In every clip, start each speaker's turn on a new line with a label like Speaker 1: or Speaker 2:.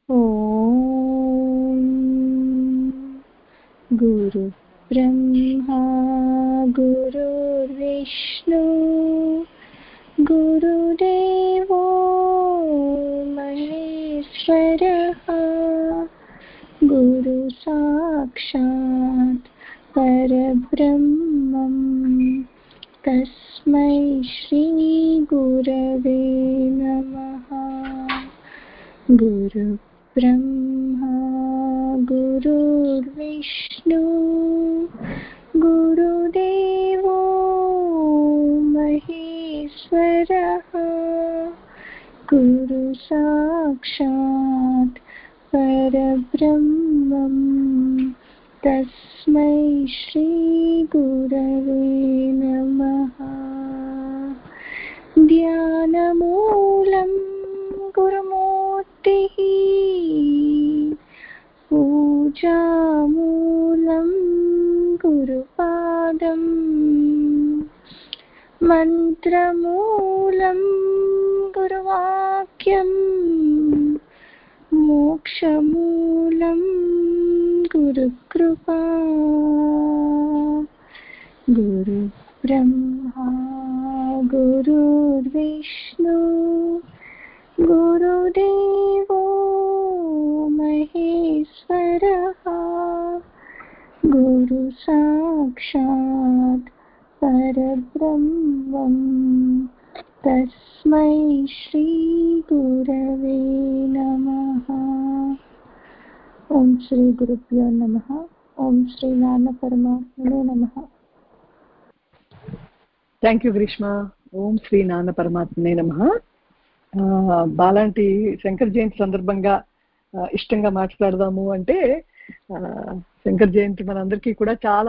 Speaker 1: ఓం గురు బ్రహ్మా గురుర్విష్ణు గురుదేవో మహేశ్వరః గురు సాక్షాత్ పరబ్రహ్మం తస్మై శ్రీ గురవే నమః. గురు బ్రహ్మా గురుర్విష్ణు గురుదేవో మహేశ్వరః గురు సాక్షాత్ పరబ్రహ్మం తస్మై శ్రీ గురవే నమః. ధ్యానమూలం గురుమూర్తిః పూజామూలం గురుపాదం మంత్రమూలం గురువాక్యం మోక్షమూలం గురుకృపా. గురు బ్రహ్మా గురుర్విష్ణు గురుదేవో మహేశ్వరః గురు సాక్షాత్ పరబ్రహ్మం తస్మై శ్రీ గురవే నమః. ఓం శ్రీ గురుభ్యో నమః. ఓం శ్రీ నాన్న పరమాత్మనే నమః.
Speaker 2: Thank you Greeshma. ఓం శ్రీ నాన్న పరమాత్మనే నమః. బాలాంటి శంకర్ జయంతి సందర్భంగా ఇష్టంగా మాట్లాడదాము అంటే శంకర్ జయంతి మనందరికీ కూడా చాలా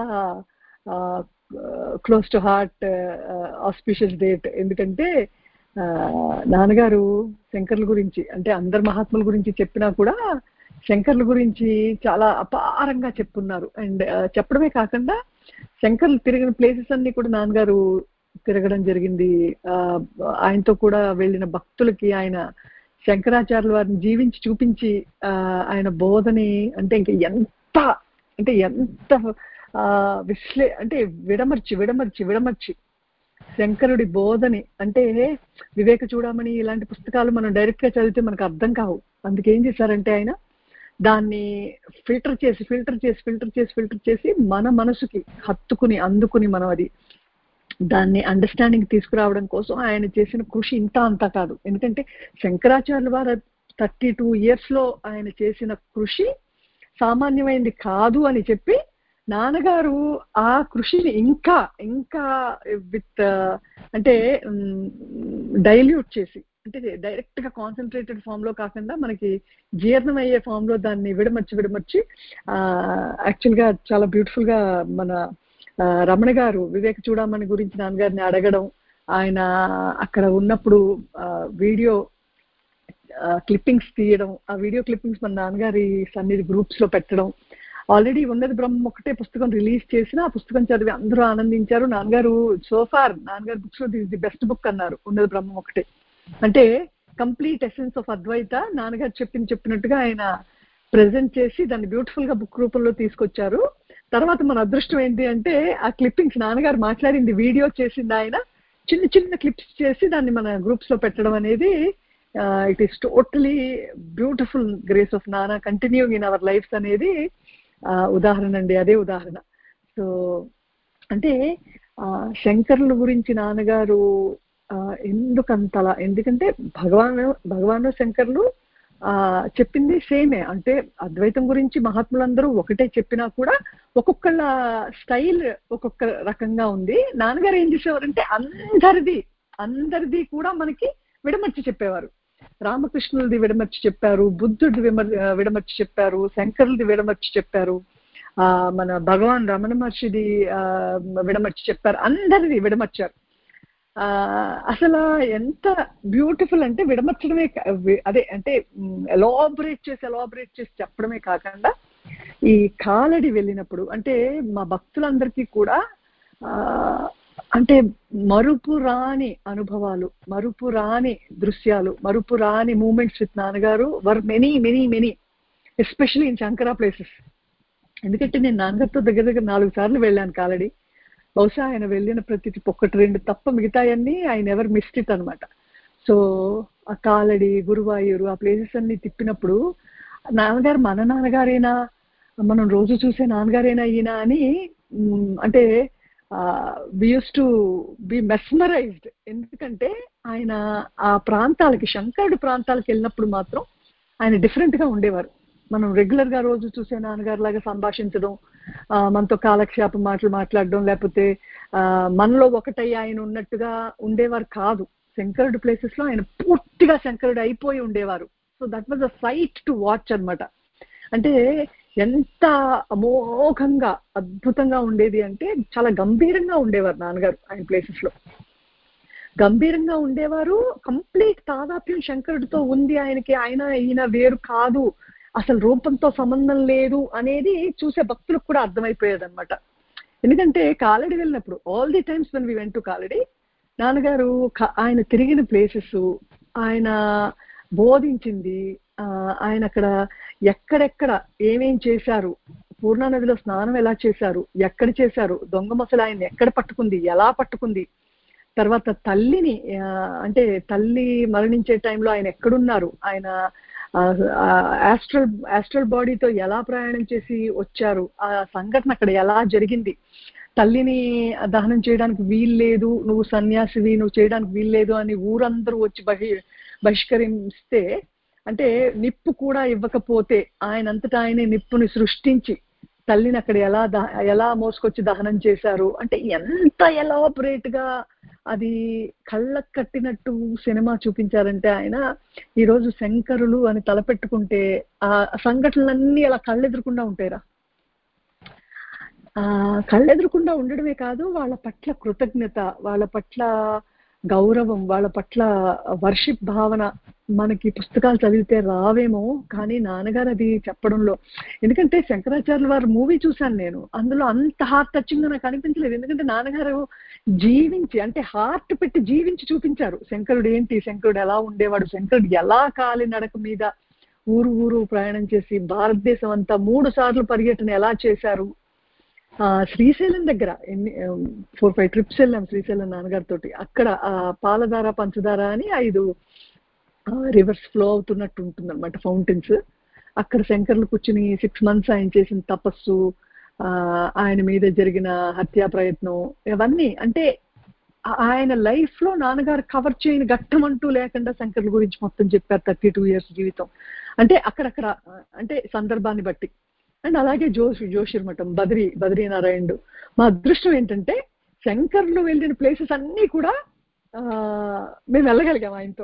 Speaker 2: close to heart, auspicious date. ఎందుకంటే నాన్నగారు శంకర్ల గురించి, అంటే అందరు మహాత్ముల గురించి చెప్పినా కూడా శంకర్ల గురించి చాలా అపారంగా చెప్పున్నారు. అండ్ చెప్పడమే కాకుండా శంకర్లు తిరిగిన ప్లేసెస్ అన్ని కూడా నాన్నగారు తిరగడం జరిగింది. ఆయనతో కూడా వెళ్ళిన భక్తులకి ఆయన శంకరాచార్యుల వారిని జీవించి చూపించి ఆయన బోధని అంటే ఇంకా ఎంత అంటే విడమర్చి శంకరుడి బోధని, అంటే వివేక చూడమని ఇలాంటి పుస్తకాలు మనం డైరెక్ట్ గా చదివితే మనకు అర్థం కావు. అందుకేం చేశారంటే ఆయన దాన్ని ఫిల్టర్ చేసి మన మనసుకి హత్తుకుని అందుకుని మనం అది దాన్ని అండర్స్టాండింగ్ తీసుకురావడం కోసం ఆయన చేసిన కృషి ఇంత అంతా కాదు. ఎందుకంటే శంకరాచార్యుల వారు 32 years లో ఆయన చేసిన కృషి సామాన్యమైంది కాదు అని చెప్పి నాన్నగారు ఆ కృషిని ఇంకా విత్ అంటే డైల్యూట్ చేసి, అంటే డైరెక్ట్ గా కాన్సన్ట్రేటెడ్ ఫామ్ లో కాకుండా మనకి జీర్ణం అయ్యే ఫామ్ లో దాన్ని విడమర్చి యాక్చువల్ గా చాలా బ్యూటిఫుల్ గా మన రమణ గారు వివేక చూడమని గురించి నాన్నగారిని అడగడం, ఆయన అక్కడ ఉన్నప్పుడు వీడియో క్లిప్పింగ్స్ తీయడం, ఆ వీడియో క్లిప్పింగ్స్ మన నాన్నగారి సన్నిధి గ్రూప్స్ లో పెట్టడం. ఆల్రెడీ ఉన్నది బ్రహ్మ ఒకటే పుస్తకం రిలీజ్ చేసిన ఆ పుస్తకం చదివి అందరూ ఆనందించారు. నాన్నగారు సోఫార్ నాన్నగారి బుక్స్ లో ది బెస్ట్ బుక్ అన్నారు ఉన్నది బ్రహ్మ ఒకటే. అంటే కంప్లీట్ ఎసెన్స్ ఆఫ్ అద్వైత నాన్నగారు చెప్పినట్టుగా ఆయన ప్రెజెంట్ చేసి దాన్ని బ్యూటిఫుల్ గా బుక్ రూపంలో తీసుకొచ్చారు. తర్వాత మన అదృష్టం ఏంటి అంటే ఆ క్లిప్పింగ్స్ నాన్నగారు మాట్లాడింది వీడియో చేసింది ఆయన చిన్న క్లిప్స్ చేసి దాన్ని మన గ్రూప్స్ లో పెట్టడం అనేది it is totally beautiful grace of నాన్న కంటిన్యూయింగ్ ఇన్ అవర్ లైఫ్స్ అనేది ఉదాహరణ అండి. అదే ఉదాహరణ. సో అంటే శంకరుల గురించి నాన్నగారు ఎందుకంతలా, ఎందుకంటే భగవాను శంకర్లు చెప్పింది సేమే. అంటే అద్వైతం గురించి మహాత్ములందరూ ఒకటే చెప్పినా కూడా ఒక్కొక్కళ్ళ స్టైల్ ఒక్కొక్క రకంగా ఉంది. నాన్నగారు ఏం చేసేవారంటే అందరిది కూడా మనకి విడమర్చి చెప్పేవారు. రామకృష్ణులది విడమర్చి చెప్పారు, బుద్ధుడిది విడమర్చి చెప్పారు, శంకరులది విడమర్చి చెప్పారు, మన భగవాన్ రమణ మహర్షిది విడమర్చి చెప్పారు, అందరిది విడమర్చారు. అసలు ఎంత బ్యూటిఫుల్ అంటే విడమర్చడమే అదే అంటే ఎలాబరేట్ చేసి చెప్పడమే కాకుండా ఈ కాలడి వెళ్ళినప్పుడు అంటే మా భక్తులందరికీ కూడా అంటే మరుపు రాని అనుభవాలు, మరుపు రాని దృశ్యాలు, మరుపు రాని మూమెంట్స్ విత్ నాన్నగారు were many many many, especially in Shankara places. ఎందుకంటే నేను నాన్నగారితో దగ్గర దగ్గర 4 సార్లు వెళ్ళాను కాలడి. బహుశా ఆయన వెళ్ళిన ప్రతి 1-2 తప్ప మిగతాయన్నీ ఆయన ఎవరు మిస్డ్ ఇట్ అనమాట. సో ఆ కాలడి, గురువాయూరు, ఆ ప్లేసెస్ అన్ని తిప్పినప్పుడు నాన్నగారు మన నాన్నగారేనా, మనం రోజు చూసే నాన్నగారేనా ఈయన అని అంటే we use to be mesmerized. ఎందుకంటే ఆయన ఆ ప్రాంతాలకి, శంకరుడి ప్రాంతాలకు వెళ్ళినప్పుడు మాత్రం ఆయన డిఫరెంట్ గా ఉండేవారు. మనం రెగ్యులర్ గా రోజు చూసే నాన్నగారు లాగా సంభాషించడం, మనతో కాలక్షేపం మాటలు మాట్లాడడం, లేకపోతే మనలో ఒకటై ఆయన ఉన్నట్టుగా ఉండేవారు కాదు. శంకరుడి ప్లేసెస్ లో ఆయన పూర్తిగా శంకరుడు అయిపోయి ఉండేవారు. So that was a sight to watch అనమాట. అంటే ఎంత అమోఘంగా అద్భుతంగా ఉండేది అంటే చాలా గంభీరంగా ఉండేవారు నాన్నగారు ఆయన ప్లేసెస్ లో. గంభీరంగా ఉండేవారు. కంప్లీట్ తాదాత్మ్యం శంకరుడితో ఉంది ఆయనకి. ఆయన ఈయన వేరు కాదు, అసలు రూపంతో సంబంధం లేదు అనేది చూసే భక్తులకు కూడా అర్థమైపోయేది అనమాట. ఎందుకంటే కాలడి వెళ్ళినప్పుడు all the times when we went to Kalady, నాన్నగారు ఆయన తిరిగిన ప్లేసెస్, ఆయన బోధించింది, ఆయన అక్కడ ఎక్కడెక్కడ ఏమేం చేశారు, పూర్ణానదిలో స్నానం ఎలా చేశారు, ఎక్కడ చేశారు, దొంగ మొసలు ఆయన ఎక్కడ పట్టుకుంది, ఎలా పట్టుకుంది, తర్వాత తల్లిని అంటే తల్లి మరణించే టైంలో ఆయన ఎక్కడున్నారు, ఆయన ఆస్ట్రల్ బాడీతో ఎలా ప్రయాణం చేసి వచ్చారు, ఆ సంఘటన అక్కడ ఎలా జరిగింది, తల్లిని దహనం చేయడానికి వీల్లేదు, నువ్వు సన్యాసివి, నువ్వు చేయడానికి వీల్లేదు అని ఊరందరూ వచ్చి బహిష్కరిస్తే, అంటే నిప్పు కూడా ఇవ్వకపోతే ఆయనంతటా ఆయనే నిప్పుని సృష్టించి తల్లిని అక్కడ ఎలా మోసుకొచ్చి దహనం చేశారు. అంటే ఎంత ఎలాబరేట్ గా అది కళ్ళకు కట్టినట్టు సినిమా చూపించారంటే ఆయన. ఈరోజు శంకరులు అని తలపెట్టుకుంటే ఆ సంఘటనలన్నీ అలా కళ్ళెదురకుండా ఉంటాయిరా. కళ్ళెదురకుండా ఉండడమే కాదు, వాళ్ళ పట్ల కృతజ్ఞత, వాళ్ళ పట్ల గౌరవం, వాళ్ళ పట్ల వర్షిప్ భావన మనకి పుస్తకాలు చదివితే రావేమో, కానీ నాన్నగారు అది చెప్పడంలో. ఎందుకంటే శంకరాచార్యుల వారి మూవీ చూశాను నేను, అందులో అంత హార్ట్ టచింగ్ గా నాకు అనిపించలేదు. ఎందుకంటే నాన్నగారు జీవించి, అంటే హార్ట్ పెట్టి జీవించి చూపించారు శంకరుడు ఏంటి, శంకరుడు ఎలా ఉండేవాడు, శంకరుడు ఎలా కాలి నడక మీద ఊరు ఊరు ప్రయాణం చేసి భారతదేశం అంతా 3 సార్లు పర్యటన ఎలా చేశారు. శ్రీశైలం దగ్గర 4-5 ట్రిప్స్ వెళ్ళాం శ్రీశైలం నాన్నగారితో. అక్కడ పాలధార, పంచదార అని 5 రివర్స్ ఫ్లో అవుతున్నట్టు ఉంటుంది అనమాట, ఫౌంటైన్స్. అక్కడ శంకర్లు కూర్చుని 6 months ఆయన చేసిన తపస్సు, ఆయన మీద జరిగిన హత్యా ప్రయత్నం, ఇవన్నీ అంటే ఆయన లైఫ్ లో నాన్నగారు కవర్ చేయని ఘట్టం అంటూ లేకుండా శంకర్ల గురించి మొత్తం చెప్పారు. 32 years జీవితం అంటే అక్కడక్కడ, అంటే సందర్భాన్ని బట్టి. అండ్ అలాగే జోషిర్ మఠం, బద్రీనారాయణుడు. మా అదృష్టం ఏంటంటే శంకర్లు వెళ్ళిన ప్లేసెస్ అన్నీ కూడా మేము వెళ్ళగలిగాం ఆయనతో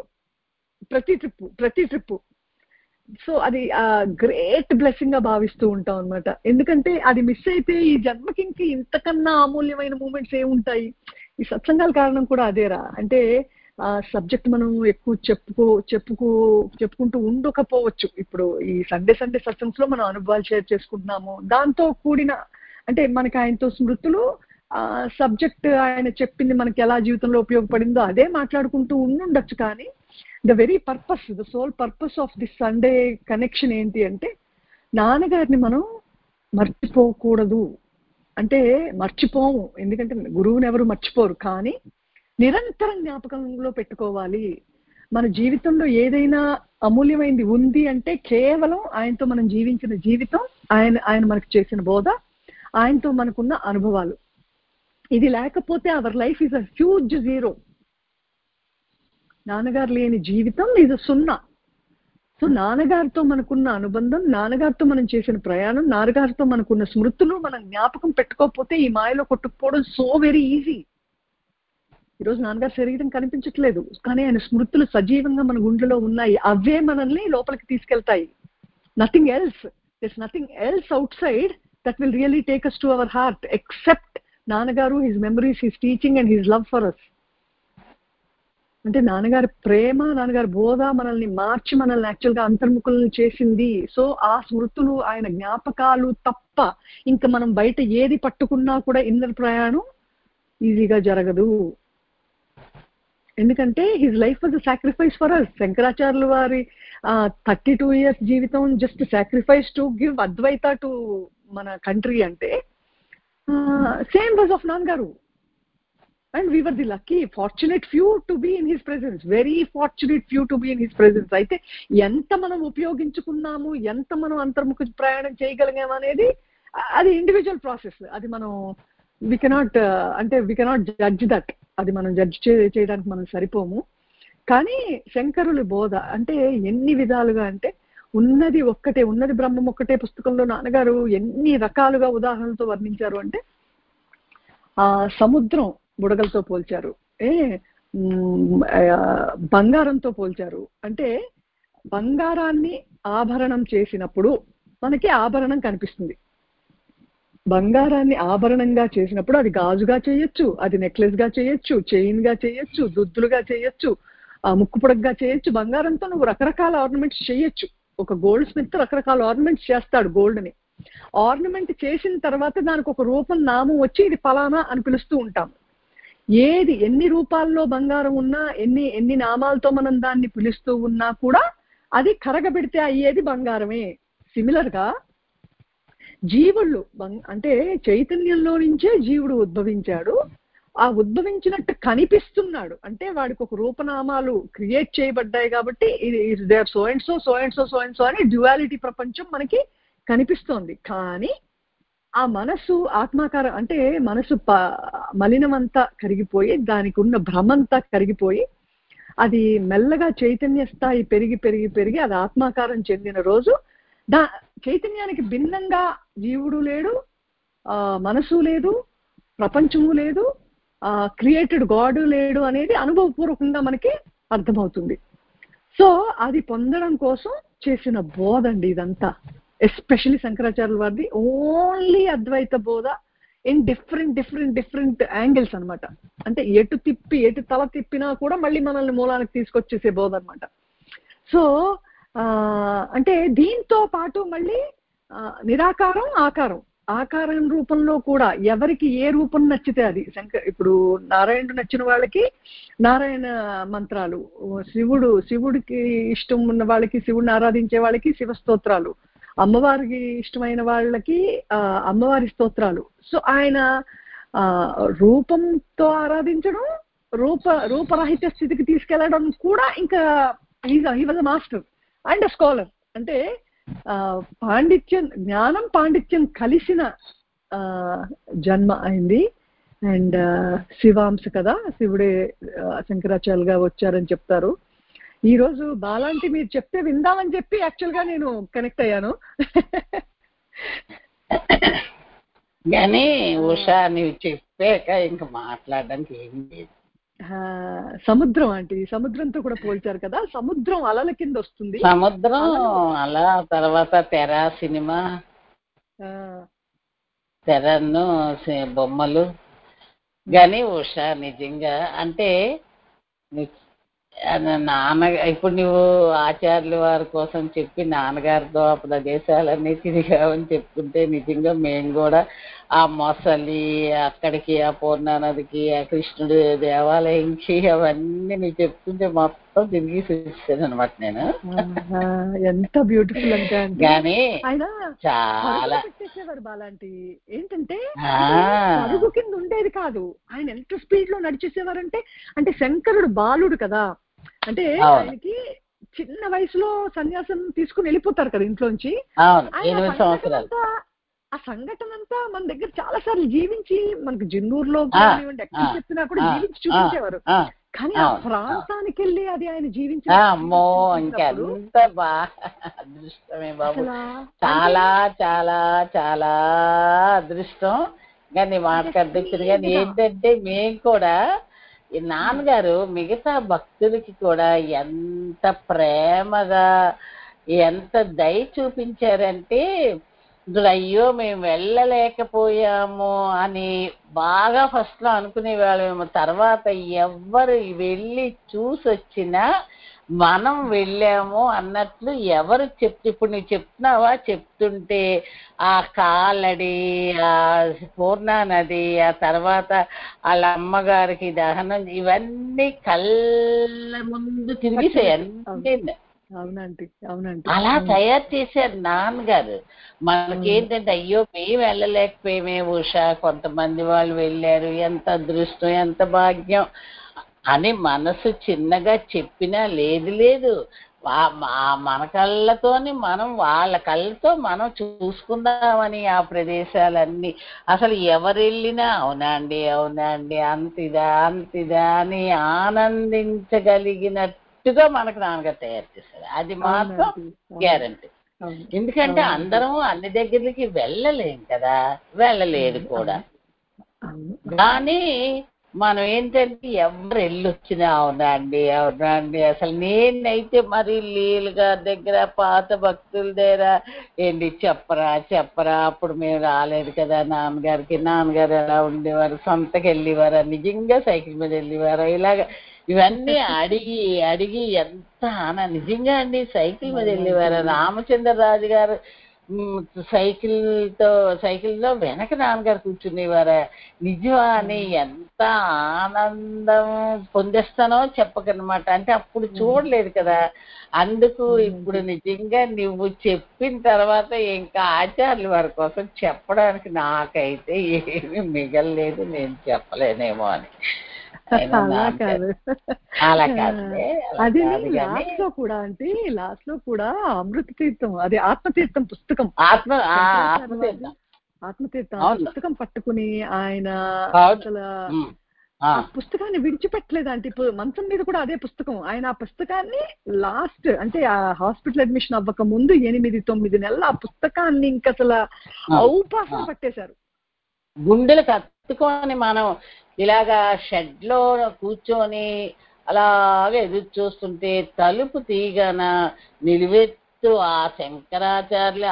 Speaker 2: ప్రతి ట్రిప్పు. సో అది గ్రేట్ బ్లెస్సింగ్ గా భావిస్తూ ఉంటాం అనమాట. ఎందుకంటే అది మిస్ అయితే ఈ జన్మకి ఇంక ఇంతకన్నా అమూల్యమైన మూమెంట్స్ ఏముంటాయి. ఈ సత్సంగాల కారణం కూడా అదేరా. అంటే ఆ సబ్జెక్ట్ మనం ఎక్కువ చెప్పుకుంటూ ఉండకపోవచ్చు. ఇప్పుడు ఈ సండే సత్సంగ్స్ లో మనం అనుభవాలు షేర్ చేసుకుంటున్నాము, దాంతో కూడిన అంటే మనకి ఆయనతో స్మృతులు, సబ్జెక్ట్ ఆయన చెప్పింది మనకి ఎలా జీవితంలో ఉపయోగపడిందో అదే మాట్లాడుకుంటూ ఉండొచ్చు. కానీ the very purpose, the sole purpose of this Sunday connection ఏంటి అంటే నాన్నగారిని మనం మర్చిపోకూడదు. అంటే మర్చిపోము, ఎందుకంటే గురువుని ఎవరు మర్చిపోరు, కానీ నిరంతరం జ్ఞాపకంలో పెట్టుకోవాలి. మన జీవితంలో ఏదైనా అమూల్యమైనది ఉంది అంటే కేవలం ఆయనతో మనం జీవించిన జీవితం, ఆయన మనకు చేసిన బోధ, ఆయనతో మనకున్న అనుభవాలు. ఇది లేకపోతే our life is a huge zero. నాన్నగారు లేని జీవితం ఇది 0. సో నాన్నగారితో మనకున్న అనుబంధం, నాన్నగారితో మనం చేసిన ప్రయాణం, నాన్నగారితో మనకున్న స్మృతులు మనం జ్ఞాపకం పెట్టుకోకపోతే ఈ మాయలో కొట్టుకుపోవడం సో వెరీ ఈజీ. ఈరోజు నాన్నగారు శరీరం కనిపించట్లేదు, కానీ ఆయన స్మృతులు సజీవంగా మన గుండెలో ఉన్నాయి. అవే మనల్ని లోపలికి తీసుకెళ్తాయి. Nothing else, there's nothing else outside that will really take us to our heart except నాన్నగారు, his memories, his teaching and his love for us. అంటే నాన్నగారి ప్రేమ, నాన్నగారి బోధ మనల్ని మార్చి మనల్ని యాక్చువల్గా అంతర్ముఖులను చేసింది. సో ఆ స్మృతులు, ఆయన జ్ఞాపకాలు తప్ప ఇంకా మనం బయట ఏది పట్టుకున్నా కూడా ఇన్నర్ ప్రయాణం ఈజీగా జరగదు. ఎందుకంటే his life was a sacrifice for us. శంకరాచార్యుల వారి 32 years జీవితం just sacrifice to give Advaita to మన కంట్రీ అంటే సేమ్ వాజ్ ఆఫ్ నాన్నగారు. And we were the lucky, fortunate few to be in his presence. Very fortunate few to be in his presence. అయితే ఎంత మనం ఉపయోగించుకున్నాము, ఎంత మనం అంతర్ముఖ ప్రయాణం చేయగలిగాము అనేది అది ఇండివిజువల్ ప్రాసెస్. అది మనం వి కెనాట్ జడ్జ్ దట్. అది మనం జడ్జ్ చేయడానికి మనం సరిపోము. కానీ శంకరుల బోధ అంటే ఎన్ని విధాలుగా అంటే ఉన్నది బ్రహ్మం ఒక్కటే పుస్తకంలో నాన్నగారు ఎన్ని రకాలుగా ఉదాహరణలతో వర్ణించారు అంటే సముద్రం బుడగలతో పోల్చారు, బంగారంతో పోల్చారు. అంటే బంగారాన్ని ఆభరణం చేసినప్పుడు మనకి ఆభరణం కనిపిస్తుంది. బంగారాన్ని ఆభరణంగా చేసినప్పుడు అది గాజుగా చేయొచ్చు, అది నెక్లెస్ గా చేయొచ్చు, చైన్ గా చేయొచ్చు, దుద్దులుగా చేయొచ్చు, ముక్కు పొడగ్గా చేయొచ్చు. బంగారంతో నువ్వు రకరకాల ఆర్నమెంట్స్ చేయొచ్చు. ఒక గోల్డ్ స్మిత్ రకరకాల ఆర్నమెంట్స్ చేస్తాడు గోల్డ్ ని. ఆర్నమెంట్ చేసిన తర్వాత దానికి ఒక రూపం, నామం వచ్చి ఇది ఫలానా అని పిలుస్తూ ఉంటాం. ఏది ఎన్ని రూపాల్లో బంగారం ఉన్నా, ఎన్ని నామాలతో మనం దాన్ని పిలుస్తూ ఉన్నా కూడా అది కరగబెడితే అయ్యేది బంగారమే. సిమిలర్ గా జీవుళ్ళు అంటే చైతన్యంలో నుంచే జీవుడు ఉద్భవించాడు. ఆ ఉద్భవించినట్టు కనిపిస్తున్నాడు అంటే వాడికి ఒక రూపనామాలు క్రియేట్ చేయబడ్డాయి కాబట్టి they are so and so, so and so, so and so అని డ్యువాలిటీ ప్రపంచం మనకి కనిపిస్తోంది. కానీ ఆ మనసు ఆత్మాకారం అంటే మనసు మలినమంతా కరిగిపోయి, దానికి ఉన్న భ్రమంతా కరిగిపోయి, అది మెల్లగా చైతన్య స్థాయి పెరిగి పెరిగి పెరిగి అది ఆత్మాకారం చెందిన రోజు చైతన్యానికి భిన్నంగా జీవుడు లేడు, మనసు లేదు, ప్రపంచము లేదు, క్రియేటెడ్ గాడ్ లేడు అనేది అనుభవపూర్వకంగా మనకి అర్థమవుతుంది. సో అది పొందడం కోసం చేసిన బోధ అండి ఇదంతా. ఎస్పెషలీ శంకరాచార్యుల వారిది ఓన్లీ అద్వైత బోధ ఇన్ డిఫరెంట్ యాంగిల్స్ అనమాట. అంటే ఎటు తల తిప్పినా కూడా మళ్ళీ మనల్ని మూలానికి తీసుకొచ్చేసే బోధ అనమాట. సో అంటే దీంతో పాటు మళ్ళీ నిరాకారం, ఆకారం రూపంలో కూడా ఎవరికి ఏ రూపం నచ్చితే అది. ఇప్పుడు నారాయణుడు నచ్చిన వాళ్ళకి నారాయణ మంత్రాలు, శివుడికి ఇష్టం ఉన్న వాళ్ళకి, శివుడిని ఆరాధించే వాళ్ళకి శివ స్తోత్రాలు, అమ్మవారికి ఇష్టమైన వాళ్ళకి అమ్మవారి స్తోత్రాలు. సో ఆయన రూపంతో ఆరాధించడం, రూపరహిత స్థితికి తీసుకెళ్లడం కూడా ఇంకా he was a master and a scholar. అంటే పాండిత్యం, జ్ఞానం పాండిత్యం కలిసిన జన్మ అయింది. అండ్ శివాంశ కదా, శివుడే శంకరాచార్యులుగా వచ్చారని చెప్తారు. ఈ రోజు బాలాంటి మీరు చెప్తే విందామని చెప్పి యాక్చువల్ గా నేను కనెక్ట్ అయ్యాను.
Speaker 3: కానీ ఉషా నువ్వు చెప్పాక ఇంకా మాట్లాడడానికి ఏం లేదు.
Speaker 2: సముద్రం అంటే సముద్రంతో కూడా పోల్చారు కదా, సముద్రం అలల కింద వస్తుంది.
Speaker 3: సముద్రం అలా తర్వాత తెర సినిమా, తెరను బొమ్మలు. కానీ ఉషా నిజంగా అంటే నాన్న ఇప్పుడు నువ్వు ఆచార్యుల వారి కోసం చెప్పి నాన్నగారితో ఆ ప్రదేశాలన్నీ తిరిగావని చెప్తుంటే నిజంగా మేము కూడా ఆ మొసలి అక్కడికి, ఆ పూర్ణానదికి, ఆ కృష్ణుడి దేవాలయంకి అవన్నీ నువ్వు చెప్తుంటే మొత్తం తిరిగి చూసాను అనమాట నేను.
Speaker 2: ఎంత బ్యూటిఫుల్ అంటే
Speaker 3: కానీ
Speaker 2: ఆయన
Speaker 3: చాలా
Speaker 2: పెట్టేసేవారు బాలాంటి. ఏంటంటే అడుగు కింద ఉండేది కాదు, ఆయన ఎంత స్పీడ్ లో నడిచేసేవారంటే, అంటే శంకరుడు బాలుడు కదా, అంటే ఆయనకి చిన్న వయసులో సన్యాసం తీసుకుని వెళ్ళిపోతారు కదా ఇంట్లోంచి. ఆ సంఘటన అంతా మన దగ్గర చాలా సార్లు జీవించి, మనకు జిన్నూరులో ఎక్కడ చెప్పినా కూడా జీవించి చూపించేవారు. కానీ ఆ ప్రాంతానికి వెళ్ళి అది ఆయన జీవించి
Speaker 3: ఇంకెంత బాగా అదృష్టమే బాబు, చాలా చాలా చాలా అదృష్టం. కానీ మాట్లాడుతుంది. కానీ ఏంటంటే మేము కూడా ఈ నాన్నగారు మిగతా భక్తులకి కూడా ఎంత ప్రేమగా ఎంత దయ చూపించారంటే, ఇప్పుడు అయ్యో మేము వెళ్ళలేకపోయాము అని బాగా ఫస్ట్ లో అనుకునే వాళ్ళేమో. తర్వాత ఎవరు వెళ్ళి చూసి వచ్చినా మనం వెళ్ళాము అన్నట్లు ఎవరు ఇప్పుడు నువ్వు చెప్తున్నావా, చెప్తుంటే ఆ కాలడి, ఆ పూర్ణా నది, ఆ తర్వాత వాళ్ళ అమ్మగారికి దహనం, ఇవన్నీ కళ్ళ ముందు తిరిగిసాయి అన్నీ.
Speaker 2: అవునండి, అవునండి.
Speaker 3: అలా తయారు చేశారు నాన్నగారు. మనకేంటంటే అయ్యో మేము వెళ్ళలేకపోయామే ఉషా, కొంతమంది వాళ్ళు వెళ్ళారు, ఎంత అదృష్టం, ఎంత భాగ్యం అని మనసు చిన్నగా చెప్పినా లేదు మన కళ్ళతోని మనం, వాళ్ళ కళ్ళతో మనం చూసుకుందామని ఆ ప్రదేశాలన్నీ. అసలు ఎవరు వెళ్ళినా అవునా అండి అంతిదా అని ఆనందించగలిగినట్టుగా మనకు నాన్నగారు తయారు చేశారు. అది మాత్రం గ్యారంటీ. ఎందుకంటే అందరం అన్ని దగ్గరికి వెళ్ళలేం కదా, వెళ్ళలేదు కూడా. కానీ మనం ఏంటంటే ఎవరు వెళ్ళొచ్చినా అవునా అండి అసలు నేనైతే మరి లీల గారి దగ్గర, పాత భక్తుల దగ్గర ఏంటి చెప్పరా అప్పుడు మేము రాలేదు కదా నాన్నగారికి, నాన్నగారు ఎలా ఉండేవారు, సొంతకి వెళ్ళేవారా, నిజంగా సైకిల్ మీద వెళ్ళేవారా, ఇలాగ ఇవన్నీ అడిగి ఎంత నిజంగా అండి సైకిల్ మీద వెళ్ళేవారా, రామచంద్రరాజు గారు సైకిల్లో వెనక నాన్నగారు కూర్చునేవారా, నిజమా అని ఎంత ఆనందం పొందేస్తానో చెప్పకనమాట. అంటే అప్పుడు చూడలేదు కదా. అందుకు ఇప్పుడు నిజంగా నువ్వు చెప్పిన తర్వాత ఇంకా ఆచార్యుల వారి కోసం చెప్పడానికి నాకైతే ఏమీ మిగలలేదు, నేను చెప్పలేనేమో అని.
Speaker 2: అలా కాదు,
Speaker 3: అలా కాదులే,
Speaker 2: అది లాస్ట్ లో కూడా అంటే లాస్ట్ లో కూడా అమృత తీర్థం, అది ఆత్మతీర్థం పుస్తకం, ఆత్మతీర్థం పుస్తకం పట్టుకుని ఆయన అసలు ఆ పుస్తకాన్ని విడిచిపెట్టలేదు. అంటే ఇప్పుడు మంచం మీద కూడా అదే పుస్తకం. ఆయన ఆ పుస్తకాన్ని లాస్ట్ అంటే ఆ హాస్పిటల్ అడ్మిషన్ అవ్వక ముందు 8-9 నెలలు ఆ పుస్తకాన్ని ఇంక అసలు ఔపాసన పట్టేశారు.
Speaker 3: గుండెలు కత్తుకొని మనం ఇలాగా షెడ్ లో కూర్చొని అలాగే ఎదురు చూస్తుంటే తలుపు తీగన నిలువెత్తు ఆ శంకరాచార్యులు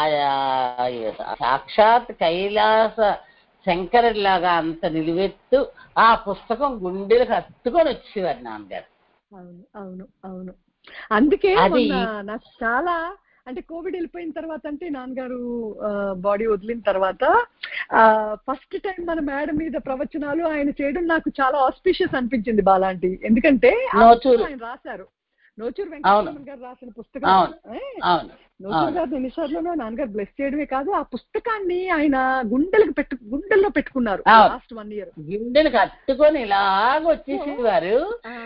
Speaker 3: సాక్షాత్ కైలాస శంకరుడిలాగా అంత నిలువెత్తు ఆ పుస్తకం గుండెలు కత్తుకొని వచ్చేవారు నాన్నగారు.
Speaker 2: అవును అవును అవును. అందుకే నాకు చాలా అంటే కోవిడ్ వెళ్ళిపోయిన తర్వాత అంటే నాన్నగారు బాడీ వదిలిన తర్వాత ఫస్ట్ టైం మన మేడ మీద ప్రవచనాలు ఆయన చేయడం నాకు చాలా ఆస్పిషియస్ అనిపించింది బాలాంటి. ఎందుకంటే ఆయన రాశారు, నోచూరు వెంకటరమణ గారు రాసిన పుస్తకం. నోచూరు గారు ఎన్నిసార్లు నాన్నగారు బ్లెస్ చేయడమే కాదు, ఆ పుస్తకాన్ని ఆయన గుండెల్లో పెట్టుకున్నారు లాస్ట్ 1 year.
Speaker 3: గుండెలకు కట్టుకొని ఇలాగ వచ్చేసేవారు.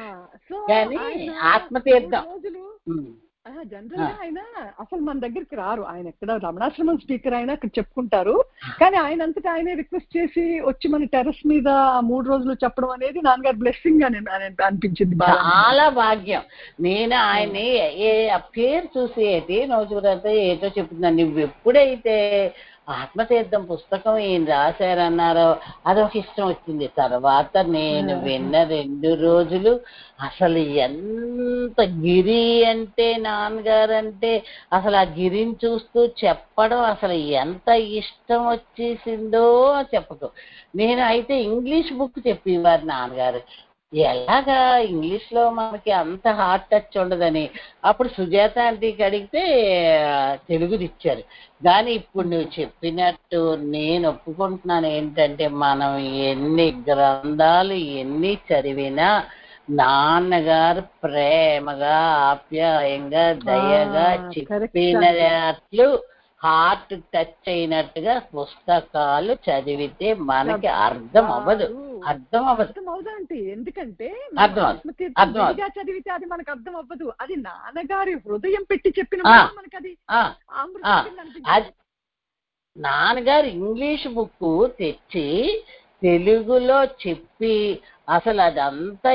Speaker 3: ఆత్మతీర్థం
Speaker 2: రోజులు జనరల్ గా ఆయన అసలు మన దగ్గరికి రారు. ఆయన ఎక్కడ రమణాశ్రమం స్పీకర్ అయినా అక్కడ చెప్పుకుంటారు. కానీ ఆయన అంతటా ఆయనే రిక్వెస్ట్ చేసి వచ్చి మన టెర్రస్ మీద 3 రోజులు చెప్పడం అనేది నాన్నగారు బ్లెస్సింగ్ అని అనిపించింది.
Speaker 3: చాలా భాగ్యం. నేను ఆయన్ని పేరు చూసి నోచూరంతా ఏటో చెప్తున్నాను. నువ్వు ఎప్పుడైతే ఆత్మతీర్థం పుస్తకం ఈయన రాశారన్నారో అదొక ఇష్టం వచ్చింది. తర్వాత నేను విన్న 2 రోజులు అసలు ఎంత గిరి అంటే నాన్నగారంటే అసలు ఆ గిరిని చూస్తూ చెప్పడం అసలు ఎంత ఇష్టం వచ్చేసిందో చెప్పకు. నేను అయితే ఇంగ్లీష్ బుక్ చెప్పేవారు నాన్నగారు. ఎలాగా ఇంగ్లీష్ లో మనకి అంత హార్ట్ టచ్ ఉండదని అప్పుడు సుజాత ఆంటీకి అడిగితే తెలుగుది ఇచ్చారు. కానీ ఇప్పుడు నువ్వు చెప్పినట్టు నేను ఒప్పుకుంటున్నాను ఏంటంటే మనం ఎన్ని గ్రంథాలు ఎన్ని చదివినా నాన్నగారు ప్రేమగా ఆప్యాయంగా దయగా చెప్పినట్లు హార్ట్ టచ్ అయినట్టుగా పుస్తకాలు చదివితే మనకి అర్థం అవ్వదు.
Speaker 2: అంటే ఎందుకంటే చదివితే అది మనకు అర్థం అవ్వదు. అది నాన్నగారి హృదయం పెట్టి చెప్పిన మనకి అది
Speaker 3: నాన్నగారు ఇంగ్లీష్ బుక్ తెచ్చి తెలుగులో చెప్పి అసలు అదంతా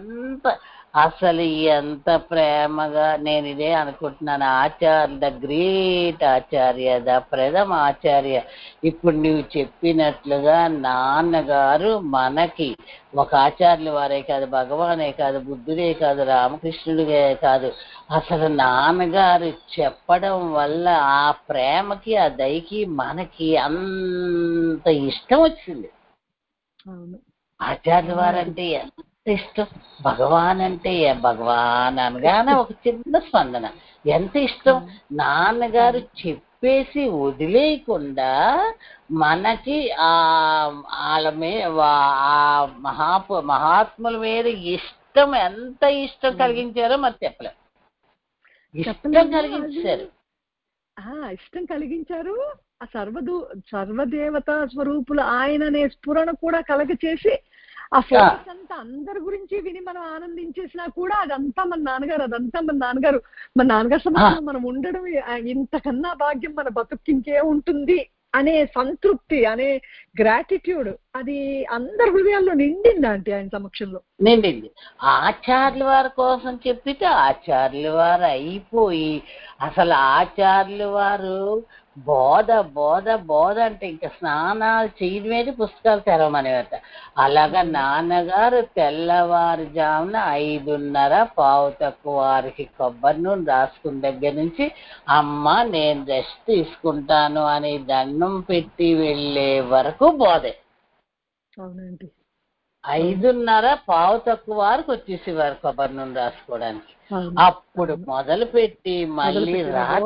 Speaker 3: ఎంత ప్రేమగా నేను ఇదే అనుకుంటున్నాను. ద గ్రేట్ ఆచార్య, ద ప్రథమ ఆచార్య. ఇప్పుడు నువ్వు చెప్పినట్లుగా నాన్నగారు మనకి ఒక ఆచార్యుల వారే కాదు, భగవానే కాదు, బుద్ధుడే కాదు, రామకృష్ణుడే కాదు, అసలు నాన్నగారు చెప్పడం వల్ల ఆ ప్రేమకి ఆ దయకి మనకి అంత ఇష్టం వచ్చింది. ఆచార్యుల వారంటే ఇష్టం. భగవాన్ అంటే భగవాన్ అనగానే ఒక చిన్న స్పందన. ఎంత ఇష్టం. నాన్నగారు చెప్పేసి వదిలేయకుండా మనకి వాళ్ళ మహాత్ముల మీద ఇష్టం, ఎంత ఇష్టం కలిగించారో మరి చెప్పలేం. ఇష్టం కలిగించారు.
Speaker 2: ఇష్టం కలిగించారు. ఆ సర్వదేవత స్వరూపులు ఆయననే స్ఫురణ కూడా కలగచేసి ఆ ఫోకస్ అంతా అందరి గురించి విని మనం ఆనందించేసినా కూడా అదంతా మన నాన్నగారు సమక్షంలో మనం ఉండడం ఇంతకన్నా భాగ్యం మన బతుకు ఇంకే ఉంటుంది అనే సంతృప్తి, అనే గ్రాటిట్యూడ్ అది అందరి హృదయాల్లో నిండింది ఆంటీ ఆయన సమక్షంలో.
Speaker 3: నిండింది. ఆచార్యుల వారి కోసం చెప్పితే ఆచార్యుల వారు అయిపోయి అసలు ఆచార్యుల వారు బోధ బోధ బోధ అంటే ఇంకా స్నానాలు చేయడమేది పుస్తకాలు తెరవమనేవారట. అలాగా నాన్నగారు తెల్లవారుజామున 5:30 వారికి కొబ్బరి నూనె రాసుకున్న దగ్గర నుంచి అమ్మ నేను రెస్ట్ తీసుకుంటాను అని దండం పెట్టి వెళ్ళే వరకు బోధే.
Speaker 2: అవునండి.
Speaker 3: 5:30 వారికి వచ్చేసేవారు కొబ్బరి నూనె రాసుకోవడానికి. అప్పుడు మొదలు పెట్టి మళ్ళీ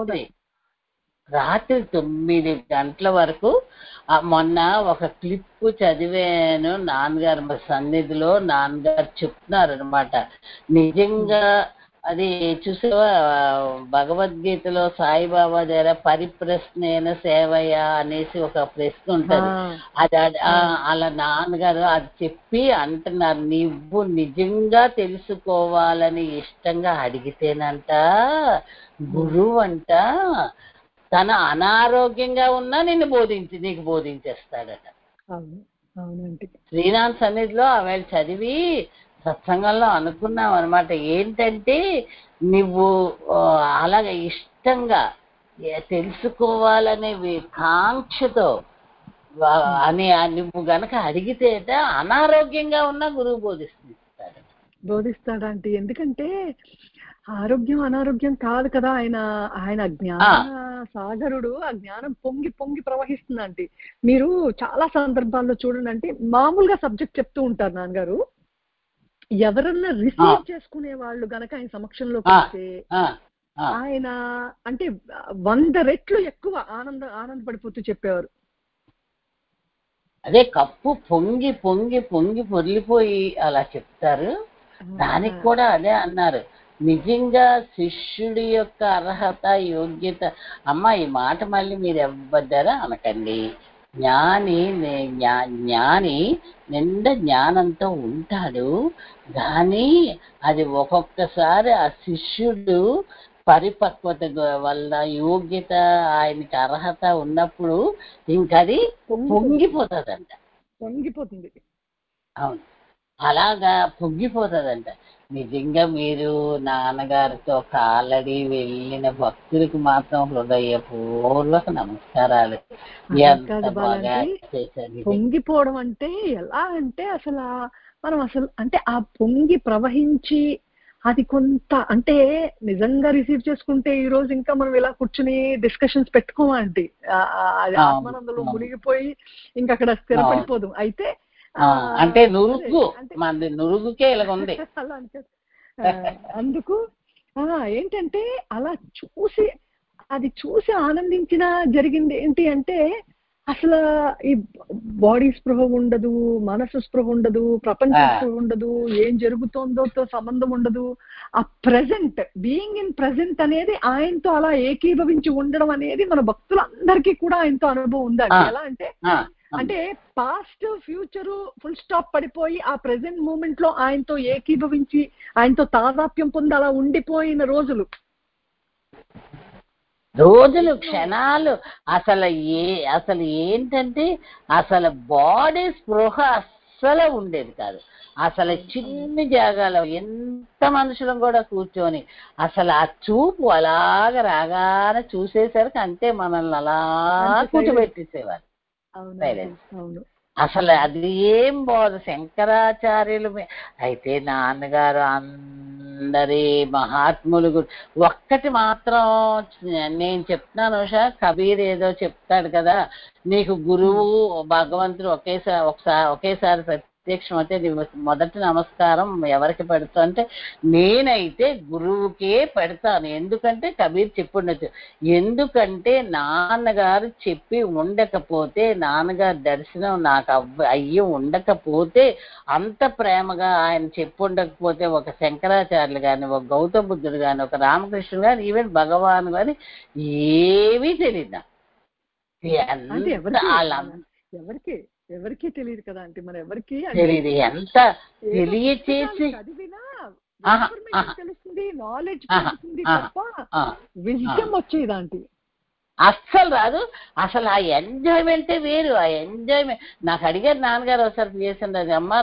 Speaker 3: రాత్రి 9 గంటల వరకు. మొన్న ఒక క్లిప్ చదివాను, నాన్నగారు సన్నిధిలో నాన్నగారు చెప్తున్నారు అనమాట. నిజంగా అది చూసావా, భగవద్గీతలో సాయిబాబా దగ్గర పరిప్రశ్నేన సేవయ అనేసి ఒక ప్రశ్న ఉంటుంది. అది అలా నాన్నగారు అది చెప్పి అంటున్నారు, నువ్వు నిజంగా తెలుసుకోవాలని ఇష్టంగా అడిగితేనంట గురువు అంట తన అనారోగ్యంగా ఉన్నా నీకు బోధించేస్తాడట. శ్రీరామ్ సన్నిధిలో ఆవేళ చదివి సత్సంగంలో అనుకున్నాం అనమాట. ఏంటంటే నువ్వు అలాగే ఇష్టంగా తెలుసుకోవాలనే కాంక్షతో అని నువ్వు గనక అడిగితేట అనారోగ్యంగా ఉన్నా గురువు
Speaker 2: బోధిస్తాడంటే. ఎందుకంటే ఆరోగ్యం అనారోగ్యం కాదు కదా, ఆయన జ్ఞాన సాగరుడు. ఆ జ్ఞానం పొంగి పొంగి ప్రవహిస్తుందంటే మీరు చాలా సందర్భాల్లో చూడండి. అంటే మామూలుగా సబ్జెక్ట్ చెప్తూ ఉంటారు నాన్నగారు. ఎవరన్నా రిసీవ్ చేసుకునే వాళ్ళు గనక ఆయన సమక్షంలోకి వస్తే ఆయన అంటే 100 రెట్లు ఎక్కువ ఆనందపడిపోతూ చెప్పేవారు.
Speaker 3: అదే కప్పు పొంగి పొంగి పొంగి పొర్లిపోయి అలా చెప్తారు. దానికి కూడా అదే అన్నారు, నిజంగా శిష్యుడి యొక్క అర్హత యోగ్యత. అమ్మ ఈ మాట మళ్ళీ మీరు ఎవ్వద్దారా అనకండి. జ్ఞాని నిండా జ్ఞానంతో ఉంటాడు, కానీ అది ఒక్కొక్కసారి ఆ శిష్యుడు పరిపక్వత వల్ల యోగ్యత ఆయనకి అర్హత ఉన్నప్పుడు ఇంకది పొంగిపోతుంది. అవును, అలాగా పొంగిపోతుందంట. నిజంగా మీరు నాన్నగారితో కాలడి వెళ్ళిన భక్తులకు మాత్రం హృదయపూర్వక నమస్కారాలు. ఎంత బాగా
Speaker 2: పొంగిపోవడం అంటే ఎలా అంటే మనం అంటే ఆ పొంగి ప్రవహించి అది కొంత అంటే నిజంగా రిసీవ్ చేసుకుంటే ఈ రోజు ఇంకా మనం ఇలా కూర్చుని డిస్కషన్స్ పెట్టుకోమండి. అది ఆత్మానందంలో మునిగిపోయి ఇంకా అక్కడ స్థిరపడిపోదు. అయితే
Speaker 3: అంటే నురుగుకే ఇలా ఉంది.
Speaker 2: అందుకు ఏంటంటే అలా చూసి ఆనందించిన జరిగింది ఏంటి అంటే అసలు ఈ బాడీ స్పృహ ఉండదు, మనసు స్పృహ ఉండదు, ప్రపంచ స్పృహ ఉండదు, ఏం జరుగుతోందోతో సంబంధం ఉండదు. ఆ ప్రెజెంట్, బీయింగ్ ఇన్ ప్రెజెంట్ అనేది ఆయనతో అలా ఏకీభవించి ఉండడం అనేది మన భక్తులందరికీ కూడా ఆయనతో అనుభవం ఉందండి. ఎలా అంటే పాస్ట్ ఫ్యూచరు ఫుల్ స్టాప్ పడిపోయి ఆ ప్రెసెంట్ మూమెంట్ లో ఆయనతో ఏకీభవించి ఆయనతో తాదాప్యం పొంది అలా ఉండిపోయిన రోజులు,
Speaker 3: క్షణాలు. అసలు ఏంటంటే అసలు బాడీ స్పృహ అస్సలు ఉండేది కాదు. అసలు చిన్ని జాగాలో ఎంత మనుషులం కూడా కూర్చొని అసలు ఆ చూపు అలాగ రాగానే చూసేసరికి అంతే మనల్ని అలా కూర్చోబెట్టేసేవారు. అసలు అది ఏం బోధ శంకరాచార్యులు. అయితే నాన్నగారు అందరి మహాత్ములు ఒక్కటి మాత్రం నేను చెప్తున్నాను ఉషా, కబీర్ ఏదో చెప్తాడు కదా, నీకు గురువు భగవంతుడు ఒకేసారి ప్రత్యక్షం అయితే నువ్వు మొదటి నమస్కారం ఎవరికి పెడతావు అంటే నేనైతే గురువుకే పెడతాను. ఎందుకంటే కబీర్ చెప్పుండొచ్చు, ఎందుకంటే నాన్నగారు చెప్పి ఉండకపోతే, నాన్నగారి దర్శనం నాకు అయ్యి ఉండకపోతే, అంత ప్రేమగా ఆయన చెప్పుండకపోతే ఒక శంకరాచార్యులు కానీ, ఒక గౌతమ బుద్ధుడు కానీ, ఒక రామకృష్ణుడు కానీ, ఈవెన్ భగవాన్ కానీ ఏమీ తెలియదు.
Speaker 2: అంటే
Speaker 3: ఎంత
Speaker 2: ఎవరికి ఎవరికి తెలియదు కదా అంటే మన ఎవరికి
Speaker 3: తెలియదు, ఎంత తెలియచేసి
Speaker 2: చదివినా తెలుస్తుంది, నాలెడ్జ్ పెరుగుతుంది తప్ప విజ్డమ్ వచ్చేదాంటి
Speaker 3: అస్సలు రాదు. అసలు ఆ ఎంజాయ్మెంటే వేరు. ఆ ఎంజాయ్మెంట్ నాకు అడిగారు నాన్నగారు ఒకసారి చేసింది, అమ్మ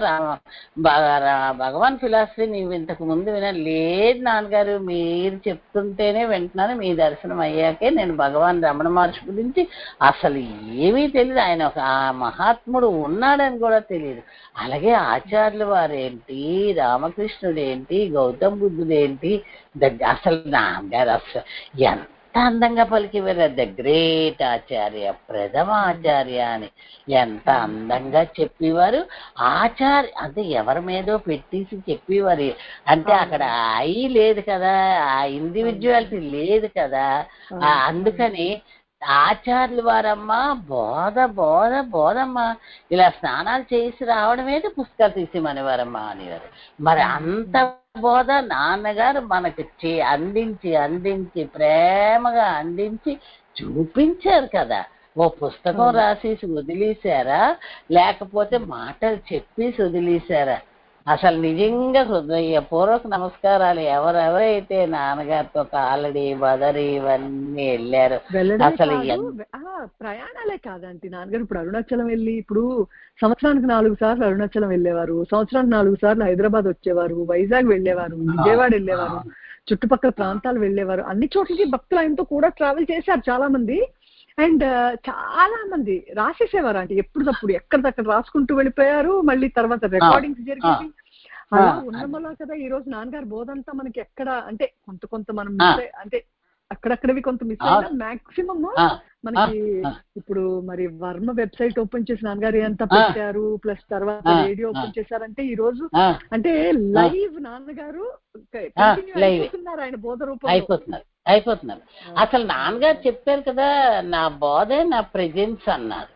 Speaker 3: భగవాన్ ఫిలాసఫీ నీవు ఇంతకు ముందు వినా? లేదు నాన్నగారు, మీరు చెప్తుంటేనే వింటున్నాను, మీ దర్శనం అయ్యాకే నేను భగవాన్ రమణ మహర్షి గురించి అసలు ఏమీ తెలియదు, ఆయన ఒక మహాత్ముడు ఉన్నాడని కూడా తెలియదు. అలాగే ఆచార్యుల వారేంటి, రామకృష్ణుడు ఏంటి, గౌతమ్ బుద్ధుడు ఏంటి, అసలు నాన్నగారు అసలు ఎంత అందంగా పలికివారు, ద గ్రేట్ ఆచార్య, ప్రథమ ఆచార్య అని ఎంత అందంగా చెప్పేవారు. ఆచార్య అంటే ఎవరి మీదో పెట్టేసి చెప్పేవారు. అంటే అక్కడ అయి లేదు కదా, ఆ ఇండివిజువాలిటీ లేదు కదా. అందుకని ఆచార్యులు వారమ్మా బోధమ్మా, ఇలా స్నానాలు చేసి రావడమేది పుస్తకాలు తీసేమనేవారమ్మా అనేవారు. మరి అంత బోధ నాన్నగారు మనకి అందించి ప్రేమగా అందించి చూపించారు కదా. ఓ పుస్తకం రాసేసి వదిలేశారా, లేకపోతే మాటలు చెప్పేసి వదిలేశారా? అసలు నిజంగా హృదయపూర్వక నమస్కారాలు. ఎవరెవరైతే నాన్నగారితో కాలడి బదరి ఇవన్నీ వెళ్ళారు. అసలు
Speaker 2: ప్రయాణాలే కాదండి, నాన్నగారు ఇప్పుడు అరుణాచలం వెళ్ళి, ఇప్పుడు సంవత్సరానికి 4 సార్లు అరుణాచలం వెళ్ళేవారు, సంవత్సరానికి 4 సార్లు హైదరాబాద్ వచ్చేవారు, వైజాగ్ వెళ్ళేవారు, విజయవాడ వెళ్ళేవారు, చుట్టుపక్కల ప్రాంతాలు వెళ్ళేవారు. అన్ని చోట్లకి భక్తులు ఆయనతో కూడా ట్రావెల్ చేశారు చాలా మంది. అండ్ చాలా మంది రాసేసేవారు అంటే ఎప్పుడప్పుడు ఎక్కడిదక్కడ రాసుకుంటూ వెళ్ళిపోయారు. మళ్ళీ తర్వాత రికార్డింగ్స్ జరిగేవి. అలా ఉన్నమలా కదా ఈ రోజు నాన్నగారు బోధంతా మనకి ఎక్కడ అంటే కొంత మనం అంటే అక్కడక్కడవి కొంత మిస్ అయినా మాక్సిమం మనకి ఇప్పుడు మరి వర్మ వెబ్సైట్ ఓపెన్ చేసి నాన్నగారు అంతా పెట్టారు, ప్లస్ తర్వాత రేడియో ఓపెన్ చేశారంటే ఈ రోజు అంటే లైవ్ నాన్నగారు అయిపోతున్నారు, ఆయన బోధ రూపంలో
Speaker 3: అయిపోతున్నారు. అసలు నాన్నగారు చెప్పారు కదా, నా బోధే నా ప్రెజెన్స్ అన్నారు.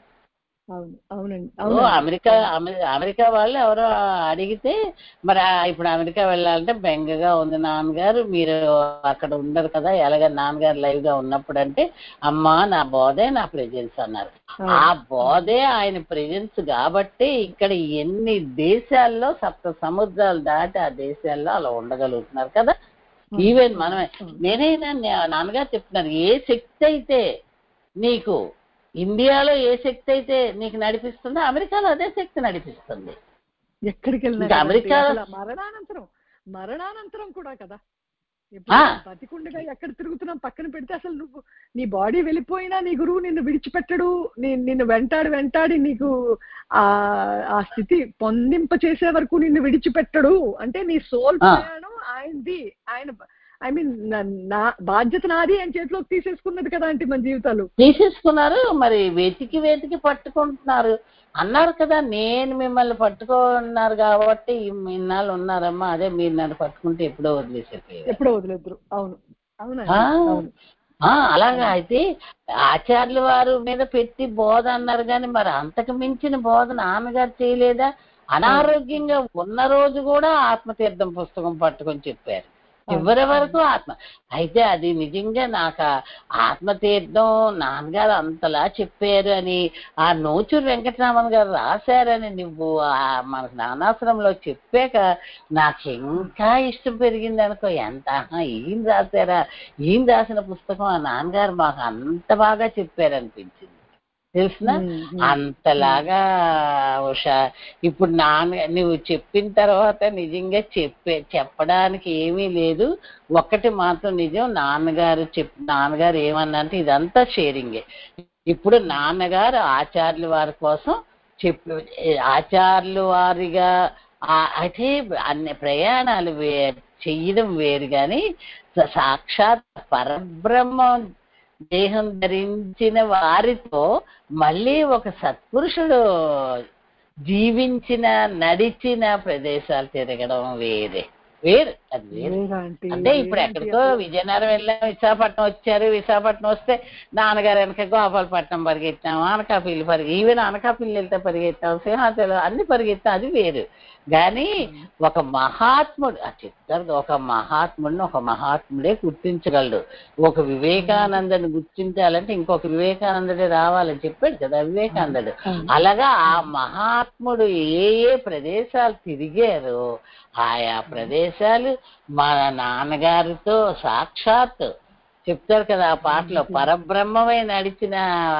Speaker 3: అమెరికా వాళ్ళు ఎవరో అడిగితే, మరి ఇప్పుడు అమెరికా వెళ్ళాలంటే బెంగగా ఉంది నాన్నగారు, మీరు అక్కడ ఉండరు కదా, ఎలాగ నాన్నగారు లైవ్ గా ఉన్నప్పుడు అంటే, అమ్మా నా బోధే నా ప్రెజెన్స్ అన్నారు. ఆ బోధే ఆయన ప్రెజెన్స్ కాబట్టి ఇక్కడ ఎన్ని దేశాల్లో 7 సముద్రాలు దాటి ఆ దేశాల్లో అలా ఉండగలుగుతున్నారు కదా. ఈవెన్ మనమే, నేనైనా నాన్నగారు చెప్తున్నారు, ఏ శక్తి అయితే నీకు ఇండియాలో ఏ శక్తి అయితే నీకు నడిపిస్తుందో అమెరికాలో అదే శక్తి నడిపిస్తుంది.
Speaker 2: ఎక్కడికి వెళ్ళినా అమెరికాలో మరణానంతరం కూడా కదా. బతికుండగా ఎక్కడ తిరుగుతున్నాం పక్కన పెడితే, అసలు నువ్వు నీ బాడీ వెళ్ళిపోయినా నీ గురువు నిన్ను విడిచిపెట్టడు, నిన్ను వెంటాడి నీకు ఆ స్థితి పొందింప చేసే వరకు నిన్ను విడిచిపెట్టడు. అంటే నీ సోల్ ప్రయాణం ఆయనది, ఆయన ఐ మీన్ నా బాధ్యత నాది అని చేతిలోకి తీసేసుకున్నది కదా అంటే మన జీవితాలు
Speaker 3: తీసేసుకున్నారు. మరి వెతికి పట్టుకుంటున్నారు అన్నారు కదా, నేను మిమ్మల్ని పట్టుకున్నారు కాబట్టి ఇన్నాళ్ళు ఉన్నారమ్మా, అదే మీరు నన్ను పట్టుకుంటే ఎప్పుడో
Speaker 2: వదిలేద్దరు. అవును
Speaker 3: అలాగా. అయితే ఆచార్యుల వారు మీద పెట్టి బోధ అన్నారు కానీ మరి అంతకు మించిన బోధ నాన్నగారు చేయలేదా? అనారోగ్యంగా ఉన్న రోజు కూడా ఆత్మతీర్థం పుస్తకం పట్టుకొని చెప్పారు చివరి వరకు ఆత్మ. అయితే అది నిజంగా నాకు ఆత్మతీర్థం నాన్నగారు అంతలా చెప్పారు అని, ఆ నూచూరు వెంకటరామన్ గారు రాశారని నువ్వు మనకు నానాశ్రమంలో చెప్పాక నాకు ఇంకా ఇష్టం పెరిగింది అనుకో. ఎంత ఈయన రాశారా, ఈయన రాసిన పుస్తకం ఆ నాన్నగారు మాకు అంత బాగా చెప్పారనిపించింది తెలుసునా. అంతలాగా ఉషా ఇప్పుడు నువ్వు చెప్పిన తర్వాత నిజంగా చెప్పడానికి ఏమీ లేదు. ఒక్కటి మాత్రం నిజం, నాన్నగారు ఏమన్నంటే ఇదంతా షేరింగే. ఇప్పుడు నాన్నగారు ఆచార్యుల వారి కోసం ఆచార్యుల వారిగా అయితే అన్ని ప్రయాణాలు చెయ్యడం వేరు కానీ సాక్షాత్ పరబ్రహ్మం దేహం ధరించిన వారితో మళ్ళీ ఒక సత్పురుషుడు జీవించిన నడిచిన ప్రదేశాలు తిరగడం వేరు అది వేరు. అంటే ఇప్పుడు ఎక్కడికో విజయనగరం వెళ్ళాం, విశాఖపట్నం వచ్చారు, విశాఖపట్నం వస్తే నాన్నగారు వెనక గోపాలపట్నం పరిగెత్తాం, అనకాపల్లి ఈవెన్ అనకాపల్లి వెళ్తే పరిగెత్తాం, సింహాచలం అన్ని పరిగెత్తాం, అది వేరు. కానీ ఒక మహాత్ముడు చెప్తారు, ఒక మహాత్ముడిని ఒక మహాత్ముడే గుర్తించగలడు. ఒక వివేకానందని గుర్తించాలంటే ఇంకొక వివేకానందుడే రావాలని చెప్పాడు కదా వివేకానందుడు. అలాగా ఆ మహాత్ముడు ఏ ఏ ప్రదేశాలు తిరిగారో ఆయా ప్రదేశాలు మన నాన్నగారితో సాక్షాత్ చెప్తారు కదా ఆ పాటలో, పరబ్రహ్మమై నడిచిన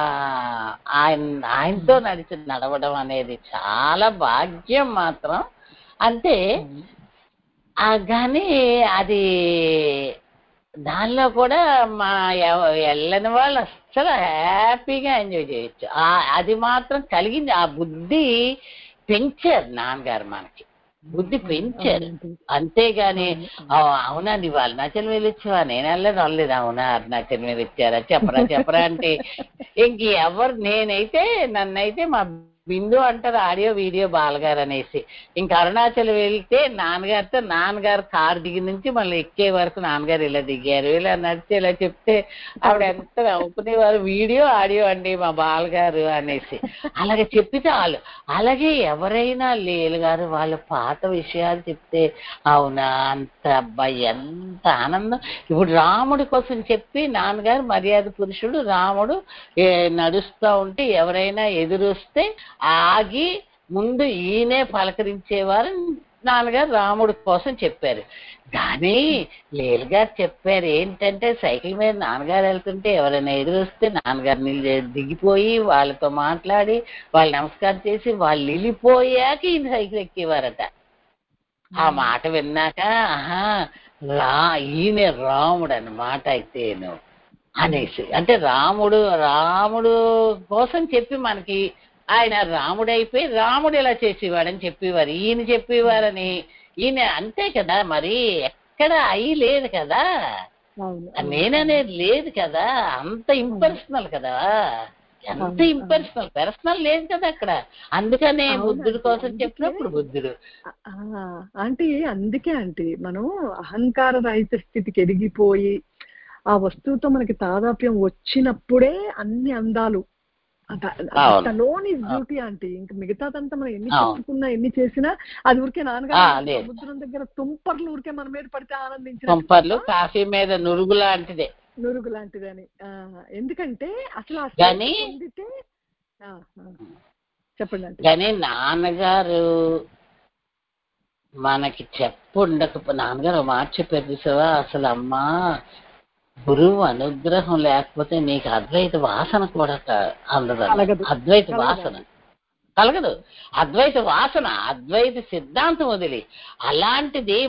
Speaker 3: ఆయనతో నడవడం అనేది చాలా భాగ్యం మాత్రం. అంతే. కానీ అది దానిలో కూడా మా వెళ్ళని వాళ్ళు అస్సలు హ్యాపీగా ఎంజాయ్ చేయొచ్చు. అది మాత్రం కలిగింది. ఆ బుద్ధి పెంచారు నాన్నగారు, మనకి బుద్ధి పెంచారు. అంతేగాని అవునా నీవు అరుణాచలం వెళ్ళొచ్చావా, నేను వెళ్ళలేదు, అవునా అరుణాచలం మీద ఇచ్చారా, చెప్పరా అంటే ఇంకెవరు, నన్నైతే మా బిందు అంటారు ఆడియో వీడియో బాలగారు అనేసి. ఇంకా అరుణాచలం వెళ్తే నాన్నగారు కారు దిగి నుంచి మళ్ళీ ఎక్కే వరకు నాన్నగారు ఇలా దిగారు, ఇలా నడిచి ఇలా చెప్తే ఆవిడ ఎంత నవ్వుకునేవారు. వీడియో ఆడియో అండి మా బాలగారు అనేసి అలాగే చెప్పితే వాళ్ళు. అలాగే ఎవరైనా లేలు గారు వాళ్ళ పాత విషయాలు చెప్తే అవునా అంత అబ్బాయి ఎంత ఆనందం. ఇప్పుడు రాముడి కోసం చెప్పి నాన్నగారు మర్యాద పురుషుడు, రాముడు నడుస్తూ ఉంటే ఎవరైనా ఎదురొస్తే ఆగి ముందు ఈయనే పలకరించేవారు నాన్నగారు రాముడి కోసం చెప్పారు. కానీ లేలు గారు చెప్పారు ఏంటంటే సైకిల్ మీద నాన్నగారు వెళ్తుంటే ఎవరైనా ఎదురొస్తే నాన్నగారు దిగిపోయి వాళ్ళతో మాట్లాడి వాళ్ళు నమస్కారం చేసి వాళ్ళు వెళ్ళిపోయాక ఈయన సైకిల్ ఎక్కేవారట. ఆ మాట విన్నాక ఈయన రాముడు అన్నమాట అయితేను అనేసి. అంటే రాముడు కోసం చెప్పి మనకి ఆయన రాముడైపోయి రాముడు ఇలా చేసేవాడని చెప్పేవారు, ఈయన చెప్పేవారని. ఈయన అంతే కదా, మరి ఎక్కడ అయి లేదు కదా, నేననేది లేదు కదా, అంత ఇంపర్సనల్ కదా, ఎంత ఇంపర్సనల్ పర్సనల్ లేదు కదా అక్కడ. అందుకనే బుద్ధుడి కోసం చెప్పినప్పుడు బుద్ధుడు
Speaker 2: అందుకే మనం అహంకార రహిత స్థితికి ఎదిగిపోయి ఆ వస్తువుతో మనకి తాదాప్యం వచ్చినప్పుడే అన్ని అందాలు. లోన్ ఇస్ బ్యూటీ ఇంక మిగతాదంతా మనం ఎన్ని చెప్పుకున్నా ఎన్ని చేసినా అది ఊరికే నాన్నగారు సముద్రం దగ్గర తుంపర్లు ఊరికే మన మీద పడితే ఆనందించిన
Speaker 3: కాఫీ మీద నురుగు
Speaker 2: లాంటిదని. ఎందుకంటే అసలు పొందితే చెప్పండి.
Speaker 3: కానీ నాన్నగారు మనకి నాన్నగారు మాట చెప్పారు చూసావా, అసలు అమ్మా గురువు అనుగ్రహం లేకపోతే నీకు అద్వైత వాసన కూడా అందదు, అద్వైత వాసన కలగదు, అద్వైత సిద్ధాంతం వదిలి. అలాంటిది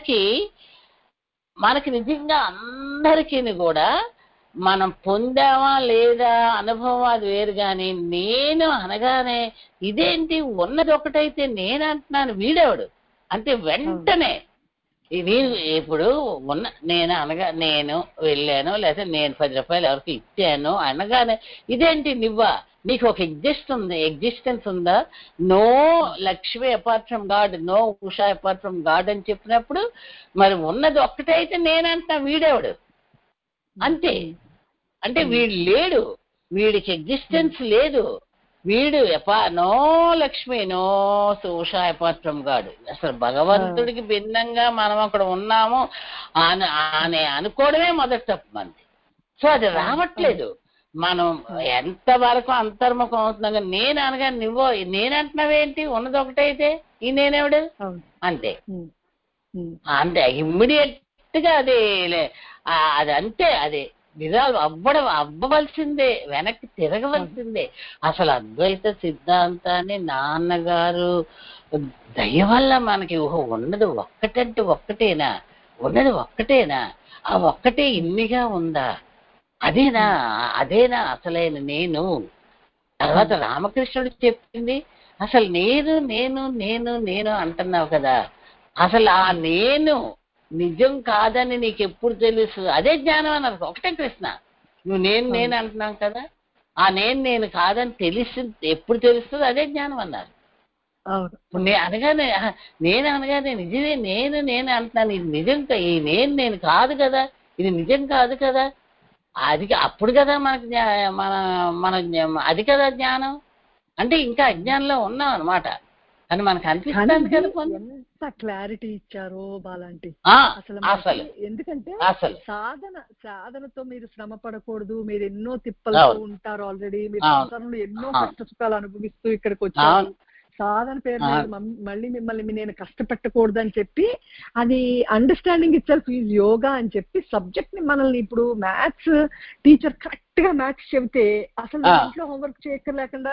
Speaker 3: మనకి నిజంగా అందరికీ కూడా మనం పొందామా లేదా అనుభవం అది వేరు. కానీ నేను అనగానే ఇదేంటి ఉన్నది ఒకటైతే నేను అంటున్నాను వీడేవాడు అంటే వెంటనే ఇప్పుడు నేను వెళ్ళాను లేదా నేను 10 రూపాయలు ఎవరికి ఇచ్చాను అనగానే ఇదేంటి నీకు ఒక ఎగ్జిస్టెన్స్ ఉందా, no Lakshmi apart from God, no Usha apart from God అని చెప్పినప్పుడు మరి ఉన్నది ఒక్కటైతే నేనంటున్నా వీడేవాడు అంతే. అంటే వీడు లేడు, వీడికి ఎగ్జిస్టెన్స్ లేదు, వీడు no Lakshmi no Usha apart from God. అసలు భగవంతుడికి భిన్నంగా మనం అక్కడ ఉన్నాము అని అనుకోవడమే మొదటి తప్పు మంది. సో అది రావట్లేదు. మనం ఎంతవరకు అంతర్ముఖం అవుతున్నాం. కానీ నేను అనగా నేనంటున్నావేంటి, ఉన్నది ఒకటైతే ఈ నేనేవాడు అంతే. ఇమ్మీడియట్ గా అది అంతే, అది నిజాలు అవ్వవలసిందే, వెనక్కి తిరగవలసిందే. అసలు అద్వైత సిద్ధాంతాన్ని నాన్నగారు దయ వల్ల మనకి ఉన్నది ఒక్కటంటే ఒక్కటేనా, ఉన్నది ఒక్కటేనా, ఆ ఒక్కటే ఇన్నిగా ఉందా, అదేనా అసలైన నేను. తర్వాత రామకృష్ణుడు చెప్పింది అసలు నేను నేను నేను నేను అంటున్నావు కదా, అసలు ఆ నేను నిజం కాదని నీకు ఎప్పుడు తెలుసు, అదే జ్ఞానం అన్నారు. ఒకటే కృష్ణ, నువ్వు నేను అంటున్నావు కదా, ఆ నేను కాదని ఎప్పుడు తెలుస్తుంది, అదే జ్ఞానం అన్నారు. ఇప్పుడు నేను అనగానే నిజమే నేను అంటున్నాను, ఇది నిజం ఈ నేను కాదు కదా, ఇది నిజం కాదు కదా, అది అప్పుడు కదా మనకి మన మన అది కదా జ్ఞానం. అంటే ఇంకా అజ్ఞానంలో ఉన్నాం అనమాట అని మనకు అనిపిస్తుంది కదా.
Speaker 2: ఎంత క్లారిటీ ఇచ్చారో బాలాంటి
Speaker 3: అసలు.
Speaker 2: ఎందుకంటే సాధనతో మీరు శ్రమ పడకూడదు, మీరు ఎన్నో తిప్పలతో ఉంటారు ఆల్రెడీ, మీరు సంసారంలో ఎన్నో కష్ట సుఖాలు అనుభవిస్తూ ఇక్కడికి వచ్చారు. సాధన పేరు మీద మళ్ళీ మిమ్మల్ని నేను కష్టపెట్టకూడదు అని చెప్పి, అది understanding itself is yoga అని చెప్పి సబ్జెక్ట్ ని మనల్ని, ఇప్పుడు మ్యాథ్స్ టీచర్ కరెక్ట్ గా మ్యాథ్స్ చెబితే అసలు ఇంట్లో హోంవర్క్ చేయక్కర్లేకుండా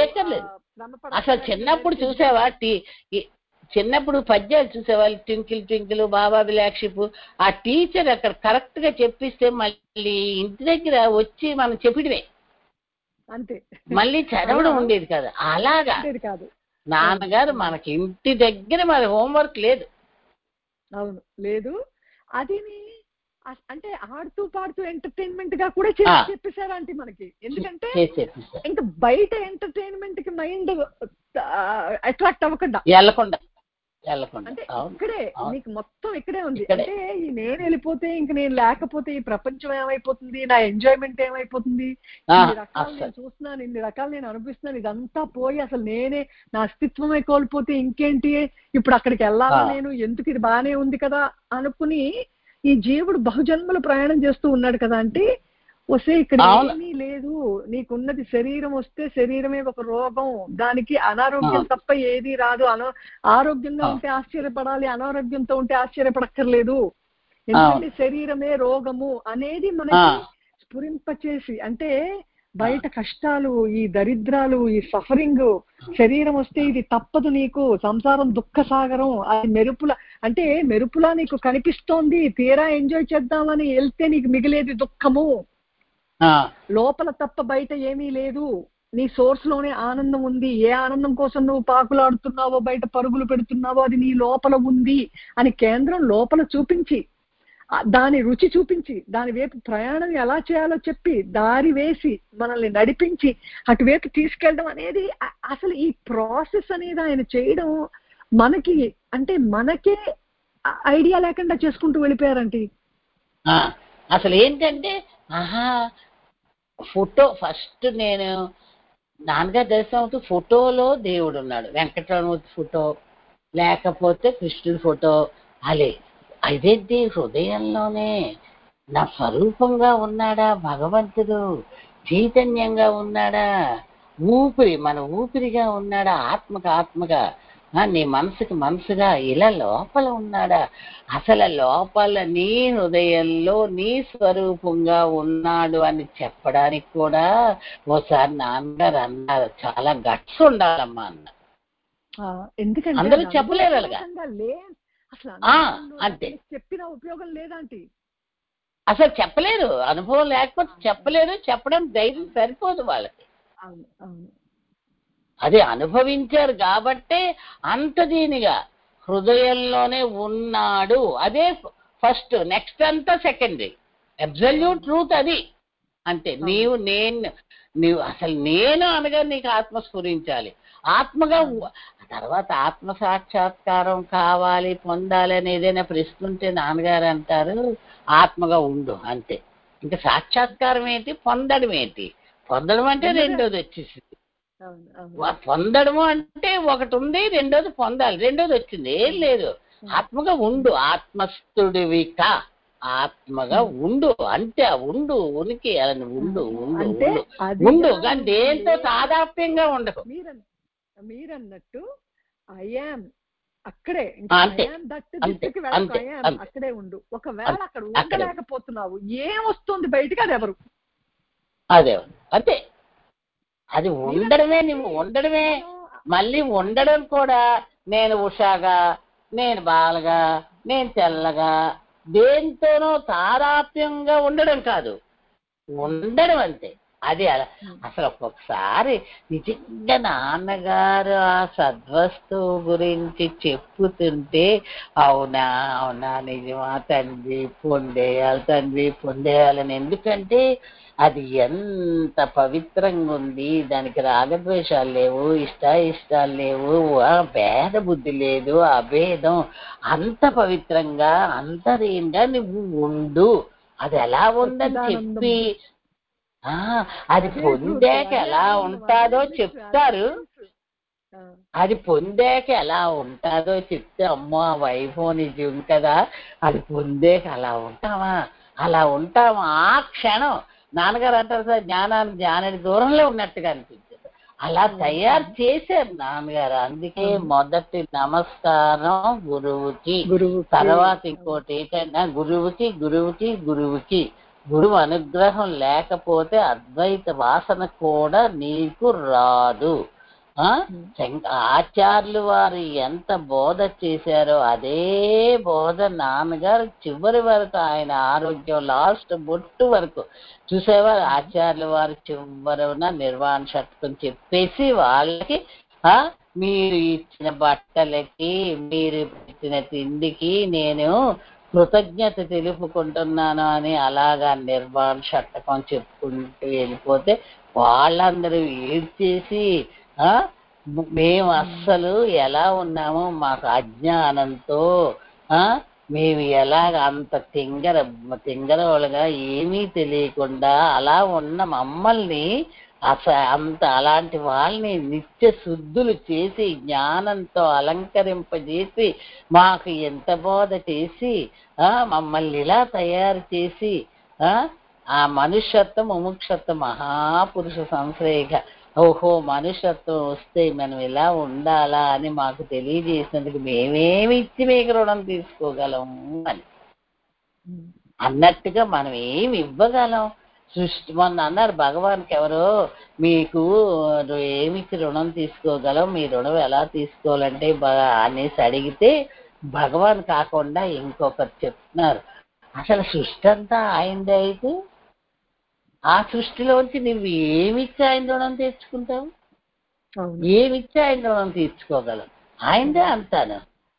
Speaker 3: అసలు చిన్నప్పుడు చూసావా, చిన్నప్పుడు పద్యాలు చూసేవాళ్ళు, ట్వింకిల్ ట్వింకిల్, బాబా బిలాక్షిప్, ఆ టీచర్ అక్కడ కరెక్ట్ గా చెప్పిస్తే మళ్ళీ ఇంటి దగ్గర వచ్చి మనం చెప్పడమే,
Speaker 2: అంతే, మళ్ళీ
Speaker 3: చదవడం ఉండేది కదా. అలాగా
Speaker 2: కాదు
Speaker 3: నాన్నగారు మనకి ఇంటి దగ్గర మరి హోంవర్క్ లేదు.
Speaker 2: అవును, లేదు. అది అంటే ఆడుతూ పాడుతూ ఎంటర్టైన్మెంట్ గా కూడా చెప్పేశారు అంటే మనకి. ఎందుకంటే ఇంకా బయట ఎంటర్టైన్మెంట్ కి మైండ్ అట్రాక్ట్ అవ్వకుండా అంటే ఇక్కడే నీకు మొత్తం ఇక్కడే ఉంది. అంటే ఈ నేను వెళ్ళిపోతే ఇంక నేను లేకపోతే ఈ ప్రపంచం ఏమైపోతుంది, నా ఎంజాయ్మెంట్ ఏమైపోతుంది, ఇన్ని రకాలు నేను చూస్తున్నాను, ఇన్ని రకాలు నేను అనిపిస్తున్నాను, ఇదంతా పోయి అసలు నేనే నా అస్తిత్వమే కోల్పోతే ఇంకేంటి, ఇప్పుడు అక్కడికి వెళ్ళాలా నేను, ఎందుకు ఇది బానే ఉంది కదా అనుకుని ఈ జీవుడు బహుజన్మలు ప్రయాణం చేస్తూ ఉన్నాడు కదా. అంటే వస్తే ఇక్కడ ఏమీ లేదు, నీకున్నది శరీరం, వస్తే శరీరమే ఒక రోగం, దానికి అనారోగ్యం తప్ప ఏది రాదు. ఆరోగ్యంగా ఉంటే ఆశ్చర్యపడాలి, అనారోగ్యంతో ఉంటే ఆశ్చర్యపడక్కర్లేదు, ఎందుకంటే శరీరమే రోగము అనేది మనకి స్ఫురింపచేసి, అంటే బయట కష్టాలు, ఈ దరిద్రాలు, ఈ సఫరింగ్, శరీరం వస్తే ఇది తప్పదు నీకు, సంసారం దుఃఖ సాగరం, అది మెరుపుల అంటే మెరుపులా నీకు కనిపిస్తోంది, తీరా ఎంజాయ్ చేద్దామని వెళ్తే నీకు మిగిలేది దుఃఖము, లోపల తప్ప బయట ఏమీ లేదు, నీ సోర్స్ లోనే ఆనందం ఉంది, ఏ ఆనందం కోసం నువ్వు పాకులాడుతున్నావో బయట పరుగులు పెడుతున్నావో అది నీ లోపల ఉంది అని కేంద్రం లోపల చూపించి, దాని రుచి చూపించి, దాని వైపు ప్రయాణం ఎలా చేయాలో చెప్పి దారి వేసి మనల్ని నడిపించి అటువైపు తీసుకెళ్ళడం అనేది అసలు ఈ ప్రాసెస్ అనేది ఆయన చేయడం మనకి, అంటే మనకే ఐడియా లేకుండా చేసుకుంటూ వెళ్ళిపోయారంటే.
Speaker 3: అసలు ఏంటంటే ఫోటో ఫస్ట్ నేను నాన్నగారు దర్శనం అవుతూ ఫోటోలో దేవుడు ఉన్నాడు, వెంకటరమూర్తి ఫోటో లేకపోతే కృష్ణుడి ఫోటో, అలే అదేంటి హృదయంలోనే నా స్వరూపంగా ఉన్నాడా భగవంతుడు, చైతన్యంగా ఉన్నాడా, ఊపిరి మన ఊపిరిగా ఉన్నాడా, ఆత్మగా నీ మనసుకి మనసుగా ఇలా లోపల ఉన్నాడా, అసలు లోపల నీ హృదయంలో నీ స్వరూపంగా ఉన్నాడు అని చెప్పడానికి కూడా ఓసారి నాన్నగారు అన్నారు, చాలా గట్స్ ఉండాలమ్మా అన్న.
Speaker 2: ఎందుకంటే
Speaker 3: అందరూ చెప్పలేరు అలాగా, అంతే,
Speaker 2: చెప్పిన ఉపయోగం లేదంటే
Speaker 3: అసలు చెప్పలేరు, అనుభవం లేకపోతే చెప్పలేరు, చెప్పడం ధైర్యం సరిపోదు వాళ్ళకి. అదే అనుభవించారు కాబట్టే అంత దీనిగా హృదయంలోనే ఉన్నాడు, అదే ఫస్ట్, నెక్స్ట్ అంతా సెకండరీ, అబ్సల్యూట్ ట్రూత్ అది. అంతే, నీవు అసలు నేను అనగా నీకు ఆత్మ స్ఫురించాలి, ఆత్మగా. తర్వాత ఆత్మ సాక్షాత్కారం కావాలి, పొందాలి అని ఏదైనా ప్రశ్న ఉంటే నాన్నగారు అంటారు ఆత్మగా ఉండు, అంతే. ఇంకా సాక్షాత్కారం ఏంటి, పొందడం ఏంటి, పొందడం అంటే రెండోది వచ్చేసింది, పొందడము అంటే ఒకటి ఉంది, రెండోది పొందాలి, రెండోది వచ్చింది, ఏం లేదు, ఆత్మగా ఉండు, ఆత్మస్థుడివిక, ఆత్మగా ఉండు, అంటే ఉండు, ఉనికి అని ఉండు ఉండు ఉండు ఉండు, కానీ దేంతో తాదాప్యంగా ఉండదు.
Speaker 2: మీరన్నట్టు ఐయామ్ అక్కడే, అక్కడే ఉండు. ఒకవేళ అక్కడ ఉండలేకపోతున్నావు, ఏమొస్తుంది బయటికి, అది ఎవరు,
Speaker 3: అదే అంతే, అది ఉండడమే, నువ్వు ఉండడమే. మళ్ళీ ఉండడం కూడా నేను ఉషాగా, నేను బాలగా, నేను తెల్లగా, దేంతోనో తాదాప్యంగా ఉండడం కాదు, ఉండడం అంతే. అది అలా అసలు ఒక్కొక్కసారి నిజంగా నాన్నగారు ఆ సద్వస్తువు గురించి చెప్పుతుంటే అవునా అవునా నిజమా తండ్రి పొందేయాలని. ఎందుకంటే అది ఎంత పవిత్రంగా ఉంది, దానికి రాగద్వేషాలు లేవు, ఇష్టాలు లేవు, భేద బుద్ధి లేదు, అభేదం, అంత పవిత్రంగా అంతర్యంగా నువ్వు ఉండు. అది ఎలా ఉందని చెప్పి అది పొందాక ఎలా ఉంటాదో చెప్తారు. అది పొందాక ఎలా ఉంటాదో చెప్తే అమ్మో ఆ వైభవం నిజం కదా, అది పొందాక అలా ఉంటామా ఆ క్షణం. నాన్నగారు అంటారు సార్, జ్ఞానానికి దూరంలో ఉన్నట్టుగా అనిపించదు. అలా తయారు చేశారు నాన్నగారు. అందుకే మొదటి నమస్కారం గురువుకి, తర్వాత ఇంకోటి ఏంటంటే గురువుకి గురువు అనుగ్రహం లేకపోతే అద్వైత వాసన కూడా నీకు రాదు. ఆచార్యులు వారు ఎంత బోధ చేశారో అదే బోధ నాన్నగారు చివరి వరకు, ఆయన ఆరోగ్యం లాస్ట్ బొట్టు వరకు చూసేవారు. ఆచార్యులు వారు చివరన నిర్వాణ షట్కం చెప్పేసి వాళ్ళకి మీరు ఇచ్చిన బట్టలకి, మీరు పెట్టిన తిండికి నేను కృతజ్ఞత తెలుపుకుంటున్నాను అని అలాగా నిర్వాణ షట్కం చెప్పుకుంటూ వెళ్ళిపోతే వాళ్ళందరూ ఏడ్చేసి మేము అస్సలు ఎలా ఉన్నామో మాకు అజ్ఞానంతో మేము ఎలాగ అంత తింగరవాళ్ళుగా ఏమీ తెలియకుండా అలా ఉన్న మమ్మల్ని అలాంటి వాళ్ళని నిత్య శుద్ధులు చేసి జ్ఞానంతో అలంకరింపజేసి మాకు ఎంత బోధ చేసి మమ్మల్ని ఇలా తయారు చేసి ఆ మనుష్యత్వం ముముక్షత్వం మహాపురుష సంశ్రయక ఓహో మనుష్యత్వం వస్తే మనం ఇలా ఉండాలా అని మాకు తెలియజేసినందుకు మేమేమి ఇచ్చి మీకు రుణం తీసుకోగలము అని అన్నట్టుగా మనం ఏమి ఇవ్వగలం. సృష్టి మొన్న అన్నారు భగవాన్కి ఎవరో, మీకు ఏమిచ్చి రుణం తీసుకోగలం, మీ రుణం ఎలా తీసుకోవాలంటే అనేసి అడిగితే భగవాన్ కాకుండా ఇంకొకరు చెప్తున్నారు, అసలు సృష్టి అంతా ఆయనదే అయితే ఆ సృష్టిలోంచి నువ్వు ఏమిచ్చి ఆయన రుణం తీర్చుకుంటావు, ఏమిచ్చి ఆయన రుణం తీర్చుకోగలం? ఆయనదే అంతాను.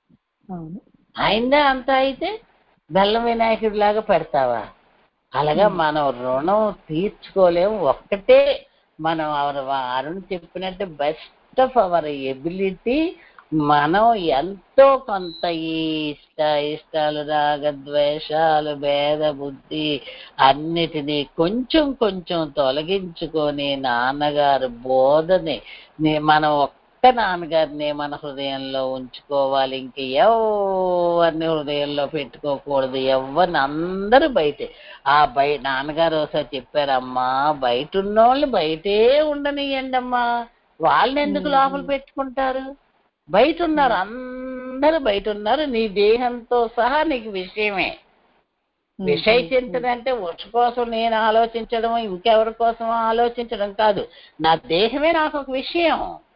Speaker 3: ఆయనదే అంతా అయితే బెల్లం వినాయకుడి లాగా పెడతావా? అలాగా మనం రుణం తీర్చుకోలేము. ఒక్కటే మనం అరుణ్ చెప్పినట్టు బెస్ట్ ఆఫ్ అవర్ ఎబిలిటీ మనం ఎంతో కొంత ఈ ఇష్టాలు రాగద్వేషాలు భేద బుద్ధి అన్నిటినీ కొంచెం కొంచెం తొలగించుకొని నాన్నగారు బోధని మనం ఒక్క నాన్నగారిని మన హృదయంలో ఉంచుకోవాలి. ఇంక ఎవరిని హృదయంలో పెట్టుకోకూడదు. ఎవరిని అందరూ బయటే. నాన్నగారు ఒకసారి చెప్పారమ్మా, బయట ఉన్నోళ్ళు బయటే ఉండనియండి అమ్మా, వాళ్ళని ఎందుకు లోపల పెట్టుకుంటారు? బయట ఉన్నారు, అందరూ బయట ఉన్నారు, నీ దేహంతో సహా నీకు విషయమే. విషయ చింతన అంటే వచ్చి కోసం నేను ఆలోచించడం, ఇంకెవరి కోసం ఆలోచించడం కాదు. నా దేహమే నాకు ఒక విషయం.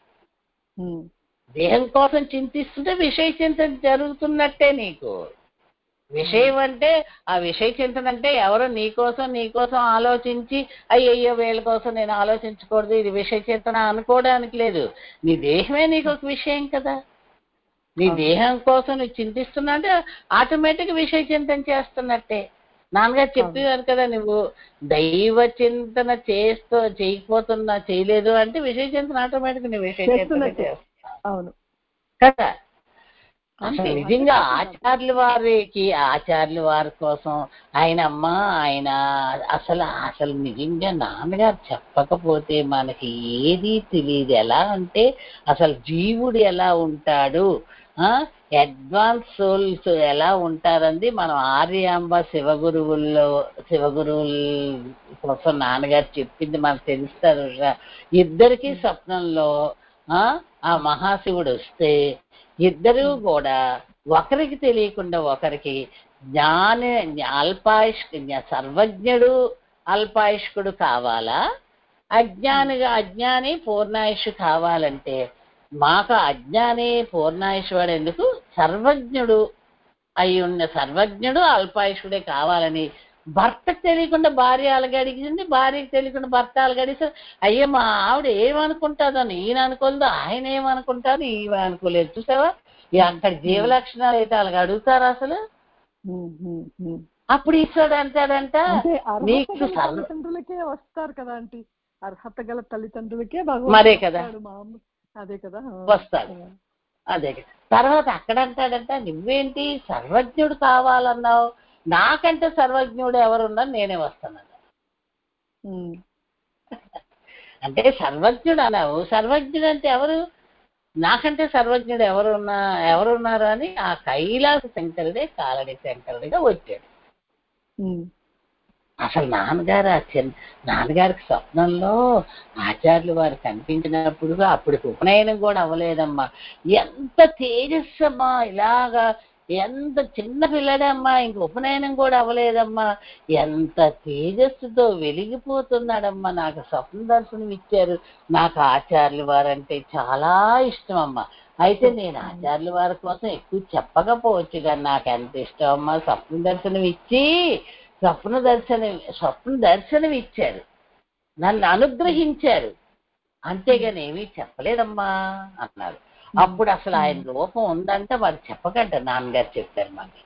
Speaker 3: దేహం కోసం చింతిస్తుంటే విషయ చింతన జరుగుతున్నట్టే. నీకు విషయం అంటే ఆ విషయ చింతన అంటే ఎవరో నీకోసం ఆలోచించి అయ్యయ్యో వీళ్ళ కోసం నేను ఆలోచించకూడదు, ఇది విషయ చింతన అనుకోవడానికి లేదు. నీ దేహమే నీకు ఒక విషయం కదా. నీ దేహం కోసం నువ్వు చింతిస్తున్నా అంటే ఆటోమేటిక్ విషయ చింతన చేస్తున్నట్టే. నాన్నగారు చెప్పేవారు కదా, నువ్వు దైవ చింతన చేయలేదు అంటే విషయ చింతన ఆటోమేటిక్ నువ్వు విషయ చింతన చేస్తావు. అవును కదా. అసలు నిజంగా ఆచార్యుల వారి కోసం ఆయన అసలు నిజంగా నాన్నగారు చెప్పకపోతే మనకి ఏది తెలియదు. ఎలా అంటే అసలు జీవుడు ఎలా ఉంటాడు, అడ్వాన్స్ సోల్స్ ఎలా ఉంటారంది మనం ఆర్యాంబ శివగురువుల కోసం నాన్నగారు చెప్పింది మనకు తెలుస్తారు. ఇద్దరికి స్వప్నంలో ఆ మహాశివుడు వస్తే ఇద్దరూ కూడా ఒకరికి తెలియకుండా ఒకరికి సర్వజ్ఞుడు అల్పాయుష్కుడు కావాలా, అజ్ఞాని పూర్ణాయుష్ కావాలంటే మాకు అజ్ఞాని పూర్ణాయుష్వాడు ఎందుకు, సర్వజ్ఞుడు అయి ఉన్న సర్వజ్ఞుడు అల్పాయుష్కుడే కావాలని భర్తకు తెలియకుండా భార్య అలగడిగింది, భార్యకు తెలియకుండా భర్త అలగడిస్తే అయ్యో మా ఆవిడ ఏమనుకుంటుందని ఈయన అనుకోలేదు, ఆయన ఏమనుకుంటారు ఈమె అనుకోలేదు. చూసావా అక్కడ జీవలక్షణాలు అయితే అలాగ అడుగుతారు అసలు. అప్పుడు ఈశ్వరుడు అంటాడంట నీకు
Speaker 2: తల్లిదండ్రులకే వస్తారు కదా ఆంటీ, అర్హత గల తల్లిదండ్రులకే
Speaker 3: మరే కదా
Speaker 2: అదే కదా
Speaker 3: వస్తాడు. అదే తర్వాత అక్కడ అంటాడంట నువ్వేంటి సర్వజ్ఞుడు కావాలన్నావు, నాకంటే సర్వజ్ఞుడు ఎవరున్నారు నేనే వస్తానన్నా. అంటే సర్వజ్ఞుడు అన్నావు, సర్వజ్ఞుడు అంటే ఎవరు, నాకంటే సర్వజ్ఞుడు ఎవరున్నారు అని ఆ కైలాస శంకరుడే కాలడి శంకరుడిగా వచ్చాడు. అసలు నాన్నగారికి స్వప్నంలో ఆచార్యులు వారు కనిపించినప్పుడు అప్పటికి ఉపనయనం కూడా అవ్వలేదమ్మా. ఎంత తేజస్సమ్మా, ఇలాగా ఎంత చిన్న పిల్లడమ్మా, ఇంక ఉపనయనం కూడా అవ్వలేదమ్మా, ఎంత తేజస్సుతో వెలిగిపోతున్నాడమ్మా. నాకు స్వప్న దర్శనం ఇచ్చారు. నాకు ఆచార్యులు వారంటే చాలా ఇష్టం అమ్మా. అయితే నేను ఆచార్యుల వారి కోసం ఎక్కువ చెప్పకపోవచ్చు కానీ నాకు ఎంత ఇష్టం అమ్మా. స్వప్న దర్శనం ఇచ్చారు, నన్ను అనుగ్రహించారు, అంతేగాని ఏమీ చెప్పలేదమ్మా అన్నారు. అప్పుడు అసలు ఆయన రూపం ఉందంటే వారు చెప్పకంట నాన్నగారు చెప్పారు మాకు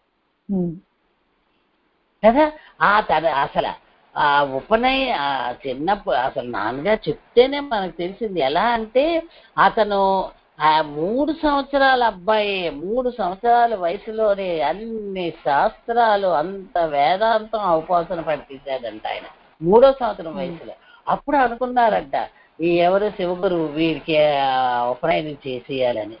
Speaker 3: కదా. అసలు ఆ చిన్నప్పుడు అసలు నాన్నగారు చెప్తేనే మనకు తెలిసింది. ఎలా అంటే అతను ఆ 3 సంవత్సరాల అబ్బాయి, 3 సంవత్సరాల వయసులోనే అన్ని శాస్త్రాలు అంత వేదాంతం అవపోసన పట్టించాడంట ఆయన 3వ సంవత్సరం వయసులో. అప్పుడు అనుకున్నారంట ఈ ఎవరు శివగురు వీరికి ఉపనయనం చేసేయాలని.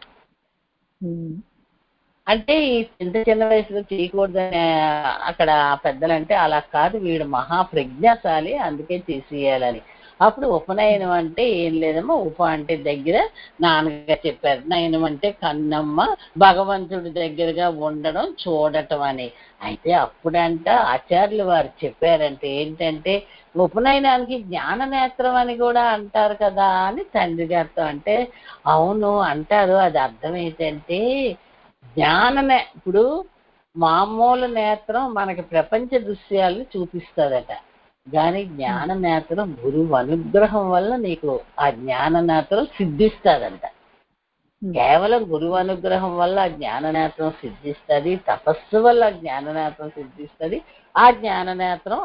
Speaker 3: అంటే ఇంత చిన్న వయసులో చేయకూడదని అక్కడ పెద్దలంటే అలా కాదు, వీడు మహాప్రజ్ఞాశాలి అందుకే చేసేయాలని. అప్పుడు ఉపనయనం అంటే ఏం లేదమ్మా, అంటే దగ్గర నాన్నగారు చెప్పారు, నయనం అంటే కన్నమ్మ, భగవంతుడి దగ్గరగా ఉండడం చూడటం అని. అయితే అప్పుడంట ఆచార్యులు వారు చెప్పారంటే ఏంటంటే ఉపనయనానికి జ్ఞాన నేత్రం అని కూడా అంటారు కదా అని తండ్రి గారితో అంటే, అవును అంటారు, అది అర్థం ఏంటంటే ఇప్పుడు మామూలు నేత్రం మనకి ప్రపంచ దృశ్యాలను చూపిస్తుందట, కానీ జ్ఞాన నేత్రం గురువు అనుగ్రహం వల్ల నీకు ఆ జ్ఞాన నేత్రం సిద్ధిస్తుందంట. కేవలం గురువు అనుగ్రహం వల్ల ఆ జ్ఞాన నేత్రం సిద్ధిస్తుంది, తపస్సు వల్ల జ్ఞాన నేత్రం సిద్ధిస్తుంది. ఆ జ్ఞాన నేత్రం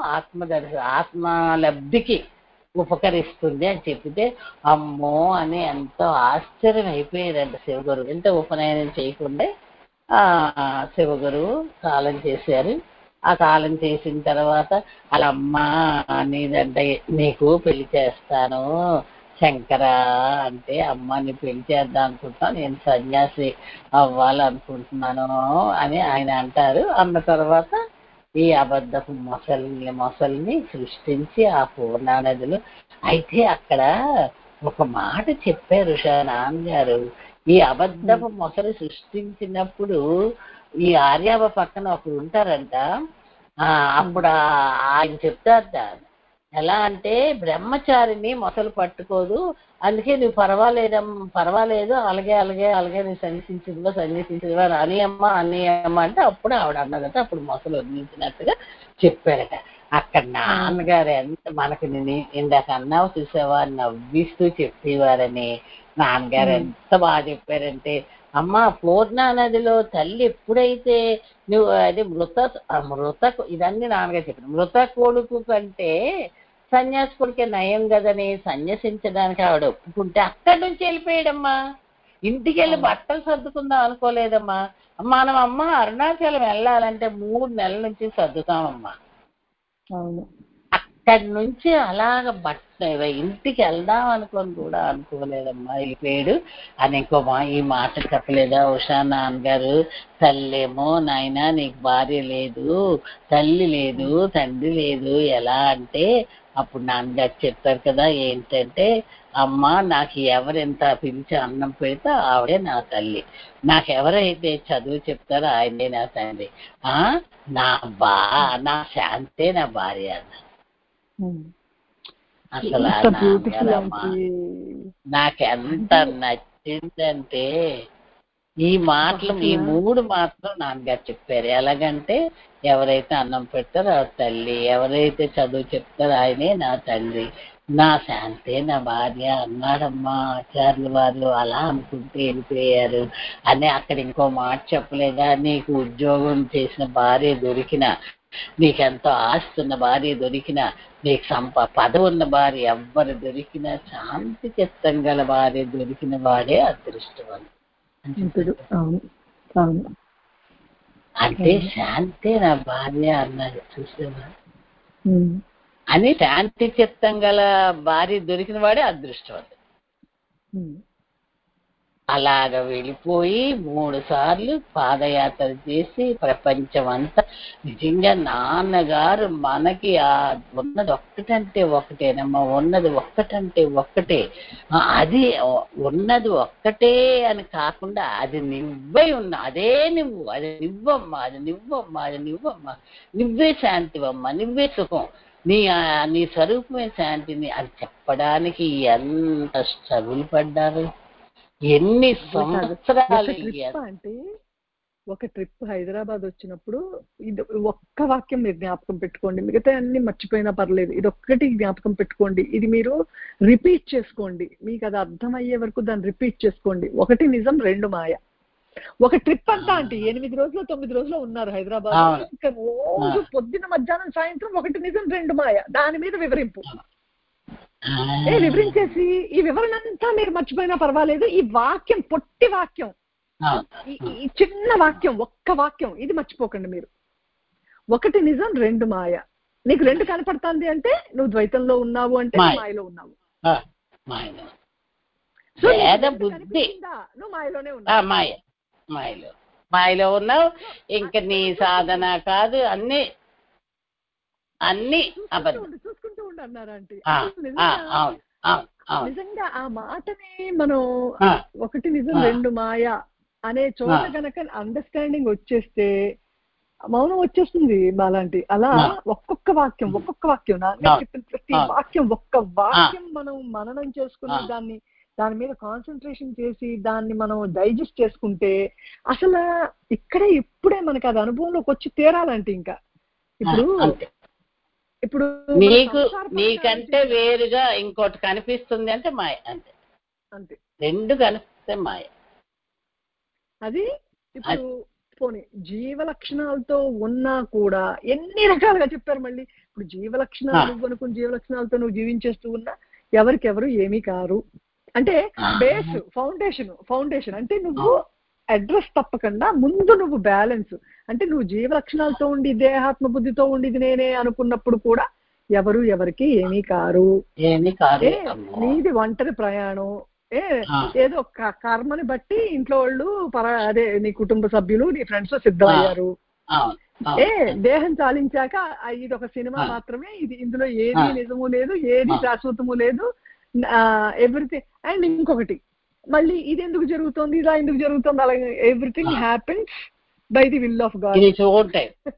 Speaker 3: ఆత్మలబ్ధికి ఉపకరిస్తుంది అని చెప్పితే అమ్మో అని ఎంతో ఆశ్చర్యం అయిపోయేదంట శివగురు. ఎంత ఉపనయనం చేయకుండా శివగురువు కాలం చేశారు. ఆ కాలం చేసిన తర్వాత వాళ్ళ అమ్మ అనేదంటే నీకు పెళ్లి చేస్తాను శంకర అంటే, అమ్మని పెళ్లి చేద్దాం అనుకుంటున్నాను, నేను సన్యాసి అవ్వాలనుకుంటున్నాను అని ఆయన అంటారు. అన్న తర్వాత ఈ అబద్ధపు మొసల్ని సృష్టించి ఆ పూర్ణానదిలో. అయితే అక్కడ ఒక మాట చెప్పారు నాన్నగారు, ఈ అబద్ధపు మొసలు సృష్టించినప్పుడు ఈ ఆర్యాబ పక్కన ఒకరు ఉంటారంట. అప్పుడు ఆయన చెప్తారట, ఎలా అంటే బ్రహ్మచారిని మొసలు పట్టుకోదు, అందుకే నువ్వు పర్వాలేదు అలాగే నువ్వు సన్నిసించిందివా అని అమ్మ అంటే అప్పుడు ఆవిడ అన్నదట. అప్పుడు మొసలు వదిలించినట్టుగా చెప్పారట. అక్కడ నాన్నగారు ఎంత మనకి ఇందాక అన్నావు చూసావా నవ్విస్తూ చెప్పేవారని, నాన్నగారు ఎంత బాగా చెప్పారంటే, అమ్మ పూర్ణా నదిలో తల్లి ఎప్పుడైతే నువ్వు అది మృత ఇదన్నీ నాన్నగారు చెప్పారు, మృత కొడుకు కంటే సన్యాసి కొడుకే నయం కదని సన్యసించడానికి ఆవిడ ఒప్పుకుంటే అక్కడి నుంచి వెళ్ళిపోయాడమ్మా. ఇంటికి వెళ్ళి బట్టలు సర్దుకుందాం అనుకోలేదమ్మా. మనం అమ్మ అరుణాచలం వెళ్ళాలంటే 3 నెలల నుంచి సర్దుతామమ్మా. అవును, అక్కడి నుంచి అలాగ ఇంటికి వెళ్దాం అనుకొని కూడా అనుకోలేదమ్మా, వెళ్ళిపోయాడు అని. ఈ మాట చెప్పలేదా ఉషా నాన్నగారు, తల్లేమో నాయన నీకు భార్య లేదు, తల్లి లేదు, తండ్రి లేదు, ఎలా అంటే అప్పుడు నాన్నగారు చెప్పారు కదా ఏంటంటే, అమ్మ నాకు ఎవరెంత పిలిచి అన్నం పెడితే ఆవిడే నా తల్లి, నాకెవరైతే చదువు చెప్తారో ఆయనే నా తండ్రి, నా శాంతే నా భార్య అన్న. అసలు నాకెంత నచ్చిందంటే ఈ మాటలు ఈ 3 మాత్రం నాన్నగారు చెప్పారు. ఎలాగంటే ఎవరైతే అన్నం పెడతారో ఆ తల్లి, ఎవరైతే చదువు చెప్తారో ఆయనే నా తండ్రి, నా శాంతే నా భార్య అన్నాడమ్మా ఆచార్యులు వారు. అలా అనుకుంటే వెళ్ళిపోయారు అని అక్కడ ఇంకో మాట చెప్పలేదా? నీకు ఉద్యోగం చేసిన భార్య దొరికిన, నీకెంతో ఆస్తున్న భార్య దొరికిన, నీకు పదవి ఉన్న భార్య ఎవ్వరు దొరికినా శాంతి చిత్తం గల భార్య దొరికిన వాడే అదృష్టవంతుడు. అంటే శాంతే నా భార్య అన్నది చూసేవా అని. శాంతి చిత్తం గల భార్య దొరికిన వాడే అదృష్టవంతుడు. అలాగ వెళ్ళిపోయి 3 సార్లు పాదయాత్ర చేసి ప్రపంచం అంతా. నిజంగా నాన్నగారు మనకి ఉన్నది ఒక్కటంటే ఒకటేనమ్మా, ఉన్నది ఒక్కటంటే ఒక్కటే. అది ఉన్నది ఒక్కటే అని కాకుండా అది నువ్వై ఉన్నా, అదే నువ్వు, అది నువ్వమ్మా, అది నువ్వమ్మా, అది నువ్వమ్మా, నువ్వే శాంతివమ్మా, నువ్వే సుఖం, నీ స్వరూపమే శాంతిని అది చెప్పడానికి ఎంత స్ట్రగుల్ పడ్డారు, ఎన్ని సంవత్సరాలు.
Speaker 2: అంటే ఒక ట్రిప్ హైదరాబాద్ వచ్చినప్పుడు ఇది ఒక్క వాక్యం మీరు జ్ఞాపకం పెట్టుకోండి, మిగతా అన్ని మర్చిపోయినా పర్లేదు, ఇది ఒక్కటి జ్ఞాపకం పెట్టుకోండి, ఇది మీరు రిపీట్ చేసుకోండి, మీకు అది అర్థమయ్యే వరకు దాన్ని రిపీట్ చేసుకోండి. 1 నిజం 2 మాయ. ఒక ట్రిప్ అంతా అంటే 8 రోజులు 9 రోజులు ఉన్నారు హైదరాబాద్. ఇంకా రోజు పొద్దున మధ్యాహ్నం సాయంత్రం 1 నిజం 2 మాయ, దాని మీద వివరింపు. వివరించేసి ఈ వివరణ అంతా మీరు మర్చిపోయినా పర్వాలేదు, ఈ వాక్యం, పొట్టి వాక్యం, ఈ చిన్న వాక్యం, ఒక్క వాక్యం ఇది మర్చిపోకండి మీరు. 1 నిజం 2 మాయ. నీకు 2 కనపడుతుంది అంటే నువ్వు ద్వైతంలో ఉన్నావు, అంటే మాయలో ఉన్నావు. నువ్వు మాయలోనే ఉన్నావు,
Speaker 3: మాయలో ఉన్నావు. ఇంకా నీ సాధన కాదు, అన్ని
Speaker 2: చూసుకుంటూ ఉండు అన్నారంటే. నిజంగా ఆ మాటని మనం 1 నిజం 2 మాయ అనే చోట గనక అండర్స్టాండింగ్ వచ్చేస్తే మౌనం వచ్చేస్తుంది బాలాంటి. అలా ఒక్కొక్క వాక్యం ప్రతి వాక్యం, ఒక్క వాక్యం మనం మననం చేసుకుని దాని మీద కాన్సన్ట్రేషన్ చేసి దాన్ని మనం డైజెస్ట్ చేసుకుంటే అసలు ఇప్పుడే మనకి అది అనుభవంలోకి వచ్చి తీరాలంటే ఇంకా ఇప్పుడు
Speaker 3: నీకంటే వేరుగా ఇంకోటి కనిపిస్తుంది అంటే మాయ. అంతే 2 కనిపిస్తే మాయ.
Speaker 2: అది ఇప్పుడు పోనీ జీవ లక్షణాలతో ఉన్నా కూడా ఎన్ని రకాలుగా చెప్పారు. మళ్ళీ ఇప్పుడు జీవ లక్షణాలు నువ్వు అనుకుని జీవ లక్షణాలతో నువ్వు జీవించేస్తూ ఉన్నా ఎవరికెవరు ఏమీ కారు అంటే బేస్ ఫౌండేషన్ అంటే నువ్వు అడ్రస్ తప్పకుండా ముందు నువ్వు బ్యాలెన్స్ అంటే నువ్వు జీవ లక్షణాలతో ఉండి దేహాత్మ బుద్ధితో ఉండి నేనే అనుకున్నప్పుడు కూడా ఎవరు ఎవరికి ఏమీ కారు, నీది ఒంటరి ప్రయాణం, ఏదో కర్మని బట్టి ఇంట్లో వాళ్ళు అదే నీ కుటుంబ సభ్యులు నీ ఫ్రెండ్స్ సిద్ధమయ్యారు. దేహం చాలించాక ఇది ఒక సినిమా మాత్రమే, ఇది ఇందులో ఏది నిజము లేదు, ఏది శాశ్వతము లేదు, ఎవ్రీథింగ్. అండ్ ఇంకొకటి మళ్ళీ ఇది ఎందుకు జరుగుతుంది, ఇలా ఎందుకు జరుగుతుంది, అలాగే everything happens by the will of God.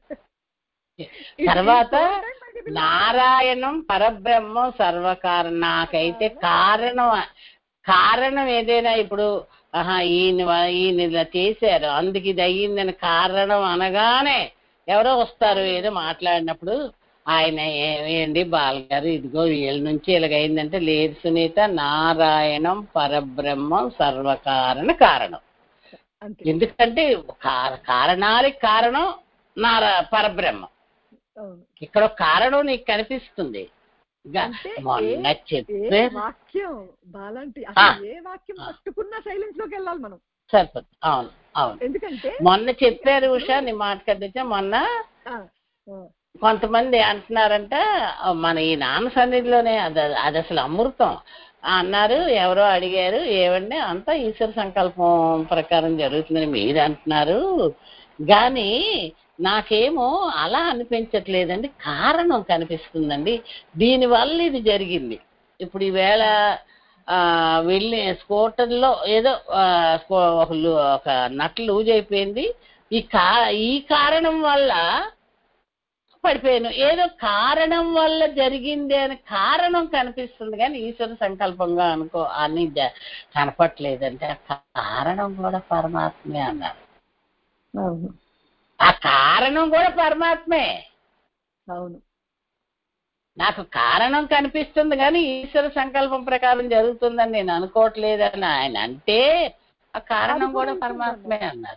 Speaker 3: తర్వాత నారాయణం పరబ్రహ్మం సర్వకారణం. నాకైతే కారణం ఏదైనా ఇప్పుడు ఈయన ఇలా చేశారు అందుకు ఇది అయ్యిందని కారణం అనగానే ఎవరో వస్తారు ఏదో మాట్లాడినప్పుడు ఆయన ఏంటి బాలగారు ఇదిగో వీళ్ళ నుంచి ఇలాగైందంటే లేదు సునీత, నారాయణం పరబ్రహ్మం సర్వకారణ కారణం. ఎందుకంటే కారణానికి కారణం పరబ్రహ్మం. ఇక్కడ కారణం నీకు కనిపిస్తుంది. మొన్న చెప్పే
Speaker 2: వాక్యం బాలాంటి ఏ వాక్యం పట్టుకున్నా సైలెన్స్ లోకి వెళ్ళాలి మనం,
Speaker 3: సరిపోతుంది. అవును ఎందుకంటే మొన్న చెప్పారు ఉషా, నీ మాట కట్టించా. మొన్న కొంతమంది అంటున్నారంట మన ఈ నాన్న సన్నిధిలోనే అది అసలు అమృతం అన్నారు. ఎవరో అడిగారు ఏమండి అంతా ఈశ్వర సంకల్పం ప్రకారం జరుగుతుందని మీరు అంటున్నారు, కానీ నాకేమో అలా అనిపించట్లేదండి, కారణం కనిపిస్తుందండి, దీనివల్ల ఇది జరిగింది. ఇప్పుడు ఈవేళ వెళ్ళి స్కూటర్లో ఏదో ఒక నట్ లూజ్ అయిపోయింది, ఈ కారణం వల్ల పడిపోయాను, ఏదో కారణం వల్ల జరిగింది అని కారణం కనిపిస్తుంది కానీ ఈశ్వర సంకల్పంగా అనుకో అని కనపట్లేదంటే ఆ కారణం కూడా పరమాత్మే అన్నారు.
Speaker 2: అవును
Speaker 3: ఆ కారణం కూడా పరమాత్మే.
Speaker 2: అవును
Speaker 3: నాకు కారణం కనిపిస్తుంది కానీ ఈశ్వర సంకల్పం ప్రకారం జరుగుతుందని నేను అనుకోవట్లేదని ఆయన అంటే ఆ కారణం కూడా పరమాత్మే అన్నారు.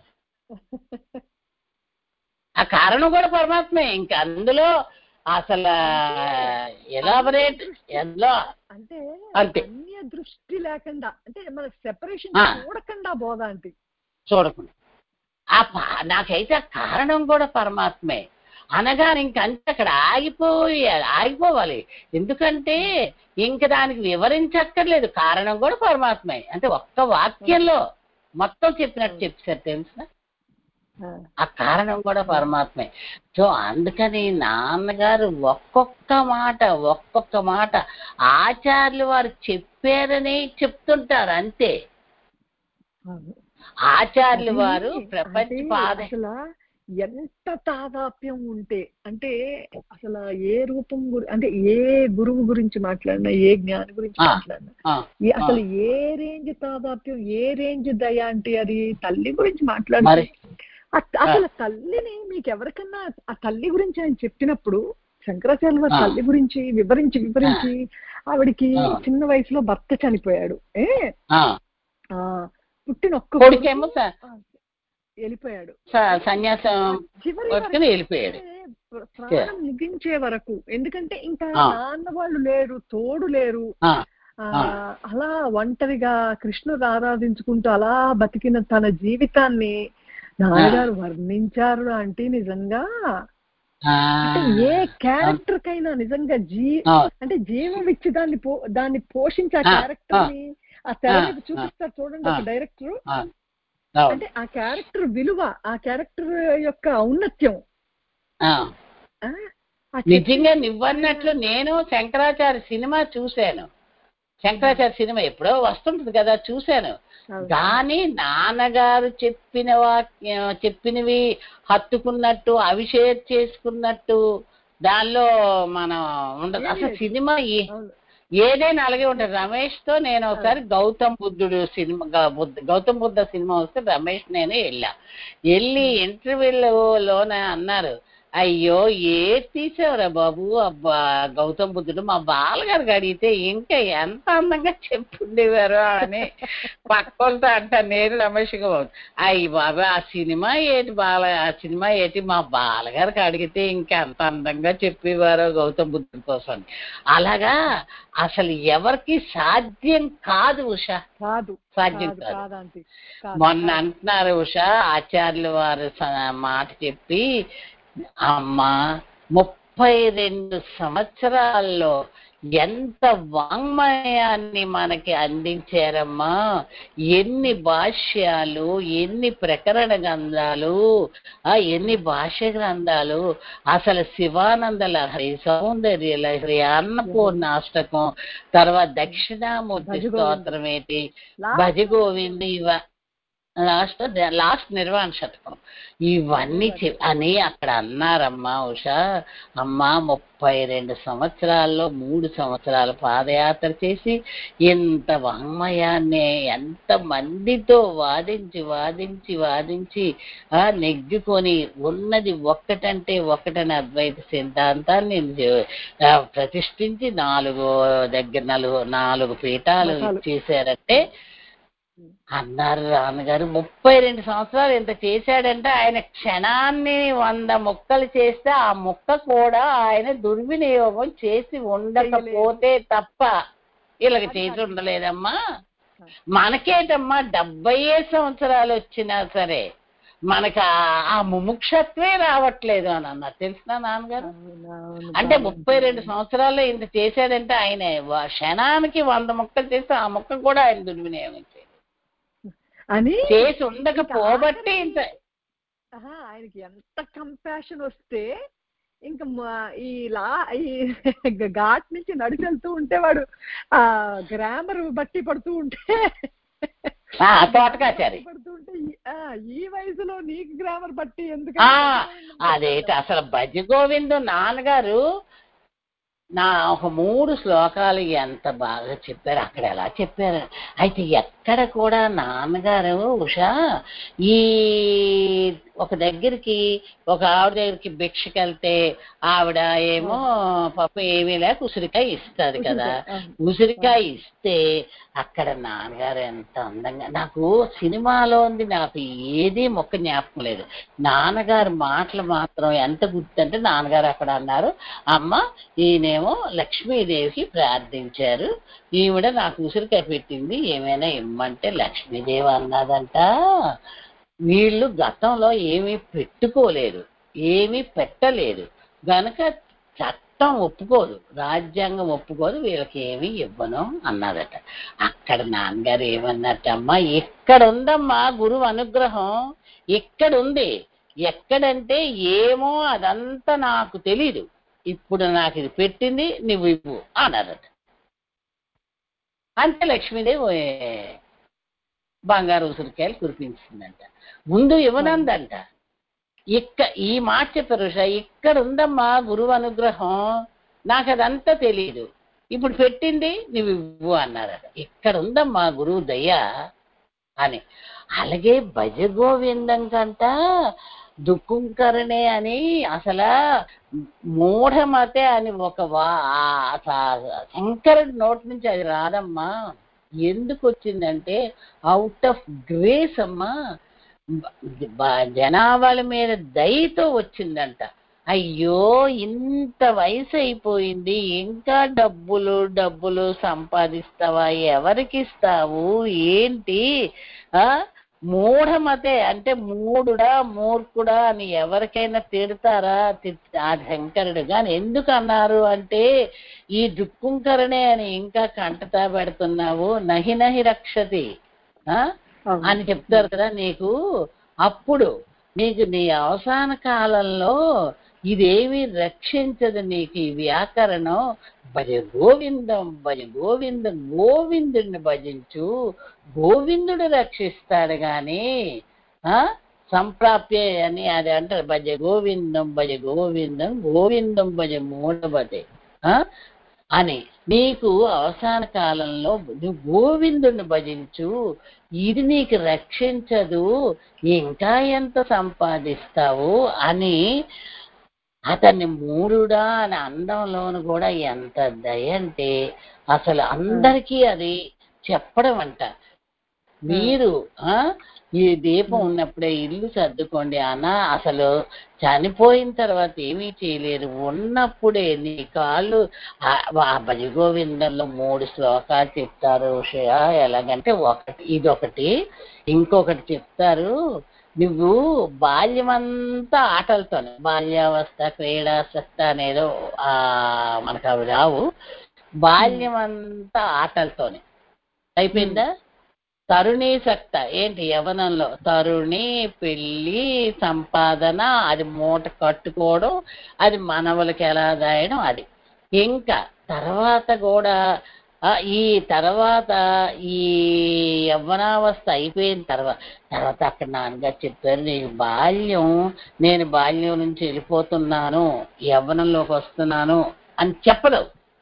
Speaker 3: ఆ కారణం కూడా పరమాత్మే. ఇంకా అందులో అసలు ఎలాబరేట్
Speaker 2: అంటే
Speaker 3: అంతే,
Speaker 2: అన్య దృష్టి లేకుండా, అంటే మన సెపరేషన్ చూడకుండా బోధ అంటే
Speaker 3: చూడకుండా నాకైతే ఆ కారణం కూడా పరమాత్మే అనగా ఇంకంతే అక్కడ ఆగిపోవాలి. ఎందుకంటే ఇంక దానికి వివరించక్కర్లేదు, కారణం కూడా పరమాత్మే అంటే ఒక్క వాక్యంలో మొత్తం చెప్పినట్టు చెప్పారు తెలుసా. ఆ కారణం కూడా పరమాత్మే. సో అందుకని నాన్నగారు ఒక్కొక్క మాట ఆచార్యులు వారు చెప్పారని చెప్తుంటారు అంతే. ఆచార్యులు వారు ప్రపంచ
Speaker 2: అసలు ఎంత తాదాప్యం ఉంటే, అంటే అసలు ఏ రూపం అంటే ఏ గురువు గురించి మాట్లాడినా, ఏ జ్ఞాని గురించి మాట్లాడినా అసలు ఏ రేంజ్ తాదాప్యం, ఏ రేంజ్ దయ అంటే అది తల్లి గురించి మాట్లాడుతుంది. అసలు తల్లిని మీకు ఎవరికన్నా ఆ తల్లి గురించి ఆయన చెప్పినప్పుడు, శంకరాచార్యుల వారి తల్లి గురించి వివరించి ఆవిడికి చిన్న వయసులో భర్త చనిపోయాడు, పుట్టిన ఒక్క వెళ్ళిపోయాడు,
Speaker 3: సన్యాసం
Speaker 2: వెళ్ళిపోయాడు ప్రాణం ముగించే వరకు. ఎందుకంటే ఇంకా నాన్న వాళ్ళు లేరు, తోడు లేరు, అలా ఒంటరిగా కృష్ణుడు ఆరాధించుకుంటూ అలా బతికిన తన జీవితాన్ని నాన్నగారు వర్ణించారు అంటే నిజంగా అంటే ఏ క్యారెక్టర్ కైనా నిజంగా అంటే జీవం ఇచ్చి దాన్ని పోషించి ఆ క్యారెక్టర్ ని ఆ తెర మీద చూపిస్తారు చూడండి ఒక డైరెక్టర్. అంటే ఆ క్యారెక్టర్ విలువ, ఆ క్యారెక్టర్ యొక్క ఔన్నత్యం
Speaker 3: నిజంగా నువ్వన్నట్లు నేను శంకరాచార్య సినిమా చూశాను. శంకరాచార్య సినిమా ఎప్పుడో వస్తుంటది కదా, చూశాను. కానీ నాన్నగారు చెప్పినవి హత్తుకున్నట్టు అవి షేర్ చేసుకున్నట్టు దానిలో మనం ఉండదు. అసలు సినిమా ఏదైనా అలాగే ఉంటుంది. రమేష్ తో నేను ఒకసారి గౌతమ్ బుద్ధ సినిమా వస్తే రమేష్ నేను వెళ్ళి ఇంటర్వ్యూలోనే అన్నారు, అయ్యో తీసావురా బాబు, అబ్బా గౌతమ్ బుద్ధుడు మా బాలగారికి అడిగితే ఇంకా ఎంత అందంగా చెప్పుండేవారు అని పక్కలతో అంటారు. నేను రమేష్గా అయ్యి బాబా ఆ సినిమా ఏంటి మా బాలగారికి అడిగితే ఇంకా ఎంత అందంగా చెప్పేవారో గౌతమ్ బుద్ధుడి కోసం. అలాగా అసలు ఎవరికి సాధ్యం కాదు ఉషా, సాధ్యం కాదు. మొన్న అంటున్నారు ఉషా, ఆచార్యుల వారు మాట చెప్పి అమ్మా 32 సంవత్సరాల్లో ఎంత వాంగ్మయాన్ని మనకి అందించారమ్మా, ఎన్ని భాష్యాలు, ఎన్ని ప్రకరణ గ్రంథాలు, ఎన్ని భాష్య గ్రంథాలు, అసలు శివానంద లహరి, సౌందర్య లహరి, అన్నపూర్ణాష్టకం, తర్వాత దక్షిణామూర్తి స్తోత్రం ఏంటి, భజ గోవింద్, లాస్ట్ నిర్వాణ శతకం, ఇవన్నీ అని అక్కడ అన్నారమ్మా ఉషా. అమ్మా 32 సంవత్సరాల్లో 3 సంవత్సరాలు పాదయాత్ర చేసి ఎంత వాంగ్మయాన్ని ఎంత మందితో వాదించి నెగ్గుకొని ఉన్నది ఒక్కటంటే ఒక్కటని అద్వైత సిద్ధాంతాన్ని ప్రతిష్ఠించి 4 పీఠాలు చేశారంటే అన్నారు. నాన్నగారు 32 సంవత్సరాలు ఎంత చేశాడంటే ఆయన క్షణాన్ని 100 ముక్కలు చేస్తే ఆ ముక్క కూడా ఆయన దుర్వినియోగం చేసి ఉండకపోతే తప్ప ఇలాగ చేసి ఉండలేదమ్మా. మనకేటమ్మా 70 సంవత్సరాలు వచ్చినా సరే మనకు ఆ ముముక్షత్వే రావట్లేదు అని అన్నారు. తెలిసిన నాన్నగారు అంటే 32 సంవత్సరాల్లో ఇంత చేశాడంటే ఆయన క్షణానికి 100 ముక్కలు చేస్తే ఆ ముక్క కూడా ఆయన దుర్వినియోగం
Speaker 2: అని
Speaker 3: చేసి ఉండకపోబట్టి ఇంత
Speaker 2: ఆయనకి ఎంత కంపాషన్ వస్తే ఇంకా ఈ ఘాట్ నుంచి నడిచెళ్తూ ఉంటే వాడు గ్రామర్ బట్టి పడుతూ ఉంటే
Speaker 3: తోటకాచారి
Speaker 2: పడుతూ ఉంటే ఈ వయసులో నీకు గ్రామర్ బట్టి ఎందుకు?
Speaker 3: అదేంటి అసలు భజ గోవిందం నాన్నగారు ఒక 3 శ్లోకాలు ఎంత బాగా చెప్పారు. అక్కడ ఎలా చెప్పారు అయితే ఎక్కడ కూడా నాన్నగారు ఉషా ఈ ఒక దగ్గరికి ఒక ఆవిడ దగ్గరికి భిక్షకి వెళ్తే ఆవిడ ఏమో పాపం ఏమీ లేక ఉసిరికాయ ఇస్తుంది కదా. ఉసిరికాయ ఇస్తే అక్కడ నాన్నగారు ఎంత అందంగా, నాకు సినిమాలో ఉంది, నాకు ఏది మొక్క జ్ఞాపకం లేదు, నాన్నగారు మాటలు మాత్రం ఎంత గుర్తంటే నాన్నగారు అక్కడ అన్నారు, అమ్మ ఈయనేమో లక్ష్మీదేవికి ప్రార్థించారు, ఈవిడ నాకు ఉసిరికాయ పెట్టింది, ఏమైనా ఇమ్మంటే లక్ష్మీదేవి అన్నదంట వీళ్ళు గతంలో ఏమీ పెట్టుకోలేదు, ఏమీ పెట్టలేదు గనక చట్టం ఒప్పుకోదు, రాజ్యాంగం ఒప్పుకోదు, వీళ్ళకి ఏమీ ఇవ్వను అన్నదట. అక్కడ నాన్నగారు ఏమన్నట్టమ్మా, ఇక్కడ ఉందమ్మా గురువు అనుగ్రహం, ఇక్కడ ఉంది. ఎక్కడంటే ఏమో అదంతా నాకు తెలీదు, ఇప్పుడు నాకు ఇది పెట్టింది నువ్వు ఇవ్వు అన్నారట. అంతే లక్ష్మీదేవి బంగారు ఉసిరికాయలు కురిపించిందంట. ముందు ఇవ్వనందంట. ఈ మాట చెప్పారు, ఇక్కడ ఉందమ్మా గురువు అనుగ్రహం, నాకు అదంతా తెలియదు, ఇప్పుడు పెట్టింది నువ్వు ఇవ్వు అన్నారట. ఇక్కడ ఉందమ్మా గురువు దయ అని. అలాగే భజ గోవిందం కంట దుఃఖంకరణే అని అసలు మూఢమతే అని ఒక శంకరుడి నోటి నుంచి అది రాదమ్మా. ఎందుకు వచ్చిందంటే అవుట్ ఆఫ్ గ్రేస్ అమ్మా, జనాభాల మీద దయతో వచ్చిందంట. అయ్యో ఇంత వయసు అయిపోయింది, ఇంకా డబ్బులు డబ్బులు సంపాదిస్తావా, ఎవరికి ఇస్తావు ఏంటి, మూఢమతే అంటే మూడుడా మూర్ఖుడా అని ఎవరికైనా తిడతారా? ఆ శంకరుడు కానీ ఎందుకు అన్నారు అంటే ఈ దుఃఖంకరణే అని ఇంకా కంటతా పెడుతున్నావు, నహి నహి రక్షతి అని చెప్తారు కదా నీకు. అప్పుడు నీకు నీ అవసాన కాలంలో ఇదేమీ రక్షించదు నీకు ఈ వ్యాకరణం. భజ గోవిందం భజ గోవిందం, గోవిందుడిని భజించు, గోవిందుడు రక్షిస్తాడు గాని సంప్రాప్య అని అది అంటారు. భజ గోవిందం భజ గోవిందం, గోవిందం భజ మూఢభజే అని. నీకు అవసాన కాలంలో నువ్వు గోవిందుడిని భజించు, ఇది నీకు రక్షించదు, ఇంకా ఎంత సంపాదిస్తావు అని అతన్ని మూడుడా అని అందంలోను కూడా ఎంత దయ అంటే అసలు అందరికీ అది చెప్పడం అంట. మీరు ఈ దీపం ఉన్నప్పుడే ఇల్లు సర్దుకోండి అన్నా, అసలు చనిపోయిన తర్వాత ఏమీ చేయలేరు, ఉన్నప్పుడే నీ కాళ్ళు. ఆ భజగోవిందంలో 3 శ్లోకాలు చెప్తారు ఉషయ. ఎలాగంటే ఇదొకటి, ఇంకొకటి చెప్తారు. నువ్వు బాల్యమంతా ఆటలతోనే, బాల్యావస్థ క్రీడాసక్త అనేదో మనకు అవి రావు, బాల్యమంతా ఆటలతోనే అయిపోయిందా. తరుణీ సక్త ఏంటి యవ్వనంలో, తరుణి పెళ్ళి సంపాదన, అది మూట కట్టుకోవడం, అది మనవలకి ఎలా దాయడం, అది ఇంకా తర్వాత కూడా ఈ తర్వాత ఈ యవ్వనావస్థ అయిపోయిన తర్వాత అక్కడ నాన్నగారు చెప్పారు, నేను బాల్యం నుంచి వెళ్ళిపోతున్నాను, యవ్వనంలోకి వస్తున్నాను అని చెప్పదు.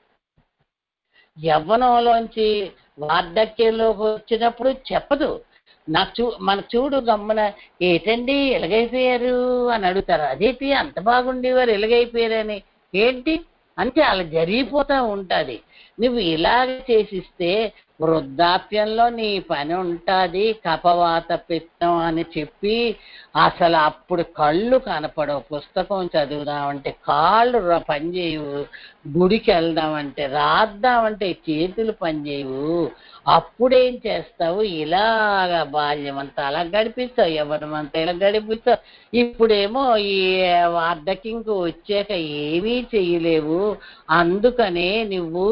Speaker 3: యవ్వనంలోంచి వార్ధక్యంలోకి వచ్చినప్పుడు చెప్పదు. మనకు చూడు గమ్మన ఏంటండి ఎలాగైపోయారు అని అడుగుతారు. అదేంటి అంత బాగుండేవారు ఎలాగైపోయారని, ఏంటి అంటే అలా జరిగిపోతూ ఉంటుంది. నువ్వు ఇలాగ చేసిస్తే వృద్ధాప్యంలో నీ పని ఉంటుంది, కపవాత పిత్తం అని చెప్పి అసలు అప్పుడు కళ్ళు కనపడవు, పుస్తకం చదువుదామంటే కాళ్ళు పనిచేయవు, గుడికి వెళ్దామంటే రాద్దామంటే చేతులు పనిచేయవు. అప్పుడేం చేస్తావు, ఇలాగా బాల్యం అంతా అలా గడిపిస్తావు, యవ్వనమంతా ఇలా గడిపిస్తావు. ఇప్పుడేమో ఈ వార్ధక్యంకు వచ్చాక ఏమీ చెయ్యలేవు. అందుకనే నువ్వు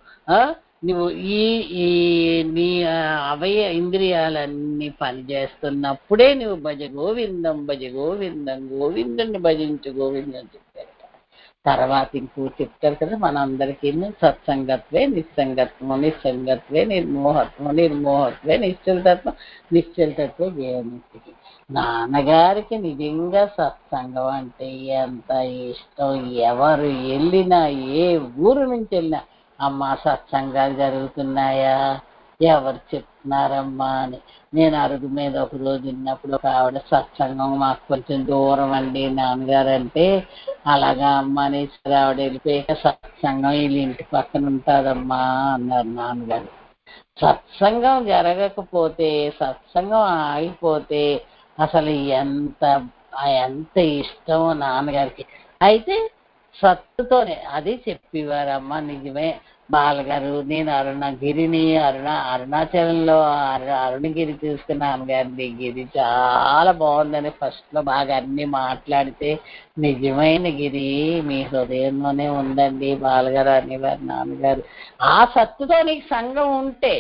Speaker 3: నీ ఇంద్రియాలన్నీ పనిచేస్తున్నప్పుడే నువ్వు భజ గోవిందం భజ గోవిందం, గోవిందుని భజించు గోవిందం చెప్పారు. తర్వాత ఇంకో చెప్తారు కదా మనందరికీ, సత్సంగత్వే నిస్సంగత్వం, నిస్సంగత్వే నిర్మోహత్వం, నిర్మోహత్వే నిశ్చలతత్వం, నిశ్చలతత్వే జ్ఞానముక్తి. నాన్నగారికి నిజంగా సత్సంగం అంటే ఎంత ఇష్టం. ఎవరు వెళ్ళినా, ఏ ఊరు నుంచి వెళ్ళినా, అమ్మా సత్సంగాలు జరుగుతున్నాయా, ఎవరు చెప్తున్నారమ్మా అని. నేను అరుగు మీద ఒక రోజు ఉన్నప్పుడు ఒక ఆవిడ, సత్సంగం మాకు కొంచెం దూరం అండి నాన్నగారు అంటే, అలాగా అమ్మ అనేసి ఆవిడ వెళ్ళిపోయాక, సత్సంగం వీళ్ళ ఇంటి పక్కన ఉంటుందమ్మా అన్నారు నాన్నగారు. సత్సంగం జరగకపోతే, సత్సంగం ఆగిపోతే అసలు ఎంత ఇష్టమో నాన్నగారికి. అయితే సత్తుతోనే అది చెప్పేవారమ్మ. నిజమే బాలగారు, నేను అరుణాచలంలో అరుణగిరి చూసుకున్నాను గారిని. గిరి చాలా బాగుందని ఫస్ట్లో బాగా అన్ని మాట్లాడితే, నిజమైన గిరి మీ హృదయంలోనే ఉందండి బాలగారు అనేవారు నాన్నగారు. ఆ సత్తుతో నీకు సంఘం ఉంటే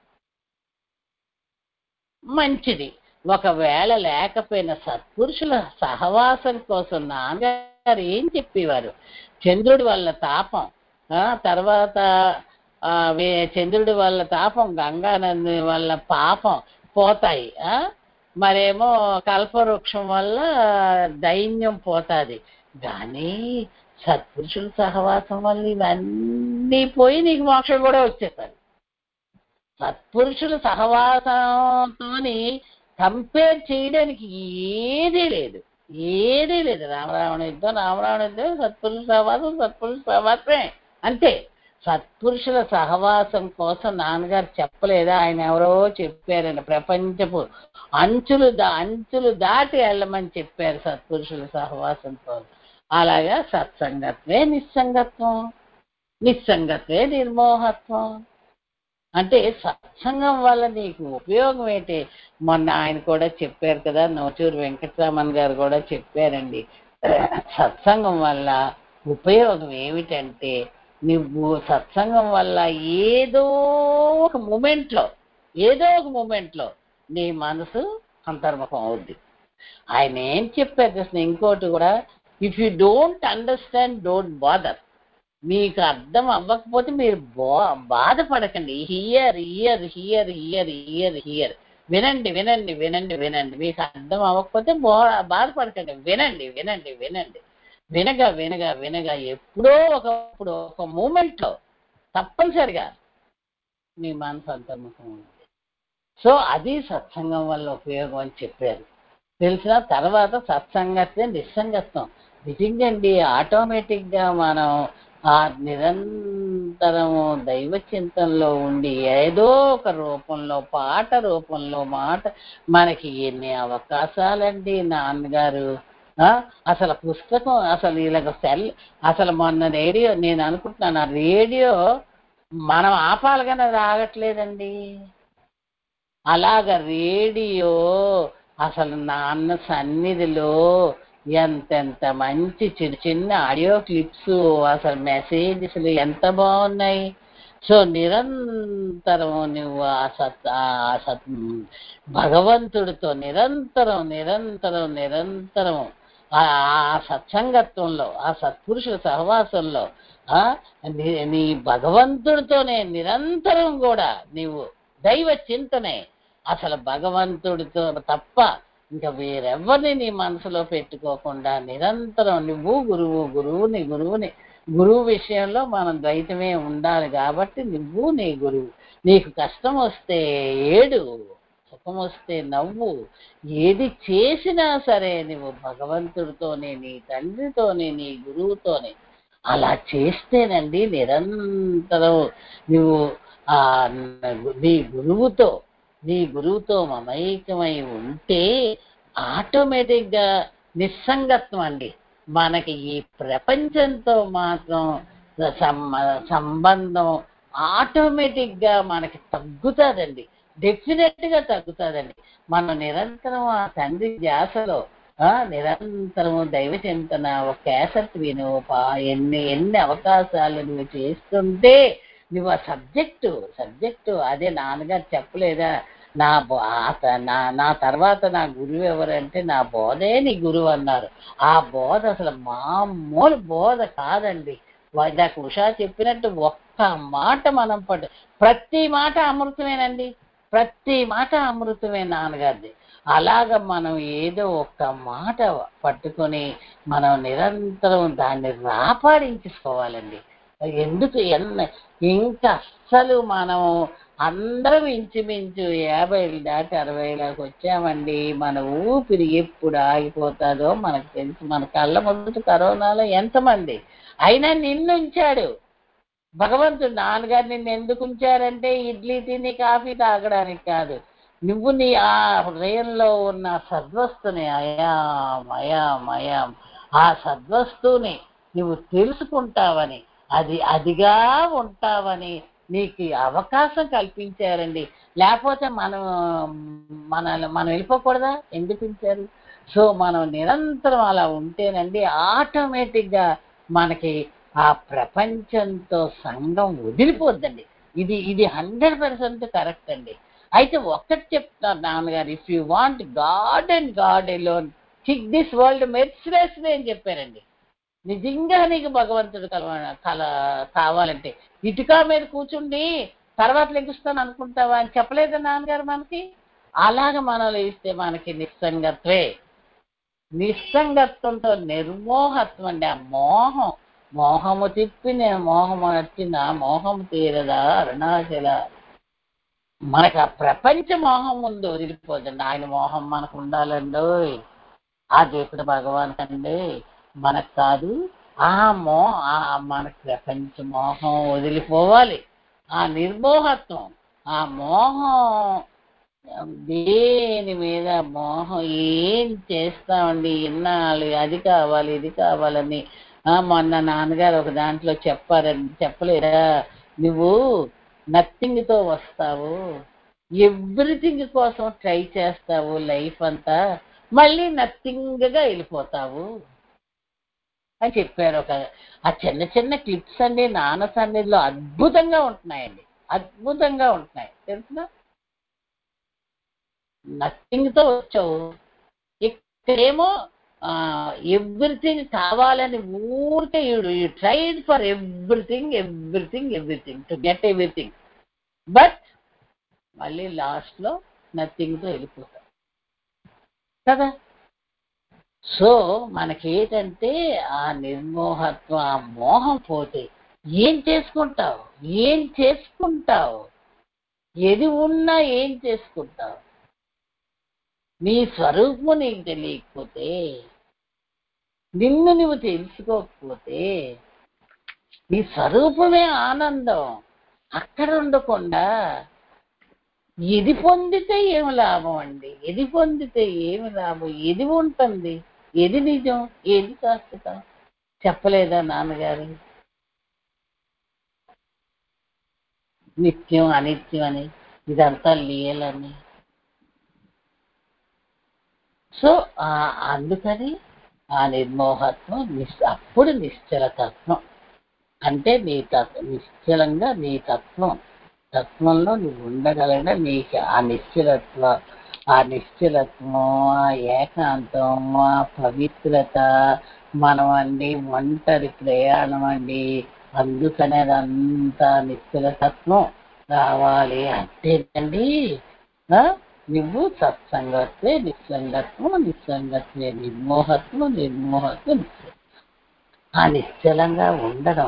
Speaker 3: మంచిది. ఒకవేళ లేకపోయిన సత్పురుషుల సహవాసం కోసం నాన్నగారు ఏం చెప్పేవారు, చంద్రుడి వల్ల తాపం, తర్వాత చంద్రుడి వల్ల తాపం, గంగానది వల్ల పాపం పోతాయి, మరేమో కల్పవృక్షం వల్ల దైన్యం పోతుంది. కానీ సత్పురుషుల సహవాసం వల్ల ఇవన్నీ పోయి నీకు మోక్షం కూడా వచ్చేస్తుంది. సత్పురుషుల సహవాసంతోని కంపేర్ చేయడానికి ఏదీ లేదు. రామరావణ యుద్ధం సత్పురుషుల సహవాసమే అంతే. సత్పురుషుల సహవాసం కోసం నాన్నగారు చెప్పలేదా, ఆయన ఎవరో చెప్పారండి. ప్రపంచపు అంచులు దాటి వెళ్ళమని చెప్పారు సత్పురుషుల సహవాసంతో. అలాగా సత్సంగత్వే నిస్సంగత్వం, నిస్సంగత్వే నిర్మోహత్వం. అంటే సత్సంగం వల్ల నీకు ఉపయోగం ఏంటి? మొన్న ఆయన కూడా చెప్పారు కదా, నోచూరు వెంకటరామన్ గారు కూడా చెప్పారండి. సత్సంగం వల్ల ఉపయోగం ఏమిటంటే, నువ్వు సత్సంగం వల్ల ఏదో ఒక మూమెంట్లో నీ మనసు అంతర్ముఖం అవుద్ది. ఆయన ఏం చెప్పారు అసలు ఇంకోటి కూడా, if you don't understand don't bother. మీకు అర్థం అవ్వకపోతే మీరు బాధపడకండి. హియర్ వినండి. మీకు అర్థం అవ్వకపోతే బాధపడకండి. వినండి. వినగా ఎప్పుడో ఒకప్పుడు ఒక మూమెంట్లో తప్పనిసరిగా మీ మనసు అంతర్ముఖం ఉంది. సో అది సత్సంగం వల్ల ఉపయోగం అని చెప్పారు. తెలిసిన తర్వాత సత్సంగత్వే నిస్సంగత్వం. నిజంగండి, ఆటోమేటిక్గా మనం ఆ నిరంతరము దైవ చింతనలో ఉండి ఏదో ఒక రూపంలో, పాట రూపంలో, మాట, మనకి ఎన్ని అవకాశాలండి నాన్నగారు. అసలు పుస్తకం, అసలు ఇలాగ అసలు మొన్న రేడియో, నేను అనుకుంటున్నాను ఆ రేడియో మనం ఆపాలిగానే అది ఆగట్లేదండి. అలాగ రేడియో అసలు నాన్న సన్నిధిలో ఎంతెంత మంచి చిన్న ఆడియో క్లిప్స్, అసలు మెసేజెస్లు ఎంత బాగున్నాయి. సో నిరంతరం నువ్వు ఆ భగవంతుడితో నిరంతరం ఆ సత్సంగత్వంలో, ఆ సత్పురుషుల సహవాసంలో, నీ భగవంతుడితోనే నిరంతరం కూడా నీవు దైవ చింతనే. అసలు భగవంతుడితో తప్ప ఇంకా వేరెవరిని నీ మనసులో పెట్టుకోకుండా నిరంతరం నువ్వు గురువు విషయంలో మనం ద్వైతమే ఉండాలి. కాబట్టి నువ్వు నీ గురువు. నీకు కష్టం వస్తే ఏడు, సుఖం వస్తే నవ్వు. ఏది చేసినా సరే నువ్వు భగవంతుడితోనే, నీ తండ్రితోనే, నీ గురువుతోనే అలా చేస్తేనండి నిరంతరం నువ్వు నీ గురువుతో మమైకమై ఉంటే ఆటోమేటిక్గా నిస్సంగత్వం అండి. మనకి ఈ ప్రపంచంతో మాత్రం సంబంధం ఆటోమేటిక్గా మనకి తగ్గుతుందండి. డెఫినెట్గా తగ్గుతుందండి. మనం నిరంతరం ఆ తండ్రి ధ్యాసలో, నిరంతరం దైవ చింతన, ఒక క్యాసెట్ విను, ఎన్ని అవకాశాలు నువ్వు చేస్తుంటే నువ్వు ఆ సబ్జెక్టు అదే నాన్నగారు చెప్పలేదా, నా తర్వాత నా గురువు ఎవరంటే నా బోధే నీ గురువు అన్నారు. ఆ బోధ అసలు మామూలు బోధ కాదండి. ఇందాక ఉషా చెప్పినట్టు ఒక్క మాట మనం ప్రతి మాట అమృతమేనండి. ప్రతి మాట అమృతమే నాన్నగారిది. అలాగ మనం ఏదో ఒక్క మాట పట్టుకొని మనం నిరంతరం దాన్ని రాపాడించుకోవాలండి. ఎందుకు ఇంకా అస్సలు మనం అందరం ఇంచుమించు 50 దాటి 60 వచ్చామండి. మన ఊపిరి ఎప్పుడు ఆగిపోతుందో మనకు తెలుసు. మన కళ్ళ ముందు కరోనాలో ఎంతమంది అయినా నిన్ను ఉంచాడు భగవంతుడు. నాన్నగారు నిన్ను ఎందుకు ఉంచారంటే ఇడ్లీ తిని కాఫీ తాగడానికి కాదు, నువ్వు నీ ఆ హృదయంలో ఉన్న సద్వస్తుని అయాం ఆ సద్వస్తుని నువ్వు తెలుసుకుంటావని, అదిగా ఉంటావని నీకు అవకాశం కల్పించారండి. లేకపోతే మనం వెళ్ళిపోకూడదా? ఎందుకు ఇచ్చారు? సో మనం నిరంతరం అలా ఉంటేనండి ఆటోమేటిక్గా మనకి ఆ ప్రపంచంతో సంఘం వదిలిపోద్దండి. ఇది 100% కరెక్ట్ అండి. అయితే ఒక్కటి చెప్తున్నారు నాన్నగారు, if you want God and God alone kick this world mercilessly అని చెప్పారండి. నిజంగా నీకు భగవంతుడు కావాలంటే ఇటుక మీద కూర్చుండి తర్వాత లెగుస్తాను అనుకుంటావా అని చెప్పలేదా నాన్నగారు మనకి? అలాగ మనం లేస్తే మనకి నిస్సంగత్వంతో నిర్మోహత్వం అండి. ఆ మోహము తిప్పి నేను మోహము నచ్చిన మోహము తీరదా అరుణాచల. మనకు ఆ ప్రపంచ మోహం ముందు వదిలిపోదండి. ఆయన మోహం మనకు ఉండాలండి. ఆ దేవుడు భగవాన్ అండి మనకు కాదు. మనకు ప్రపంచ మోహం వదిలిపోవాలి. ఆ నిర్మోహత్వం, ఆ మోహం దేని మీద మోహం ఏం చేస్తామండి? ఇన్నాళ్ళు అది కావాలి ఇది కావాలని. మొన్న నాన్నగారు ఒక దాంట్లో చెప్పలేదా, నువ్వు నథింగ్తో వస్తావు, ఎవ్రీథింగ్ కోసం ట్రై చేస్తావు లైఫ్ అంతా, మళ్ళీ నథింగ్గా వెళ్ళిపోతావు అని చెప్పారు. ఆ చిన్న చిన్న క్లిప్స్ అండి నాన్న సన్నిధిలో అద్భుతంగా ఉంటున్నాయండి. అద్భుతంగా ఉంటున్నాయి తెలుసునా? నథింగ్తో వచ్చావు, ఇక్కడేమో ఎవ్రీథింగ్ కావాలని ఊరికే you tried for everything to get everything, but మళ్ళీ లాస్ట్లో నథింగ్తో వెళ్ళిపోతాం కదా. సో మనకేంటంటే ఆ నిర్మోహత్వం, ఆ మోహం పోతే ఏం చేసుకుంటావు? ఏది ఉన్నా ఏం చేసుకుంటావు? నీ స్వరూపము నీకు తెలియకపోతే, నిన్ను నువ్వు తెలుసుకోకపోతే, నీ స్వరూపమే ఆనందం. అక్కడ ఉండకుండా ఎది పొందితే ఏమి లాభం అండి? ఎది పొందితే ఏమి లాభం? ఎది ఉంటుంది? ఏది నిజం? ఏది శాశ్వతం? చెప్పలేదా నాన్నగారు? నిత్యం అనిత్యం అని, ఇదంతా లీలని. సో అందుకని ఆ నిర్మోహత్వం అప్పుడు నిశ్చల తత్వం అంటే నీ నిశ్చలంగా నీ తత్వంలో నువ్వు ఉండగలగడం. నీకు ఆ నిశ్చలత్వం, ఆ ఏకాంతం, ఆ పవిత్రత మనం అండి ఒంటరి ప్రయాణం అండి. అందుకనే అదంతా నిశ్చలతత్వం రావాలి అంటేనండి. నువ్వు సత్సంగత్వే నిస్సంగత్వే నిర్మోహత్వం ఆ నిశ్చలంగా ఉండడం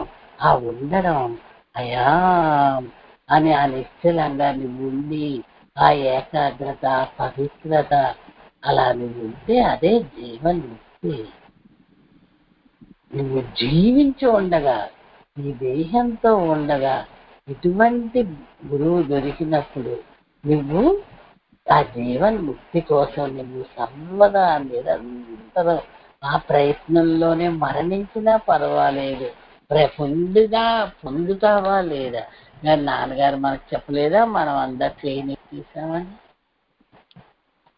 Speaker 3: అయా అని ఆ నిశ్చలంగా నువ్వు ఉండి ఆ ఏకాగ్రత, పవిత్రత అలా నువ్వు ఉంటే అదే జీవన్ముక్తి. నువ్వు జీవించి ఉండగా, నీ దేహంతో ఉండగా ఇటువంటి గురువు దొరికినప్పుడు నువ్వు ఆ జీవన్ముక్తి కోసం నువ్వు సర్వదా నిరంతరం ఆ ప్రయత్నంలోనే మరణించినా పర్వాలేదు, పొందుతావా లేదా? నాన్నగారు మనకు చెప్పలేదా మనం అందరు ట్రైనింగ్ తీసామని?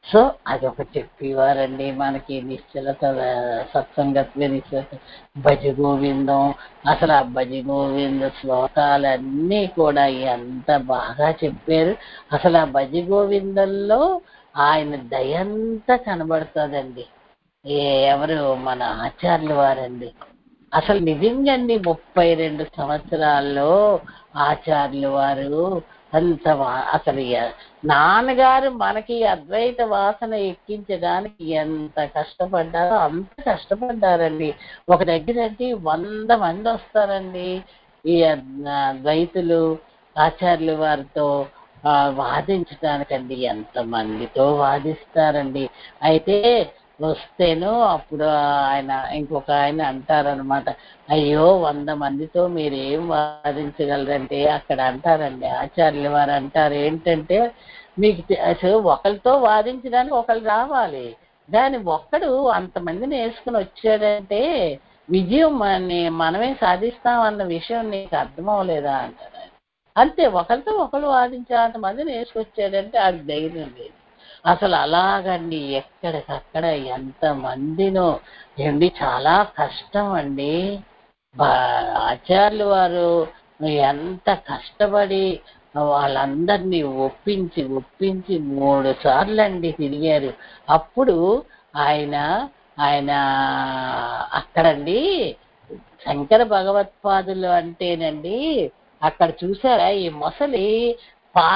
Speaker 3: సో అదొక చెప్పేవారండి మనకి నిశ్చలత, సత్సంగత్వే నిశ్చలత, భజ గోవిందం. అసలు ఆ భజ గోవింద శ్లోకాలన్నీ కూడా ఎంత బాగా చెప్పారు. అసలు ఆ భజ గోవిందంలో ఆయన దయంతా కనబడుతుందండి. ఎవరు మన ఆచార్యుల వారండి. అసలు నిజంగా అండి 32 సంవత్సరాల్లో ఆచార్యుల వారు అంత అసలు నాన్నగారు మనకి అద్వైత వాసన ఎక్కించడానికి ఎంత కష్టపడ్డారో అంత కష్టపడ్డారండి. ఒక దగ్గర అంటే 100 మంది వస్తారండి ఈ ద్వైతులు ఆచార్యుల వారితో వాదించడానికండి. ఎంతమందితో వాదిస్తారండి. అయితే వస్తేను అప్పుడు ఇంకొక ఆయన అంటారనమాట, అయ్యో 100 మందితో మీరేం వాదించగలరంటే అక్కడ అంటారండి ఆచార్యుల వారు అంటారు ఏంటంటే, మీకు అసలు ఒకరితో వాదించడానికి ఒకరు రావాలి, దాని ఒక్కడు అంతమందిని వేసుకుని వచ్చాడంటే విజయం మనమే సాధిస్తామన్న విషయం నీకు అర్థం అవ్వలేదా అంటారు. అంతే, ఒకరితో ఒకరు వాదించే అంతమందిని వేసుకొచ్చాడంటే ఆడికి ధైర్యం లేదు. అసలు అలాగండి ఎక్కడికక్కడ ఎంతమందినో ఏంటి, చాలా కష్టం అండి. ఆచార్యులు వారు ఎంత కష్టపడి వాళ్ళందరినీ ఒప్పించి 3 సార్లు అండి తిరిగారు. అప్పుడు ఆయన ఆయన అక్కడండి శంకర భగవత్పాదులు అంటేనండి, అక్కడ చూసారా ఈ మొసలి పా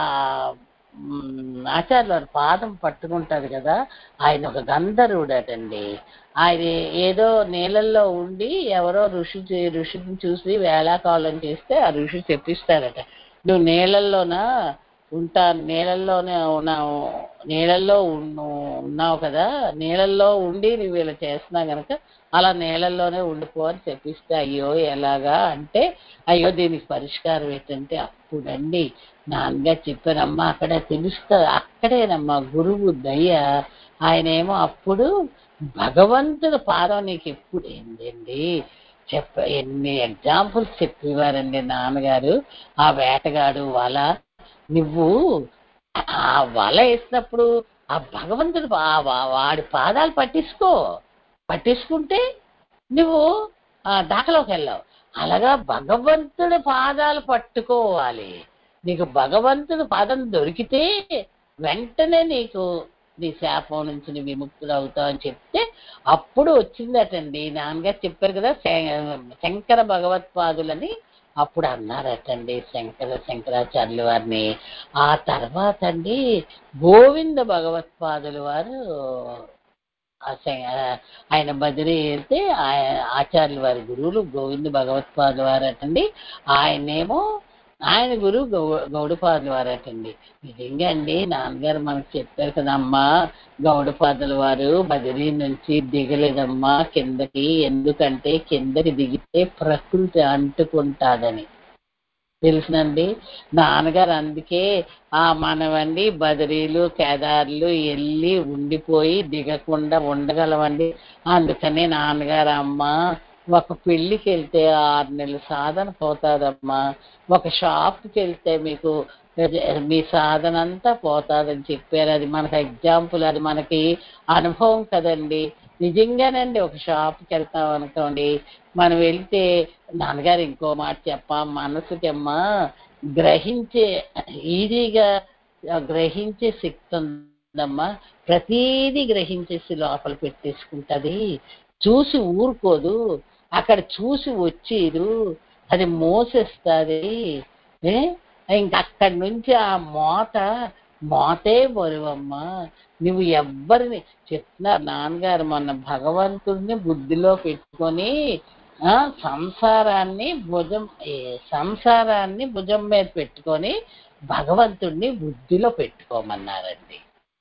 Speaker 3: ఆచార్యుల వారి పాదం పట్టుకుంటాడు కదా, ఆయన ఒక గంధర్వుడటండి. ఆయన ఏదో నీళ్ళల్లో ఉండి ఎవరో ఋషిని చూసి వేళాకాలం చేస్తే ఆ ఋషి చెప్పిస్తాడట, నువ్వు నీళ్ళల్లో ఉన్నావు కదా, నీళ్ళల్లో ఉండి నువ్వు ఇలా చేస్తున్నావు కనుక అలా నీళ్ళల్లోనే ఉండిపో అని చెప్పిస్తే, అయ్యో ఎలాగా అంటే, అయ్యో దీనికి పరిష్కారం ఏంటంటే అప్పుడండి నాన్నగారు చెప్పారమ్మా, అక్కడే తెలుస్తుంది, అక్కడేనమ్మా గురువు దయ. ఆయనేమో అప్పుడు భగవంతుడు పాదం నీకు ఎప్పుడు ఏంటండి ఎన్ని ఎగ్జాంపుల్స్ చెప్పేవారండి నాన్నగారు. ఆ వేటగాడు వల, నువ్వు ఆ వల వేసినప్పుడు ఆ భగవంతుడు వాడి పాదాలు పట్టించుకుంటే నువ్వు దాకలోకి వెళ్ళావు. అలాగా భగవంతుడి పాదాలు పట్టుకోవాలి. నీకు భగవంతుడి పాదం దొరికితే వెంటనే నీ శాపం నుంచి నువ్వు విముక్తులు అవుతావు అని చెప్తే అప్పుడు వచ్చిందటండి. నాన్నగారు చెప్పారు కదా శంకర భగవత్పాదులని, అప్పుడు అన్నారటండి శంకరాచార్యుల వారిని. ఆ తర్వాత అండి గోవింద భగవత్పాదుల వారు ఆయన బదిలీ వెళ్తే ఆచార్యుల వారి గురువులు గోవింద భగవత్పాదుల వారటండి. ఆయన గురువు గౌడపాదుల వారటండి. నిజంగా అండి నాన్నగారు మనకు చెప్పారు కదమ్మా, గౌడపాదుల వారు బదిలీ నుంచి దిగలేదమ్మా కిందకి, ఎందుకంటే కిందకి దిగితే ప్రకృతి అంటుకుంటాదని తెలుసునండి. నాన్నగారు అందుకే మనవండి బదిరీలు కేదార్లు వెళ్ళి ఉండిపోయి దిగకుండా ఉండగలవండి. అందుకని నాన్నగారు, అమ్మ ఒక పెళ్ళికి వెళ్తే 6 నెలల సాధన పోతాదమ్మా, ఒక షాప్కి వెళ్తే మీకు మీ సాధన అంతా పోతాదని చెప్పారు. అది మనకు ఎగ్జాంపుల్, అది మనకి అనుభవం కదండి. నిజంగానండి ఒక షాప్కి వెళ్తాం అనుకోండి, మనం వెళ్తే నాన్నగారు ఇంకో మాట మనసుకమ్మా ఈజీగా గ్రహించే శక్తి ఉందమ్మా, ప్రతీది గ్రహించేసి లోపల పెట్టేసుకుంటుంది, చూసి ఊరుకోదు, అక్కడ చూసి వచ్చేదు, అది మోసేస్తుంది. ఇంకక్కడి నుంచి ఆ మోతే బరువమ్మా. నువ్వు ఎవ్వరిని చెప్తున్నారు నాన్నగారు, మొన్న భగవంతుడిని బుద్ధిలో పెట్టుకొని సంసారాన్ని భుజం మీద పెట్టుకొని భగవంతుడిని బుద్ధిలో పెట్టుకోమన్నారండి.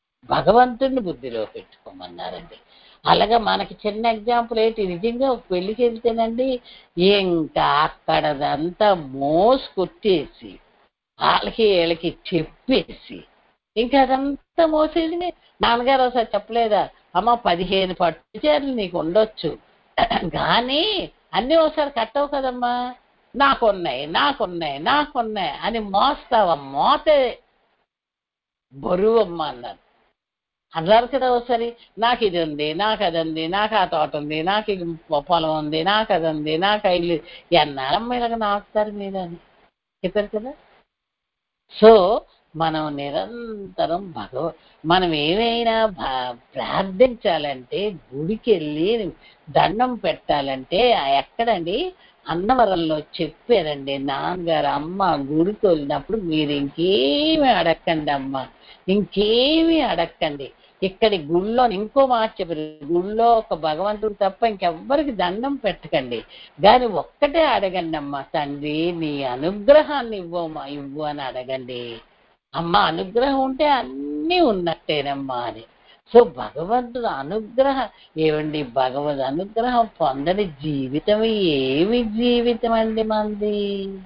Speaker 3: అలాగా మనకి చిన్న ఎగ్జాంపుల్ ఏంటి, నిజంగా ఒక పెళ్ళికి వెళ్తేనండి ఇంకా అక్కడదంతా మోసుకొట్టేసి వీళ్ళకి చెప్పేసి ఇంకా అదంతా మోసేది. నాన్నగారు ఒకసారి చెప్పలేదా, అమ్మ 15 పట్టు చీరలు నీకు ఉండొచ్చు కానీ అన్నీ ఒకసారి కట్టవు కదమ్మా, నాకున్నాయి అని మోస్తావా, మోతే బరువమ్మా అన్నారు. అన్నారు కదా ఒకసారి, నాకు ఇది ఉంది, నాకు అది ఉంది, నాకు ఆ తోట ఉంది, నాకు ఇది పొలం ఉంది, నాకు అది ఉంది, నాకు ఆ ఇల్లు. ఎన్నాళ్ళమ్మ ఇలాగ నాకుతారు మీరు అని చెప్పారు కదా. సో మనం నిరంతరం మనం ఏమైనా ప్రార్థించాలంటే గుడికి వెళ్ళి దండం పెట్టాలంటే ఎక్కడండి, అన్నవరంలో చెప్పారండి నాన్నగారు, అమ్మ గుడికి వెళ్ళినప్పుడు మీరు ఇంకేమీ అడగండి అమ్మ, ఇంకేమీ అడగండి. ఇక్కడి గుళ్ళో ఇంకో మాట చెప్పారు, గుళ్ళో ఒక భగవంతుడు తప్ప ఇంకెవ్వరికి దండం పెట్టకండి, కానీ ఒక్కటే అడగండి అమ్మ, తండ్రి నీ అనుగ్రహాన్ని ఇవ్వు అని అడగండి. అమ్మ అనుగ్రహం ఉంటే అన్నీ ఉన్నట్టేనమ్మా అని. సో భగవంతుడు అనుగ్రహం ఏమండి, భగవద్ అనుగ్రహం పొందని జీవితం ఏమి జీవితం అండి మంది?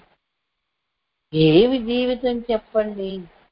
Speaker 3: ఏమి జీవితం చెప్పండి?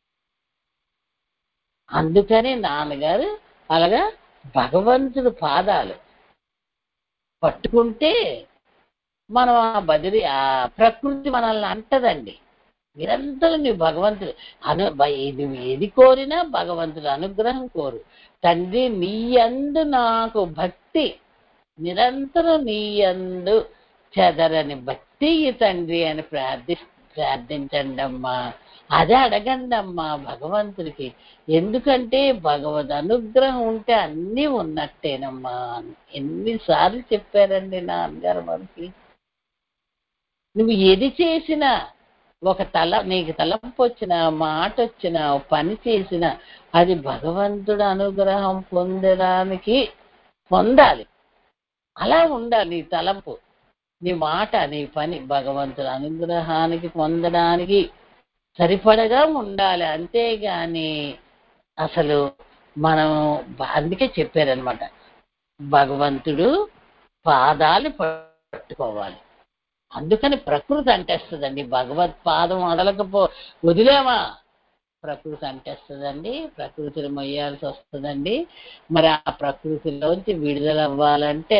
Speaker 3: అందుకని నాన్నగారు అలాగా భగవంతుడు పాదాలు పట్టుకుంటే మనం ఆ ప్రకృతి మనల్ని అంటదండి. నిరంతరం నీ భగవంతుడు నువ్వు ఏది కోరినా భగవంతుడు అనుగ్రహం కోరు. తండ్రి నీ యందు నాకు భక్తి, నిరంతరం నీ యందు చెదరని భక్తి తండ్రి అని ప్రార్థించండి అమ్మా. అదే అడగండి అమ్మా భగవంతుడికి. ఎందుకంటే భగవద్ అనుగ్రహం ఉంటే అన్నీ ఉన్నట్టేనమ్మా. ఎన్నిసార్లు చెప్పారండి నాన్నగారు మనకి. నువ్వు ఏది చేసినా, నీకు తలంపు వచ్చినా, మాట వచ్చినా, పని చేసినా అది భగవంతుడు అనుగ్రహం పొందాలి. అలా ఉండాలి నీ తలంపు, నీ మాట, నీ పని భగవంతుడు అనుగ్రహానికి పొందడానికి సరిపడగా ఉండాలి. అంతేగాని అసలు మనం అందుకే చెప్పారనమాట, భగవంతుడు పాదాలు పట్టుకోవాలి. అందుకని ప్రకృతి అంటేస్తుందండి. భగవత్పాదం వదిలేమా ప్రకృతి అంటేస్తుందండి, ప్రకృతిని మొయ్యాల్సి వస్తుందండి. మరి ఆ ప్రకృతిలోంచి విడుదల అవ్వాలంటే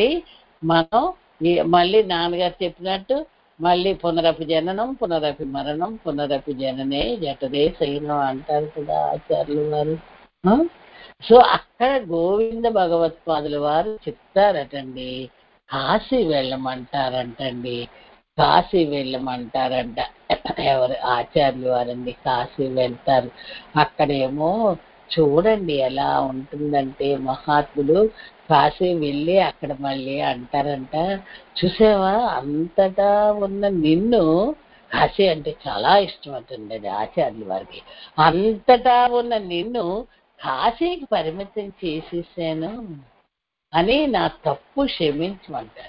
Speaker 3: మళ్ళీ నాన్నగారు చెప్పినట్టు మళ్ళీ పునరపి జననం, పునరపి మరణం, పునరపి జననే జఠరే శయనం అంటారు కదా ఆచార్యులు వారు. సో అక్కడ గోవింద భగవత్పాదుల వారు చెప్తారటండి, కాశీ వెళ్ళమంటారంటండి. ఎవరు ఆచార్యులు వారండి కాశీ వెళ్తారు. అక్కడేమో చూడండి ఎలా ఉంటుందంటే, మహాత్ములు కాశీ వెళ్ళి అక్కడ మళ్ళీ అంటారంట, చూసావా అంతటా ఉన్న నిన్ను, కాశీ అంటే చాలా ఇష్టం అవుతుంది అది ఆచార్యుల వారికి, అంతటా ఉన్న నిన్ను కాశీకి పరిమితం చేసేసాను అని నా తప్పు క్షమించమంటారు.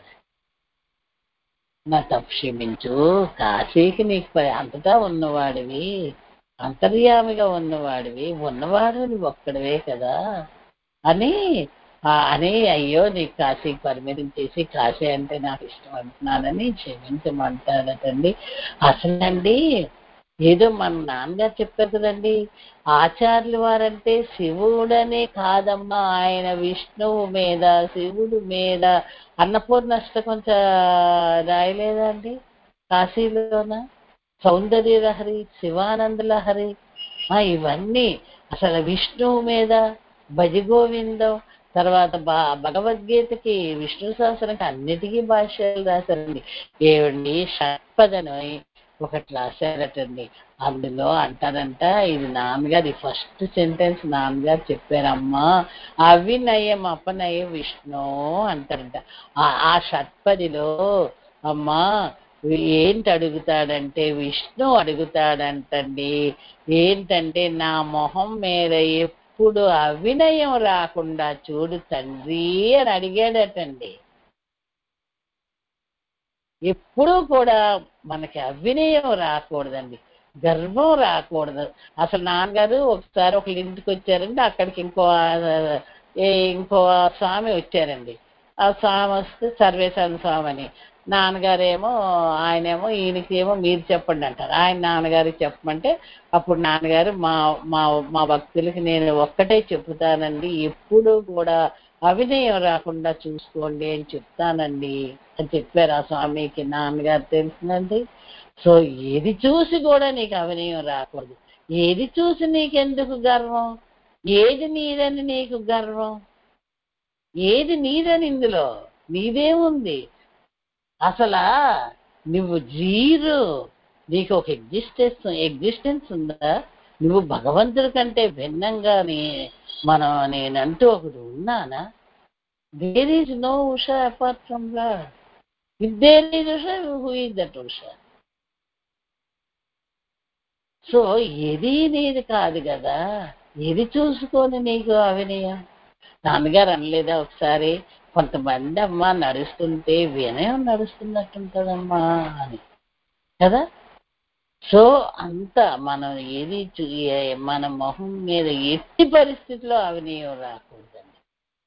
Speaker 3: నా తప్పు క్షమించు, కాశీకి నీకు అంతటా ఉన్నవాడివి, అంతర్యామిగా ఉన్నవాడు నువ్వు ఒక్కడవే కదా అని అయ్యో నీకు కాశీకి పరిమితం చేసి కాశీ అంటే నాకు ఇష్టం అంటున్నానని క్షమించమంటాడటండి. అసలండి ఏదో మన నాన్నగారు చెప్పారు కదండి, ఆచార్యులు వారంటే శివుడనే కాదమ్మా, ఆయన విష్ణువు మీద, శివుడు మీద అన్నపూర్ణాష్టకం రాయలేదండి కాశీలోన, సౌందర్య లహరి, శివానంద లహరి, ఇవన్నీ అసలు విష్ణువు మీద భజగోవిందం, తర్వాత భగవద్గీతకి, విష్ణు సహస్రానికి అన్నిటికీ భాష్యాలు రాశారండి. ఏమండి షట్పదని ఒకటి రాశారటండి. అందులో అంటారంట, ఇది నాన్నగారు ఫస్ట్ సెంటెన్స్ నాన్నగారు చెప్పారమ్మా, అవినయం అపనయం విష్ణు అంటారంట. ఆ షట్పదిలో అమ్మా ఏంటి అడుగుతాడంటే, విష్ణు అడుగుతాడంటండి, ఏంటంటే నా మొహం మీద ఎప్పుడు అవినయం రాకుండా చూడు తండ్రి అని అడిగాడటండి. ఎప్పుడూ కూడా మనకి అవినయం రాకూడదండి, గర్వం రాకూడదు. అసలు నాన్నగారు ఒకసారి ఒకళ్ళ ఇంటికి వచ్చారండి, అక్కడికి ఇంకో స్వామి వచ్చారండి. ఆ స్వామి వస్తే సర్వేశ్వర స్వామి అని, ఆయనేమో ఈయనకేమో మీరు చెప్పండి అంటారు. ఆయన నాన్నగారికి చెప్పమంటే అప్పుడు నాన్నగారు మా మా మా భక్తులకి నేను ఒక్కటే చెప్తానండి, ఎప్పుడూ కూడా అవినయం రాకుండా చూసుకోండి అని చెప్తానండి అని చెప్పారు ఆ స్వామికి నాన్నగారు. తెలుసునండి. సో ఏది చూసి కూడా నీకు అవినయం రాకూడదు, ఏది చూసి నీకెందుకు గర్వం, ఏది నీదని నీకు గర్వం? ఏది నీదని? ఇందులో నీదేముంది? అసలా నువ్వు జీరో. నీకు ఒక ఎగ్జిస్టెన్స్ ఉందా? నువ్వు భగవంతుడి కంటే భిన్నంగానే నేనంటూ ఒకటి ఉన్నానా? There is no Usha apart from God. If there is Usha, who is that Usha? So ఏది నీది కాదు కదా, ఏది చూసుకొని నీకు అవినయం? నాన్నగారు అనలేదా ఒకసారి, కొంతమంది అమ్మా నడుస్తుంటే వినయం నడుస్తున్నట్టుంటదమ్మా అని కదా? సో అంత మనం మన మొహం మీద ఎట్టి పరిస్థితిలో అవినయం రాకూడదండి.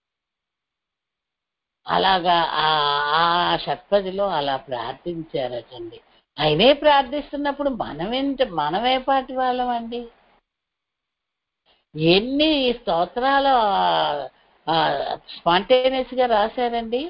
Speaker 3: అలాగా ఆ షట్పదిలో అలా ప్రార్థించారటండి. ఆయనే ప్రార్థిస్తున్నప్పుడు మనమే పాటి వాళ్ళం అండి. ఎన్ని స్తోత్రాలు స్పాంటేనియస్ గా రాశారండి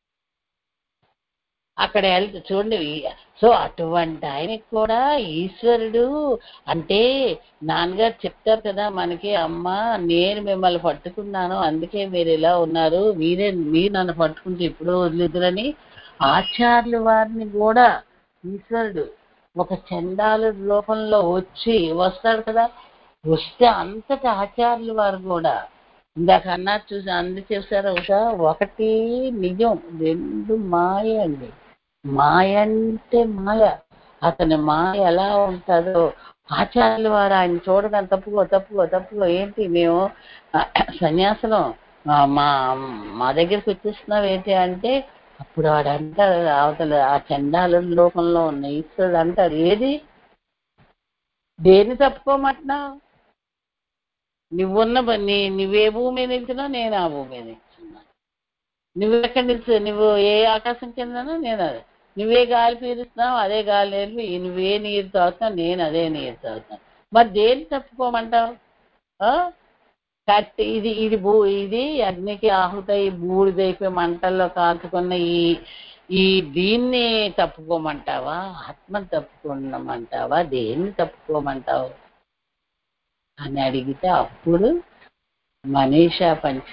Speaker 3: అక్కడ వెళ్తే చూడండి. సో అటువంటి ఆయనకి కూడా ఈశ్వరుడు అంటే, నాన్నగారు చెప్తారు కదా మనకి, అమ్మ నేను మిమ్మల్ని పట్టుకున్నాను అందుకే మీరు ఇలా ఉన్నారు, మీరు నన్ను పట్టుకుంటే ఎప్పుడో వదిలేదురని ఆచార్యుల వారిని కూడా ఈశ్వరుడు ఒక చండాల రూపంలో వస్తాడు కదా. వస్తే అంతటి ఆచార్యుల వారు కూడా ఇందాక అన్నారు చూసి చేశారు ఒకటి నిజం, రెండు మాయ అండి. మాయ అంటే మాయ. అతని మాయ ఎలా ఉంటుందో ఆచార్యుల వారు ఆయన చూడగానే తప్పుకో ఏంటి మేము సన్యాసులం, మా మా దగ్గరికి వచ్చేస్తున్నావు ఏంటి అంటే, అప్పుడు వాడు అంటాడు, అవతల ఆ చండాల రూపంలో ఉన్న ఈశ్వరుడు అంటాడు, ఏది దేన్ని తప్పుకోమంటున్నావు? నువ్వే భూమి మీద నిల్చున్నావు, నేను ఆ భూమి మీద నిల్చున్నాను. నువ్వెక్కడ నువ్వు ఏ ఆకాశం కిందనో నేను అదే, నువ్వే గాలి పీలుస్తున్నావు అదే గాలి నేర్పి, నువ్వే నీరు తాగుతున్నావు నేను అదే నీరు తాగుతాను. మరి దేన్ని తప్పుకోమంటావు? కట్టి ఇది అగ్నికి ఆహుతయి బూడిదైపోయి మంటల్లో కాల్చుకున్న ఈ దీన్ని తప్పుకోమంటావా? ఆత్మని తప్పుకోమంటావా? దేన్ని తప్పుకోమంటావు అని అడిగితే అప్పుడు మనీషా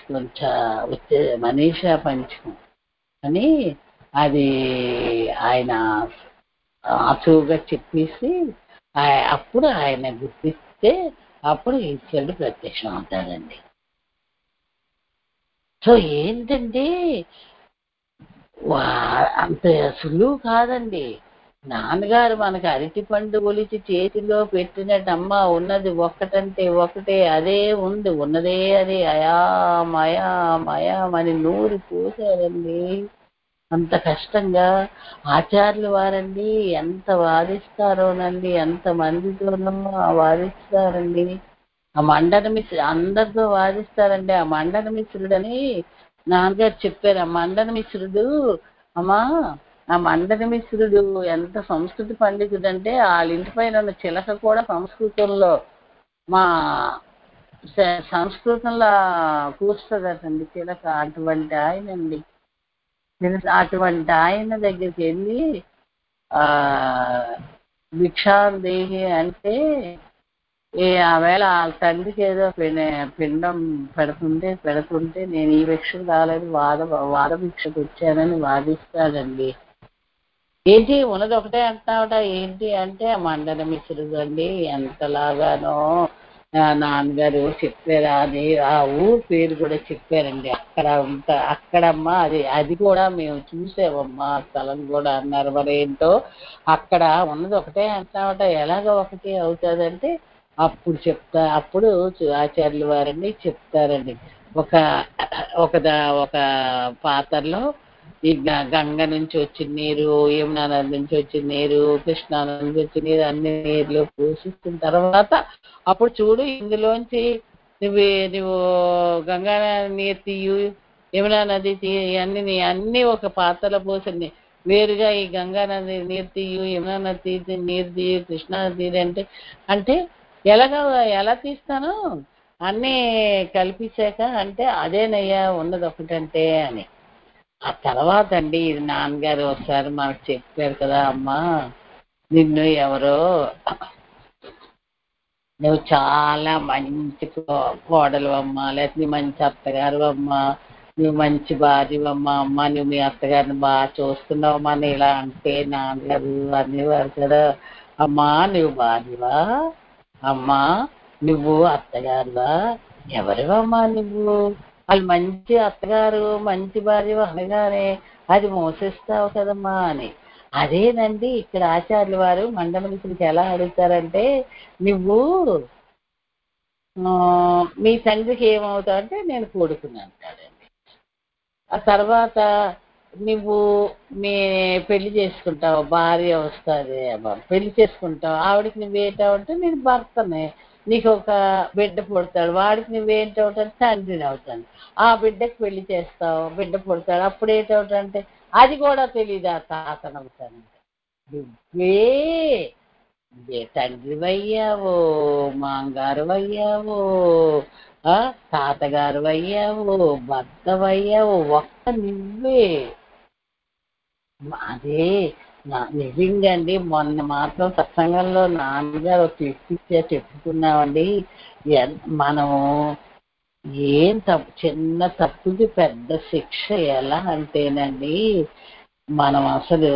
Speaker 3: పంచకం అని అది ఆయన అసువుగా చెప్పేసి అప్పుడు ఆయన గుర్తిస్తే అప్పుడు ఈశ్వరుడు ప్రత్యక్షం అవుతాడండి. సో ఏంటంటే అంత సులువు కాదండి. నాన్నగారు మనకి అరటి పండు ఒలిచి చేతిలో పెట్టినట్టమ్మా ఉన్నది ఒక్కటంటే ఒకటే, అదే ఉంది, ఉన్నదే అదే, అయామయామయామని నూరి పోసారండి అంత కష్టంగా. ఆచార్యులు వారండి ఎంత వాదిస్తారోనండి, ఎంత మందితోనో వాదిస్తారండి. ఆ మండన మిశ్రుడు అందరితో వాదిస్తారండి. ఆ మండన మిశ్రుడని నాన్నగారు చెప్పారు. ఆ మండన మిశ్రుడు అమ్మా, ఆ మండన మిశ్రుడు ఎంత సంస్కృతి పండితుడు అంటే, వాళ్ళ ఇంటి పైన ఉన్న చిలక కూడా సంస్కృతంలో కూర్చుందటండి చిలక. అటువంటి ఆయనండి. అటువంటి ఆయన దగ్గరికి వెళ్ళి భిక్షాందేహి అంటే ఆవేళ వాళ్ళ తండ్రికి ఏదో పిండం పెడుతుంటే నేను ఈ భిక్షకు రాలేదు, వాద భిక్షకు వచ్చానని వాదిస్తాడండి. ఏంటి ఉన్నది ఒకటే అంటున్నావట ఏంటి అంటే, ఆ మండన మిశ్రుడు అండి ఎంతలాగానో నాన్నగారు చెప్పారు. అది ఆ ఊరు పేరు కూడా చెప్పారండి. అక్కడమ్మా అది కూడా మేము చూసామమ్మా స్థలం కూడా అన్నారు. మరి ఏంటో అక్కడ ఉన్నది ఒకటే అంటున్నావట, ఎలాగ ఒకటి అవుతుందంటే అప్పుడు ఆచార్యుల వారండి చెప్తారండి. ఒక పాత్రలో ఈ గంగ నుంచి వచ్చిన నీరు, యమునా నది నుంచి వచ్చిన నీరు, కృష్ణా నది నుంచి వచ్చిన నీరు అన్ని నీరులో పోషిస్తున్న తర్వాత అప్పుడు చూడు ఇందులోంచి నువ్వు గంగా నీరు తీయు, యమునా నది అన్ని ఒక పాత్రలో పోసి వేరుగా ఈ గంగా నది నీరు తీయు, యమునా నది నీరు తీయు, కృష్ణా నది అంటే ఎలా తీస్తాను అన్నీ కలిపించాక అంటే అదేనయ్యా ఉన్నది ఒకటంటే అని. ఆ తర్వాత అండి ఇది నాన్నగారు ఒకసారి మనకు చెప్పారు కదా, అమ్మా నిన్ను ఎవరో నువ్వు చాలా మంచి కోడలు అమ్మ, లేకపోతే నీ మంచి అత్తగారు అమ్మ, నువ్వు మంచి భార్యవమ్మ, అమ్మ నువ్వు మీ అత్తగారిని బాగా చూస్తున్నావమ్మా అని ఇలా అంటే నాన్నగారు అనేవారు కదా. అమ్మా నువ్వు భార్యవా, అమ్మా నువ్వు అత్తగారువా, ఎవరివమ్మా నువ్వు? వాళ్ళు మంచి అత్తగారు మంచి భార్య అనగానే అది మోసిస్తావు కదమ్మా అని. అదేనండి ఇక్కడ ఆచార్యుల వారు మండమనిషులకి ఎలా అడుగుతారంటే, నువ్వు మీ తండ్రికి ఏమవుతావు అంటే నేను కొడుకుని అంటాడండి. ఆ తర్వాత నువ్వు మీ పెళ్లి చేసుకుంటావు, భార్య వస్తుంది, పెళ్లి చేసుకుంటావు, ఆవిడకి నువ్వేంటావు అంటే నేను భర్తనే, నీకు ఒక బిడ్డ పుడతాడు, వాడికి నువ్వేంటవుతాడు తండ్రిని అవుతాను, ఆ బిడ్డకి పెళ్లి చేస్తావు, బిడ్డ పుడతాడు, అప్పుడు ఏంటవుతాడంటే అది కూడా తెలీదు, ఆ తాతను అవుతానంటే. నువ్వే తండ్రివయ్యావో, మాంగారు అయ్యావో, తాతగారు అయ్యావో, భర్తవయ్యావో, ఒక్క నువ్వే. అదే నిజంగా అండి. మొన్న మాత్రం సత్సంగంలో నాన్నగారు తీసుకొచ్చే చెప్పుకున్నామండి. మనం ఏం తప్పు, చిన్న తప్పుకి పెద్ద శిక్ష ఎలా అంటేనండి, మనం అసలు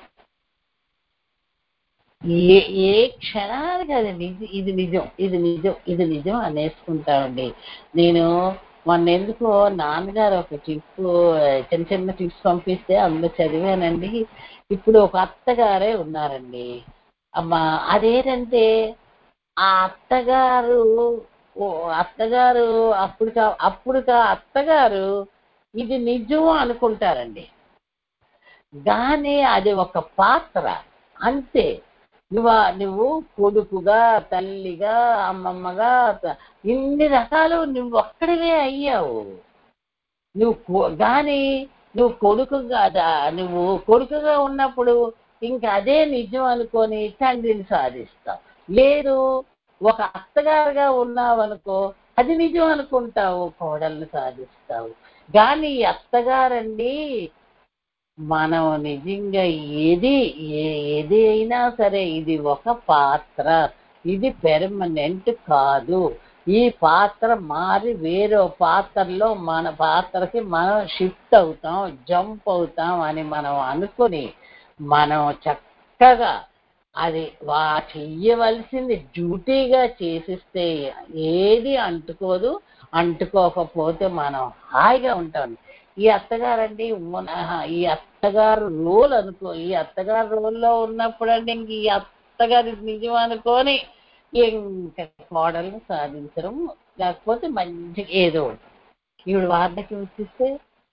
Speaker 3: ఏ ఏ క్షణానికి అది ఇది నిజం, ఇది నిజం, ఇది నిజం అనేసుకుంటామండి. నేను మొన్న ఎందుకో నాన్నగారు ఒక టిప్పు, చిన్న చిన్న టిప్స్ పంపిస్తే అందులో చదివానండి. ఇప్పుడు ఒక అత్తగారే ఉన్నారండి అమ్మా. అదేంటంటే ఆ అత్తగారు అత్తగారు అప్పుడుగా అత్తగారు ఇది నిజం అనుకుంటారండి, కానీ అది ఒక పాత్ర అంతే. నువ్వు కొడుకుగా, తల్లిగా, అమ్మమ్మగా, ఇన్ని రకాలు నువ్వు ఒక్కడివే అయ్యావు. కానీ నువ్వు కొడుకుగా ఉన్నప్పుడు ఇంకా అదే నిజం అనుకొని తండ్రిని సాధిస్తావు. లేదు, ఒక అత్తగారుగా ఉన్నావు అనుకో, అది నిజం అనుకుంటావు, కోడల్ని సాధిస్తావు. కానీ ఈ అత్తగారండి, మనం నిజంగా ఏది అయినా సరే ఇది ఒక పాత్ర, ఇది పెర్మనెంట్ కాదు. ఈ పాత్ర మారి వేరే పాత్రలో మన పాత్రకి మనం షిఫ్ట్ అవుతాం, జంప్ అవుతాం అని మనం అనుకుని మనం చక్కగా అది చెయ్యవలసింది డ్యూటీగా చేసిస్తే ఏది అంటుకోదు. అంటుకోకపోతే మనం హాయిగా ఉంటాం. ఈ అత్తగారండి, ఈ అత్తగారు రోల్ అనుకో, ఈ అత్తగారు రోల్లో ఉన్నప్పుడండి ఇంక ఈ అత్తగారి నిజం అనుకొని ఇంకా కోడల్ని సాధించడం, లేకపోతే మంచి ఏదో ఈవిడ వార్డకి వచ్చిస్తే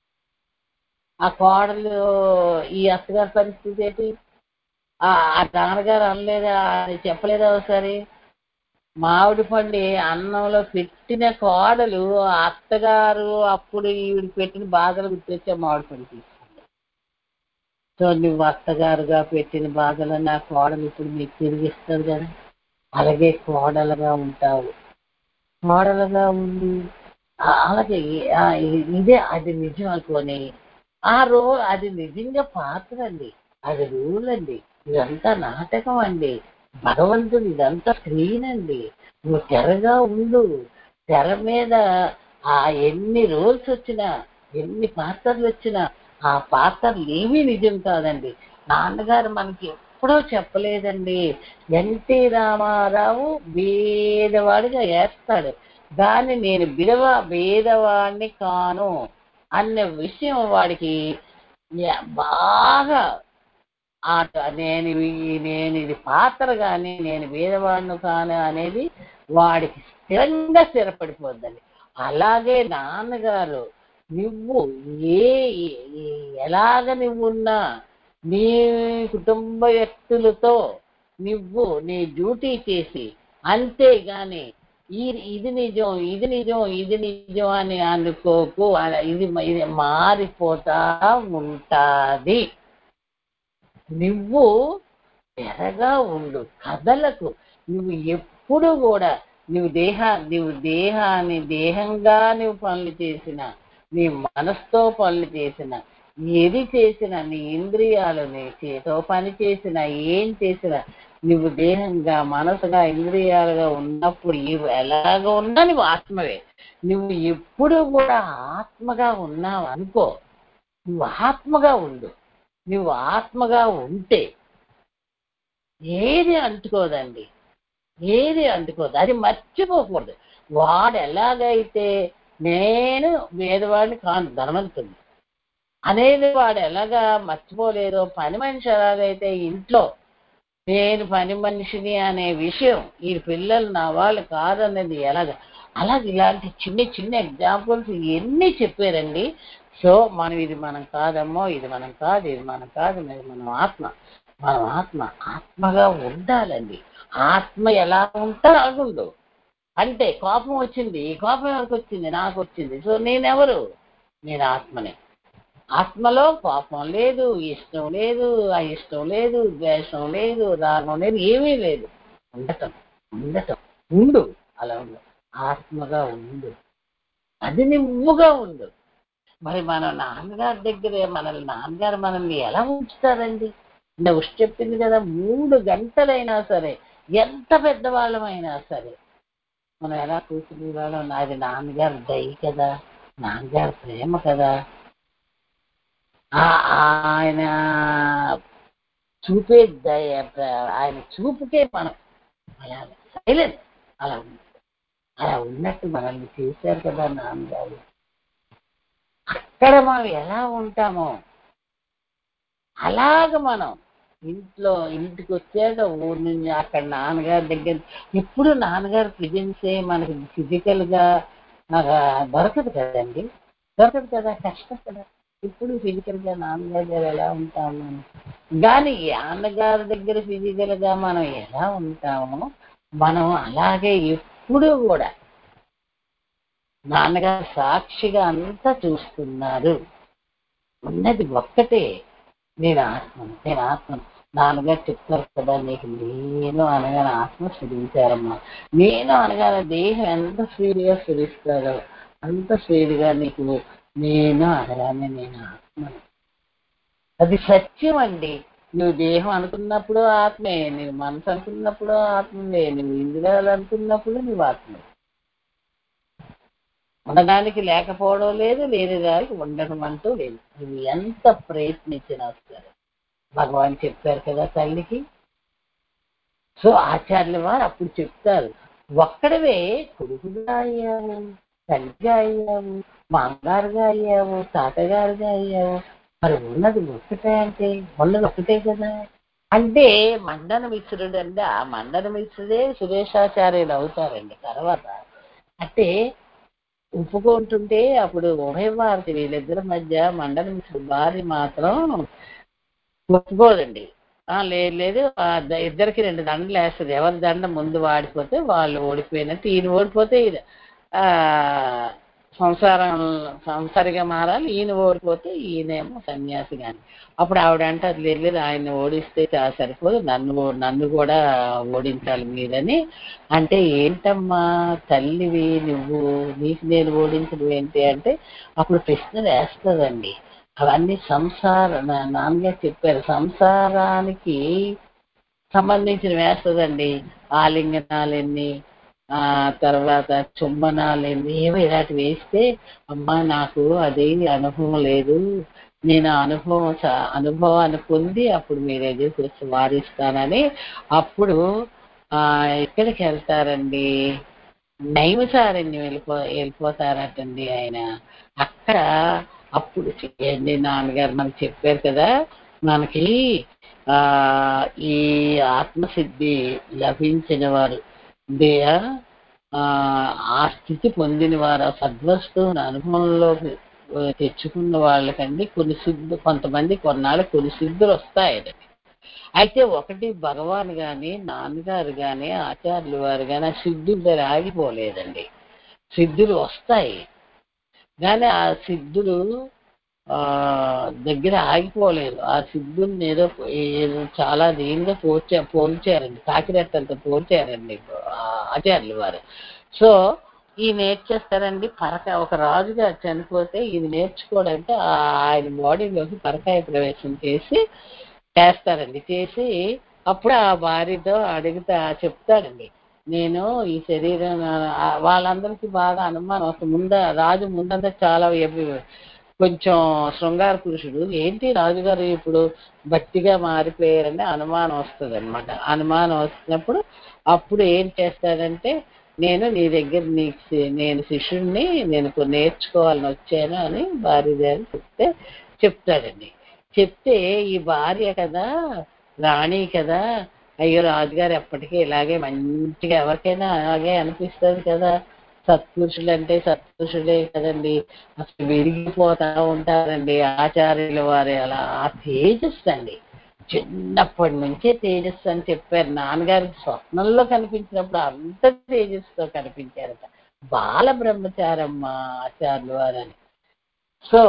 Speaker 3: ఆ కోడలు ఈ అత్తగారి పరిస్థితి ఏంటి? ఆ నాన్నగారు అనలేదా, చెప్పలేదా ఒకసారి? మామిడి పండు అన్నంలో పెట్టిన కోడలు అత్తగారు అప్పుడు ఈవిడ పెట్టిన బాధలు గుర్తొచ్చే మామిడి పండు తీసుకుంది. సో నువ్వు అత్తగారుగా పెట్టిన బాధలు నా కోడలు ఇప్పుడు మీకు తిరిగిస్తుంది కదా, అలాగే కోడలుగా ఉంటావు. కోడలుగా ఉండి అలాగే ఇదే అది నిజం అనుకోని అది నిజంగా పాత్ర అండి, అది రూల్ అండి, ఇదంతా నాటకం అండి, భగవంతుడు ఇదంతా స్క్రీన్ అండి. నువ్వు తెరగా ఉండు, తెర మీద ఎన్ని రోల్స్ వచ్చినా, ఎన్ని పాత్రలు వచ్చినా ఆ పాత్రలు ఏమీ నిజం కాదండి. నాన్నగారు మనకి ఎప్పుడో చెప్పలేదండి, ఎన్టీ రామారావు భేదవాడిగా వేస్తాడు, దాన్ని నేను భేదవాడిని కాను అన్న విషయం వాడికి బాగా నేను ఇది పాత్ర కానీ నేను భేదవాడిని కాను అనేది వాడికి స్థిరంగా స్థిరపడిపోద్దండి. అలాగే నాన్నగారు నువ్వు ఎలాగ నువ్వున్నా నీ కుటుంబ వ్యక్తులతో నువ్వు నీ డ్యూటీ చేసి, అంతేగాని ఇది నిజం, ఇది నిజం, ఇది నిజం అని అనుకోకు. ఇది మారిపోతా ఉంటాది. నువ్వు తెరగా ఉండు, కథలకు. నువ్వు ఎప్పుడు కూడా నువ్వు దేహాన్ని దేహంగా నువ్వు పనులు చేసిన, నీ మనసుతో పనులు చేసిన, ఏది చేసినా, నీ ఇంద్రియాలు నీ చేతో పని చేసినా, ఏం చేసినా నువ్వు దేహంగా మనసుగా ఇంద్రియాలుగా ఉన్నప్పుడు ఇవి ఎలాగ ఉన్నా నువ్వు ఆత్మవే. నువ్వు ఎప్పుడు కూడా ఆత్మగా ఉన్నావు అనుకో, నువ్వు ఆత్మగా ఉండు. నువ్వు ఆత్మగా ఉంటే ఏది అంటుకోదండి, ఏది అంటుకోదు. అది మర్చిపోకూడదు. వాడు ఎలాగైతే నేను వేదవాడిని కాను ధనవంతుడు అనేది వాడు ఎలాగా మర్చిపోలేదో, పని మనిషి ఎలాగైతే ఇంట్లో నేను పని మనిషిని అనే విషయం ఈ పిల్లలు నా వాళ్ళు కాదనేది అలాగే ఇలాంటి చిన్న చిన్న ఎగ్జాంపుల్స్ ఎన్ని చెప్పారండి. సో మనం ఇది మనం కాదమ్మో, ఇది మనం కాదు, ఇది మనం కాదు, మనం ఆత్మ, మనం ఆత్మగా ఉండాలండి. ఆత్మ ఎలా ఉంటే అలాగుండు. అంటే కోపం వచ్చింది, ఈ కోపం ఎవరికి వచ్చింది? నాకు వచ్చింది. సో నేనెవరు? నేను ఆత్మనే. ఆత్మలో కోపం లేదు, ఇష్టం లేదు, అయిష్టం లేదు, ద్వేషం లేదు, రాగం లేదు, ఏమీ లేదు. ఉండటం ఉండు. అలా ఉండు, ఆత్మగా ఉండు. అది నువ్వుగా ఉండు. మరి మన నాన్నగారి దగ్గర నాన్నగారు మనల్ని ఎలా ఉంచుతారండి? నువ్వు చెప్పింది కదా, 3 గంటలైనా సరే, ఎంత పెద్దవాళ్ళమైనా సరే మనం ఎలా కూర్చుని వాళ్ళం. నాది నాన్నగారు దయ కదా, నాన్నగారు ప్రేమ కదా, ఆయన చూపే ఆయన చూపుకే మనం అలా సైలెంట్ అలా అలా ఉన్నట్టు మనల్ని చేశారు కదా నాన్నగారు. అక్కడ మనం ఎలా ఉంటామో అలాగ మనం ఇంటికి వచ్చాక ఊరి నుంచి అక్కడ నాన్నగారి దగ్గర ఎప్పుడు నాన్నగారు ప్రెజెన్సే మనకి ఫిజికల్గా దొరకదు కదండి, దొరకదు కదా, కష్టం కదా. ఇప్పుడు ఫిజికల్గా నాన్నగారి దగ్గర ఎలా ఉంటాము, కానీ నాన్నగారి దగ్గర ఫిజికల్గా మనం ఎలా ఉంటామో మనం అలాగే ఎప్పుడు కూడా నాన్నగారు సాక్షిగా అంతా చూస్తున్నారు. ఉన్నది ఒక్కటే, నేను ఆత్మను. నాన్నగారు చెప్తారు కదా, నీకు నేను అనగానే ఆత్మ స్ఫురించారమ్మా. నేను అనగానే దేహం ఎంత స్పీడ్గా స్ఫురిస్తారో అంత స్పీడ్గా నీకు నేను అనగానే నేను ఆత్మను. అది సత్యం అండి. నువ్వు దేహం అనుకున్నప్పుడు ఆత్మే, నువ్వు మనసు అనుకున్నప్పుడు ఆత్మే, నువ్వు ఇంద్రియాలు అనుకున్నప్పుడు నువ్వు ఆత్మే. ఉండడానికి లేకపోవడం లేదు, లేని దానికి ఉండడం అంటూ లేదు. నువ్వు ఎంత ప్రయత్నించినా సరే. భగవాన్ చెప్పారు కదా తల్లికి. సో ఆచార్యుల వారు అప్పుడు చెప్తారు, ఒక్కడవే కొడుకుగా అయ్యావు, తల్లిగా అయ్యావు, మామగారుగా అయ్యావు, తాతగారుగా అయ్యావు, మరి ఉన్నది ఒక్కటే అంటే ఉన్నది ఒక్కటే కదా. అంటే మండన మిశ్రుడు అంటే ఆ మండన మిశ్రుడే సురేషాచార్యులు అవుతారండి తర్వాత. అంటే ఒప్పుకుంటుంటే అప్పుడు ఉభయభారతి వీళ్ళిద్దరి మధ్య మండన మిశ్రుడు భార్య మాత్రం ఒప్పుకోదండి. లేదు, ఇద్దరికి 2 దండలు వేస్తుంది. ఎవరి దండ ముందు వాడిపోతే వాళ్ళు ఓడిపోయినట్టు, ఈయన ఓడిపోతే సంసారిగా మారాలి, ఈయన ఓడిపోతే ఈయనేమో సన్యాసి. కానీ అప్పుడు ఆవిడ అంటే అది లేదు, ఆయన ఓడిస్తే సరిపోదు, నన్ను కూడా ఓడించాలి మీరని. అంటే ఏంటమ్మా తల్లివి నువ్వు, నీకు నేను ఓడించడం ఏంటి అంటే అప్పుడు ప్రశ్న వేస్తుందండి. అవన్నీ నాన్నగారు చెప్పారు, సంసారానికి సంబంధించిన వేస్తుందండి. ఆలింగనాలెన్ని, తర్వాత చుంబనాలెన్ని, ఏమో ఇలాంటి వేస్తే అమ్మా నాకు అదేమి అనుభవం లేదు, నేను అనుభవాన్ని పొంది అప్పుడు మీ దగ్గరికి వచ్చి వారిస్తానని అప్పుడు ఎక్కడికి వెళ్తారండి, నైమిసారణ్యం వెళ్ళిపోతారటండి ఆయన. అక్కడ అప్పుడు చేయండి నాన్నగారు మనకు చెప్పారు కదా, మనకి ఈ ఆత్మసిద్ధి లభించిన వారు, ఆ స్థితి పొందిన వారు, ఆ సద్వస్తువుని అనుభవంలోకి తెచ్చుకున్న వాళ్ళకండి కొంతమంది కొన్నాళ్ళు కొన్ని సిద్ధులు వస్తాయండి. అయితే ఒకటి భగవాన్ కానీ నాన్నగారు కానీ ఆచార్యులు వారు కానీ ఆ సిద్ధుల దగ్గర ఆగిపోలేదండి. సిద్ధులు వస్తాయి కానీ ఆ సిద్ధులు దగ్గర ఆగిపోలేదు. ఆ సిద్ధుల్ని ఏదో చాలా దీనిగా పోల్చారండి, కాకిరెట్టంతో పోల్చారండి ఆచార్యులు వారు. సో ఈయన నేర్చేస్తారండి ఒక రాజుగా చనిపోతే ఇది నేర్చుకోవడంటే ఆయన బాడీలోకి పరకాయ ప్రవేశం చేస్తారండి. చేసి అప్పుడు ఆ భార్యతో చెప్తాడండి, నేను ఈ శరీరం వాళ్ళందరికీ బాగా అనుమానం వస్తుంది. రాజు ముందంతా చాలా కొంచెం శృంగార పురుషుడు, ఏంటి రాజుగారు ఇప్పుడు భక్తిగా మారిపోయారని అనుమానం వస్తుంది అనమాట. అనుమానం వచ్చినప్పుడు అప్పుడు ఏం చేస్తాడంటే, నేను నీ దగ్గర నేను శిష్యుడిని, నేను నేర్చుకోవాలని వచ్చాను అని భార్య దగ్గర చెప్తాడండి. చెప్తే ఈ భార్య కదా, రాణి కదా, అయ్యో రాజుగారు ఎప్పటికీ ఇలాగే మంచిగా, ఎవరికైనా అలాగే అనిపిస్తుంది కదా, సత్పురుషులు అంటే సత్పురుషులే కదండి, అసలు విరిగిపోతా ఉంటారండి ఆచార్యుల వారి అలా ఆ తేజస్సు అండి. చిన్నప్పటి నుంచే తేజస్సు అని చెప్పారు. నాన్నగారికి స్వప్నంలో కనిపించినప్పుడు అంత తేజస్సుతో కనిపించారట. బాల బ్రహ్మచారమ్మ ఆచార్యుల వారని. సో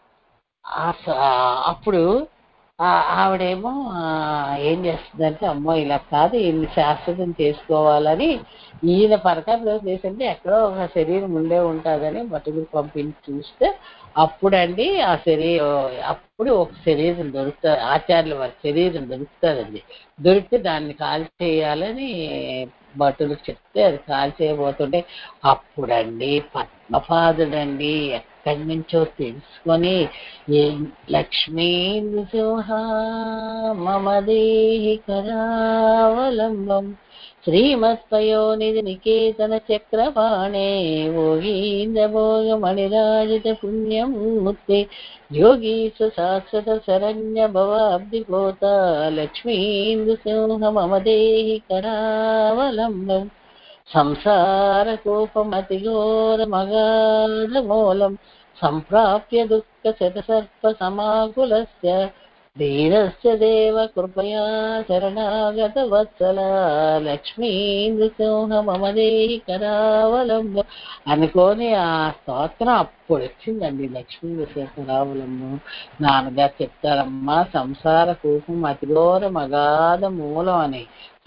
Speaker 3: అప్పుడు ఆవిడేమో ఏం చేస్తుందంటే, అమ్మో ఇలా కాదు, ఈయన్ని శాశ్వతం చేసుకోవాలని ఈయన పరకాయ చేసింటే ఎక్కడో ఒక శరీరం ఉండే ఉంటుందని బతుకు పంపించి చూస్తే అప్పుడండి అప్పుడు ఒక శరీరం దొరుకుతుంది, ఆచార్యుల వారి శరీరం దొరుకుతుందండి. దొరికితే దాన్ని కాల్ చేయాలని భటులకు చెప్తే అది కాల్ చేయబోతుంటే అప్పుడండి పద్మపాదుడండి ఎక్కడి నుంచో తెలుసుకొని, లక్ష్మీ నృసింహ మమ దేహి కరావలంబం శ్రీమత్పయోనిధి నికేతన చక్రపాణే భోగీంద్రభోగమణిరాజిత పుణ్యం ముక్తి యోగీశ శాశ్వత శరణ్య భవాబ్దిపోత లక్ష్మీ నృసింహ మమ దేహి కరావలంబం సంసార కోపమతిఘోరమగాధ మూలం సంప్రాప్య దుఃఖ శతసర్ప సమాకులస్య ధీరస్య దేవ కృపయా శరణాగత వత్సల లక్ష్మీ నృసింహ మమ దేహి కరావలంబం అనుకోని ఆ స్తోత్రం అప్పుడు వచ్చిందండి. లక్ష్మీ నృసింహ కరావలంబం నాన్నగారు చెప్తారమ్మా, సంసార కూపం అతిఘోరం అగాధ మూలం అని.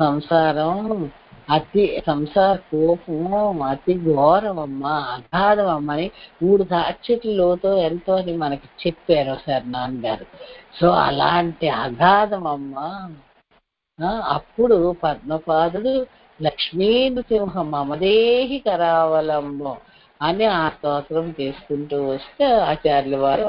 Speaker 3: సంసార కోపము అతి ఘోరం అమ్మా, అగాధం అమ్మని 3 సాక్షిట్లలోతో ఎంతో అని మనకి చెప్పారు ఒకసారి నాన్నగారు. సో అలాంటి అగాధం అమ్మా. అప్పుడు పద్మపాదుడు లక్ష్మీ నృసింహ మమదేహి కరావలంబం అని ఆ స్తోత్రం చేసుకుంటూ వస్తే ఆచార్యుల వారు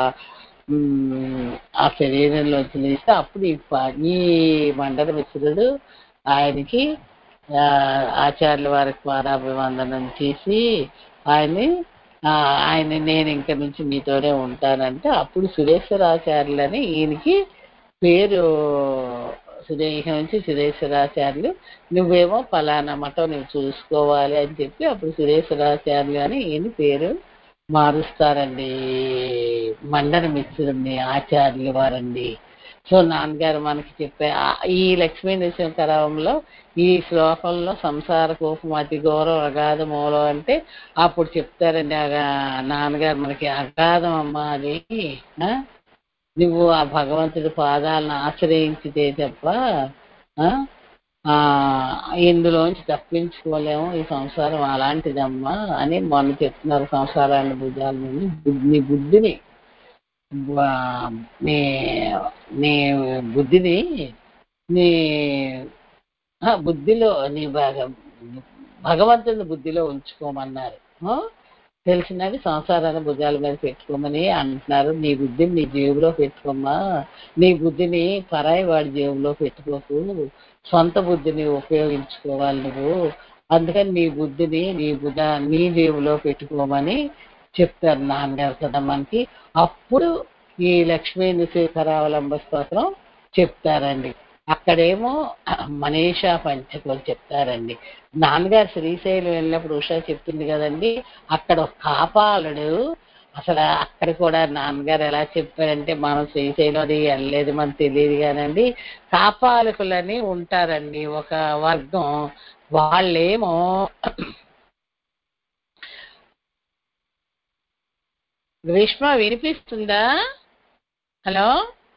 Speaker 3: ఆ శరీరంలో తెలిస్తే అప్పుడు ఈ మండల మిశ్రుడు ఆయనకి ఆచార్యుల వారికి పాదాభివందనం చేసి ఆయన నేను ఇంక నుంచి మీతోనే ఉంటానంటే అప్పుడు సురేశ్వరాచార్యులని ఈయనకి పేరు. నుంచి సురేశ్వరాచార్యులు, నువ్వేమో పలానా మఠం నువ్వు చూసుకోవాలి అని చెప్పి అప్పుడు సురేశ్వరాచార్యులు అని ఈయన పేరు మారుస్తారండి. మండన మిత్రుడిని ఆచార్యుల వారండి. సో నాన్నగారు మనకి చెప్పే ఈ లక్ష్మీ నృసింహకరంలో ఈ శ్లోకంలో సంసార కోపం అతి ఘోరం అగాధ మూలం అంటే అప్పుడు చెప్తారండి నాన్నగారు మనకి, అగాధం అమ్మా అది, నువ్వు ఆ భగవంతుడి పాదాలను ఆశ్రయించితే తప్ప ఇందులోంచి తప్పించుకోలేము, ఈ సంసారం అలాంటిదమ్మా అని మొన్న చెప్తున్నారు. సంసారాన్ని భుజాల నుండి నీ బుద్ధిని నీ బుద్ధిని నీ బుద్ధిలో నీ భగవంతుని బుద్ధిలో ఉంచుకోమన్నారు. తెలిసినది సంసారాన్ని భుజాల మీద పెట్టుకోమని అంటున్నారు. నీ బుద్ధిని నీ జేబులో పెట్టుకోమ్మా, నీ బుద్ధిని పరాయి వాడి జేబులో పెట్టుకోకు, సొంత బుద్ధిని ఉపయోగించుకోవాలి నువ్వు. అందుకని నీ బుద్ధిని నీ జేబులో పెట్టుకోమని చెప్తారు నాన్నగారు కదా మనకి. అప్పుడు ఈ లక్ష్మీ నృసింహకరావలంబ స్తోత్రం చెప్తారండి. అక్కడేమో మనీషా పంచకులు చెప్తారండి. నాన్నగారు శ్రీశైలం వెళ్ళినప్పుడు ఉషా చెప్తుంది కదండి, అక్కడ ఒక కాపాలుడు, అసలు అక్కడ కూడా నాన్నగారు ఎలా చెప్పారంటే, మనం శ్రీశైలం అది వెళ్ళలేదు మనకు తెలియదు కానండి, కాపాలకులని ఉంటారండి ఒక వర్గం. వాళ్ళేమో గ్రీష్మ వినిపిస్తుందా? హలో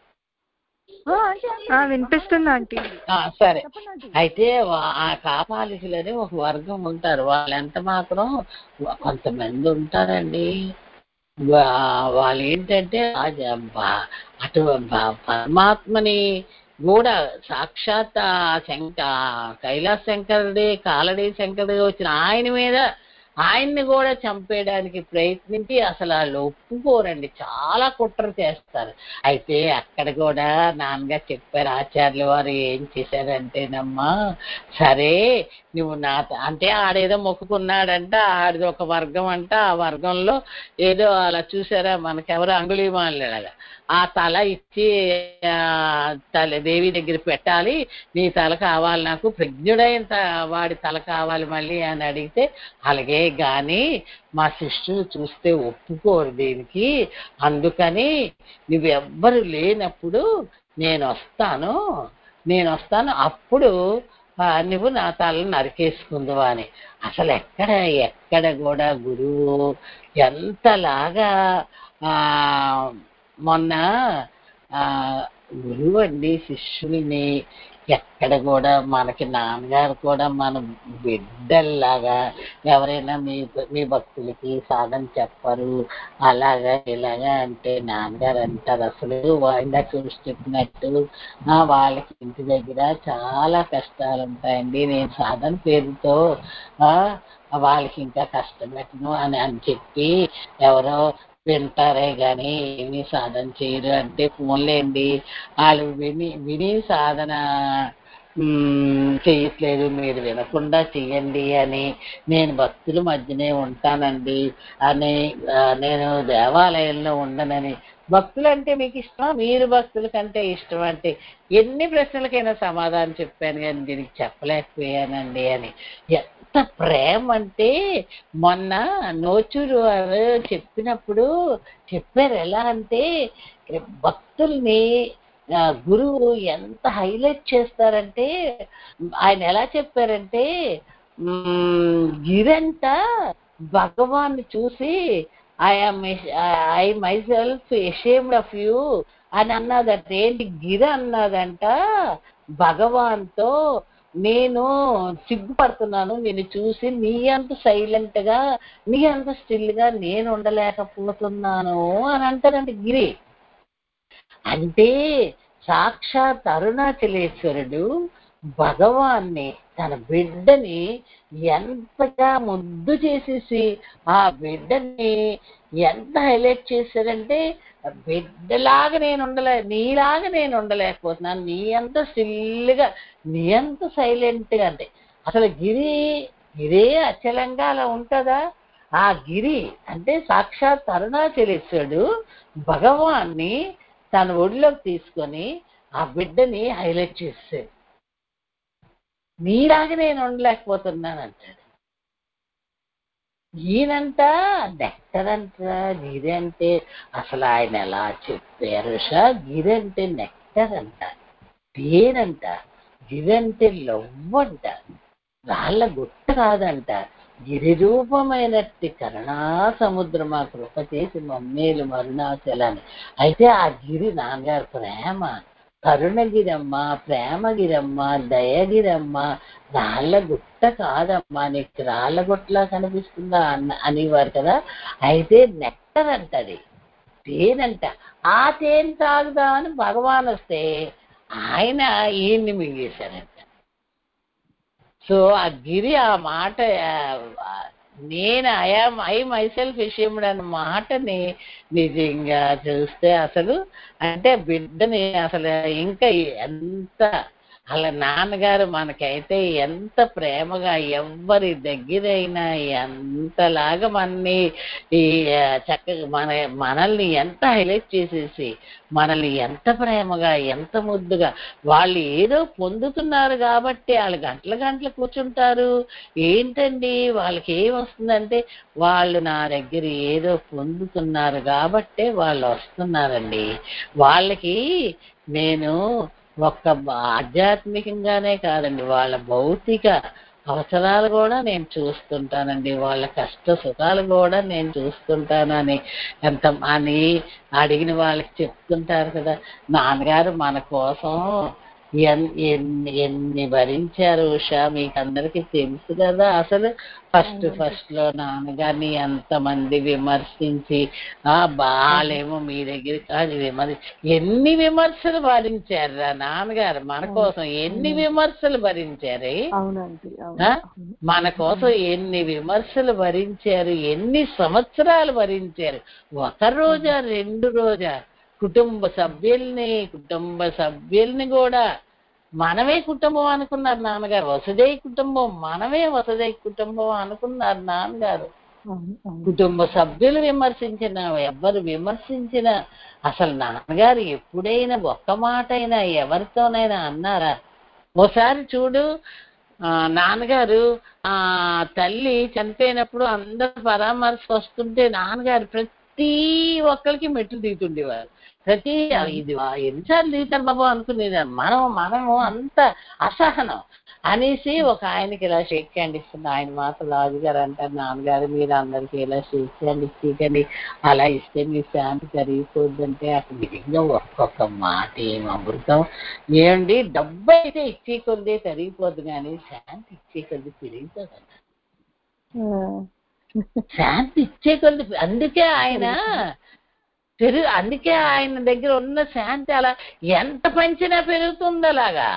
Speaker 1: వినిపిస్తుంది ఆంటీ.
Speaker 3: సరే, అయితే ఆ కాపాలికులని ఒక వర్గం ఉంటారు. వాళ్ళు ఎంత మాత్రం కొంతమంది ఉంటారండి, వాళ్ళు ఏంటంటే అటు పరమాత్మని కూడా సాక్షాత్ కైలాస శంకరుడి కాలడి శంకరుడి వచ్చిన ఆయన మీద ఆయన్ని కూడా చంపేయడానికి ప్రయత్నించి అసలు వాళ్ళు ఒప్పుకోరండి, చాలా కుట్ర చేస్తారు. అయితే అక్కడ కూడా నాన్నగారు చెప్పారు, ఆచార్యుల వారు ఏం చేశారంటేనమ్మా, సరే నువ్వు అంటే ఆడేదో మొక్కుకున్నాడంట, ఆడిది ఒక వర్గం అంట, ఆ వర్గంలో ఏదో అలా చూసారా మనకెవరు అంగుళీమాలలాగా ఆ తల ఇచ్చి తల దేవి దగ్గర పెట్టాలి, నీ తల కావాలి, నాకు ప్రజ్ఞుడైన వాడి తల కావాలి మళ్ళీ అని అడిగితే, అలాగే కానీ మా శిష్యులు చూస్తే ఒప్పుకోరు దీనికి, అందుకని నువ్వెవ్వరు లేనప్పుడు నేను వస్తాను అప్పుడు నువ్వు నా తలను నరికేసుకుందువా అని. అసలు ఎక్కడ కూడా గురువు ఎంతలాగా మొన్న గురువు అండి శిష్యుల్ని ఎక్కడ కూడా మనకి నాన్నగారు కూడా మన బిడ్డల్లాగా, ఎవరైనా మీ భక్తులకి సాధన చెప్పరు అలాగా ఇలాగా అంటే నాన్నగారు అంటారు అసలు ఇందాక చూసి చెప్పినట్టు వాళ్ళకి ఇంటి దగ్గర చాలా కష్టాలు ఉంటాయండి, నేను సాధన పేరుతో వాళ్ళకి ఇంకా కష్టం పెట్టను అని చెప్పి ఎవరో వింటారే కానీ ఏమీ సాధన చేయరు అంటే ఫోన్లేండి వాళ్ళు విని సాధన చెయ్యట్లేదు, మీరు వినకుండా చెయ్యండి అని, నేను భక్తుల మధ్యనే ఉంటానండి అని, నేను దేవాలయంలో ఉండనని. భక్తులు అంటే మీకు ఇష్టమా, మీరు భక్తుల కంటే ఇష్టం అంటే ఎన్ని ప్రశ్నలకైనా సమాధానం చెప్పాను కానీ దీనికి చెప్పలేకపోయానండి అని. ఎంత ప్రేమ అంటే మొన్న నోచూరు వారు చెప్పినప్పుడు చెప్పారు, ఎలా అంటే భక్తుల్ని గురువు ఎంత హైలైట్ చేస్తారంటే, ఆయన ఎలా చెప్పారంటే గిరంట భగవాన్ని చూసి I myself ashamed of you అని అన్నదంట. ఏంటి గిర అన్నదంట భగవాన్తో, నేను సిగ్గుపడుతున్నాను నేను చూసి, నీ అంత సైలెంట్ గా నీ అంత స్టిల్ గా నేను ఉండలేకపోతున్నాను అని అంటారంట గిరి. అంటే సాక్షాత్ అరుణాచలేశ్వరుడు భగవాన్ని తన బిడ్డని ఎంతగా ముద్దు చేసేసి ఆ బిడ్డని ఎంత హైలైట్ చేశారంటే, బిడ్డలాగా నీలాగా నేను ఉండలేకపోతున్నాను, నీ అంత స్టిల్గా నీ అంత సైలెంట్గా. అంటే అసలు గిరే అచలంగా అలా ఉంటుందా? ఆ గిరి అంటే సాక్షాత్ అరుణాచలేశ్వరుడు భగవాన్ని తన ఒడిలోకి తీసుకొని ఆ బిడ్డని హైలైట్ చేస్తాడు, నీలాగా నేను ఉండలేకపోతున్నాను అంటాడు. ఈయనంట నెక్టర్ అంట గిరి అంటే, అసలు ఆయన ఎలా చెప్పారు గిరి అంటే నెక్టర్ అంట, తేనంట, గిరి అంటే లవ్ అంట, రాళ్ళ గుట్ట కాదంట, గిరి రూపమైనట్టి కరుణా సముద్రం ఆ కృప చేసి మమ్మేలు మరుణాచలాన్ని. అయితే ఆ గిరి నాన్నగారు ప్రేమ, కరుణగిరమ్మ, ప్రేమగిరమ్మ, దయగిరమ్మ, రాళ్ళ గుట్ట కాదమ్మా, నీకు రాళ్ళ గుట్టలా కనిపిస్తుందా అనేవారు కదా. అయితే నెక్టర్ అంటది, తేనంట. ఆ తేనె తాగుదామని భగవాన్ వస్తే ఆయన ఈయన్ని మింగేశారంట. సో ఆ గిరి ఆ మాట, నేను ఐ మైసెల్ఫ్ అషేమ్డ్ అన్న మాటని నిజంగా చూస్తే అసలు అంటే బిడ్డని అసలు ఇంకా ఎంత అలా నాన్నగారు మనకైతే ఎంత ప్రేమగా ఎవ్వరి దగ్గరైనా ఎంతలాగా మనల్ని ఈ చక్కగా మనల్ని ఎంత హైలైట్ చేసేసి మనల్ని ఎంత ప్రేమగా ఎంత ముద్దుగా, వాళ్ళు ఏదో పొందుతున్నారు కాబట్టి వాళ్ళు గంటలు కూర్చుంటారు. ఏంటండి వాళ్ళకి ఏం వస్తుందంటే, వాళ్ళు నా దగ్గర ఏదో పొందుతున్నారు కాబట్టే వాళ్ళు వస్తున్నారండి. వాళ్ళకి నేను ఒక్క ఆధ్యాత్మికంగానే కాదండి, వాళ్ళ భౌతిక అవసరాలు కూడా నేను చూస్తుంటానండి, వాళ్ళ కష్ట సుఖాలు కూడా నేను చూస్తుంటానని ఎంత అని అడిగిన వాళ్ళకి చెప్తుంటారు కదా. నాన్నగారు మన కోసం ఎన్ని భరించారు ఉషా, మీకు అందరికి తెలుసు కదా. అసలు ఫస్ట్ లో నాన్నగారిని ఎంతమంది విమర్శించి బాలేమో మీ దగ్గరికి అది ఎన్ని విమర్శలు భరించారు నాన్నగారు మన కోసం, ఎన్ని విమర్శలు భరించారు మన కోసం, ఎన్ని విమర్శలు భరించారు, ఎన్ని సంవత్సరాలు భరించారు. ఒక రోజా 2 రోజా? కుటుంబ సభ్యుల్ని కూడా మనమే కుటుంబం అనుకున్నారు నాన్నగారు. వసుదై కుటుంబం, మనమే వసుదై కుటుంబం అనుకున్నారు నాన్నగారు. కుటుంబ సభ్యులు విమర్శించిన, ఎవరు విమర్శించినా అసలు నాన్నగారు ఎప్పుడైనా ఒక్క మాట అయినా ఎవరితోనైనా అన్నారా? ఓసారి చూడు, నాన్నగారు తల్లి చనిపోయినప్పుడు అందరు పరామర్శ వస్తుంటే నాన్నగారు ప్రతి ఒక్కరికి మెట్లు దిగుతుండేవారు. ప్రతి ఇది ఎన్నిసార్లు దిగుతారు బాబు అనుకునేది. మనము అంత అసహనం అనేసి ఒక ఆయనకి ఇలా షేక్ హ్యాండ్ ఇస్తుంది. ఆయన మాత్రం రాజుగారు అంటారు, నాన్నగారు మీరు అందరికీ ఇలా షేక్ హ్యాండ్ ఇచ్చేయండి, అలా ఇస్తే మీ శాంతి కరిగిపోద్దంటే అసలు నిజంగా ఒక్కొక్క మాట ఏం అమృతం. ఏమండి, డబ్బు అయితే ఇచ్చే కొద్దే కరిగిపోద్దు కానీ శాంతి ఇచ్చే కొద్ది పెరిగిపోదండి. శాంతి ఇచ్చే కొద్ది, అందుకే ఆయన దగ్గర ఉన్న శాంతి అలా ఎంత పంచినా పెరుగుతుంది. అలాగా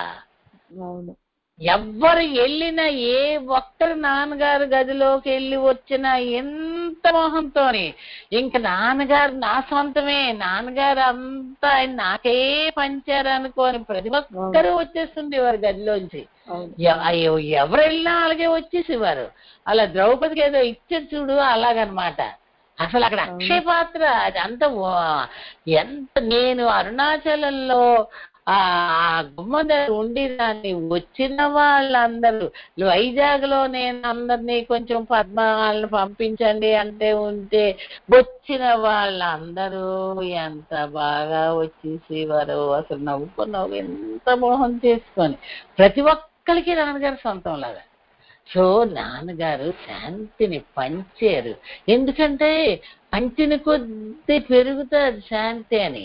Speaker 3: ఎవ్వరు వెళ్ళినా, ఏ ఒక్కరు నాన్నగారు గదిలోకి వెళ్ళి వచ్చినా ఎంత మోహంతోని ఇంక నాన్నగారు నా సొంతమే, నాన్నగారు అంతా ఆయన నాకే పంచారు అనుకోని ప్రతి ఒక్కరూ వచ్చేస్తుండేవారు గదిలోంచి. ఎవరు వెళ్ళినా అలాగే వచ్చేసేవారు. అలా ద్రౌపదికి ఏదో ఇచ్చారు చూడు, అలాగనమాట. అసలు అక్కడ అక్షయ పాత్ర అది అంత ఎంత. నేను అరుణాచలంలో గుమ్మ దగ్గర ఉండేదాన్ని. వచ్చిన వాళ్ళందరూ వైజాగ్ లో నేను అందరినీ కొంచెం పద్మాలను పంపించండి అంటే ఉంటే వచ్చిన వాళ్ళందరూ ఎంత బాగా వచ్చేసేవారు. అసలు నవ్వు ఎంత మోహం చేసుకొని ప్రతి ఒక్కరికి నాన్నగారు సొంతం లాగా. సో నాన్నగారు శాంతిని పంచారు. ఎందుకంటే పంచిన కొద్దీ పెరుగుతుంది శాంతి అని.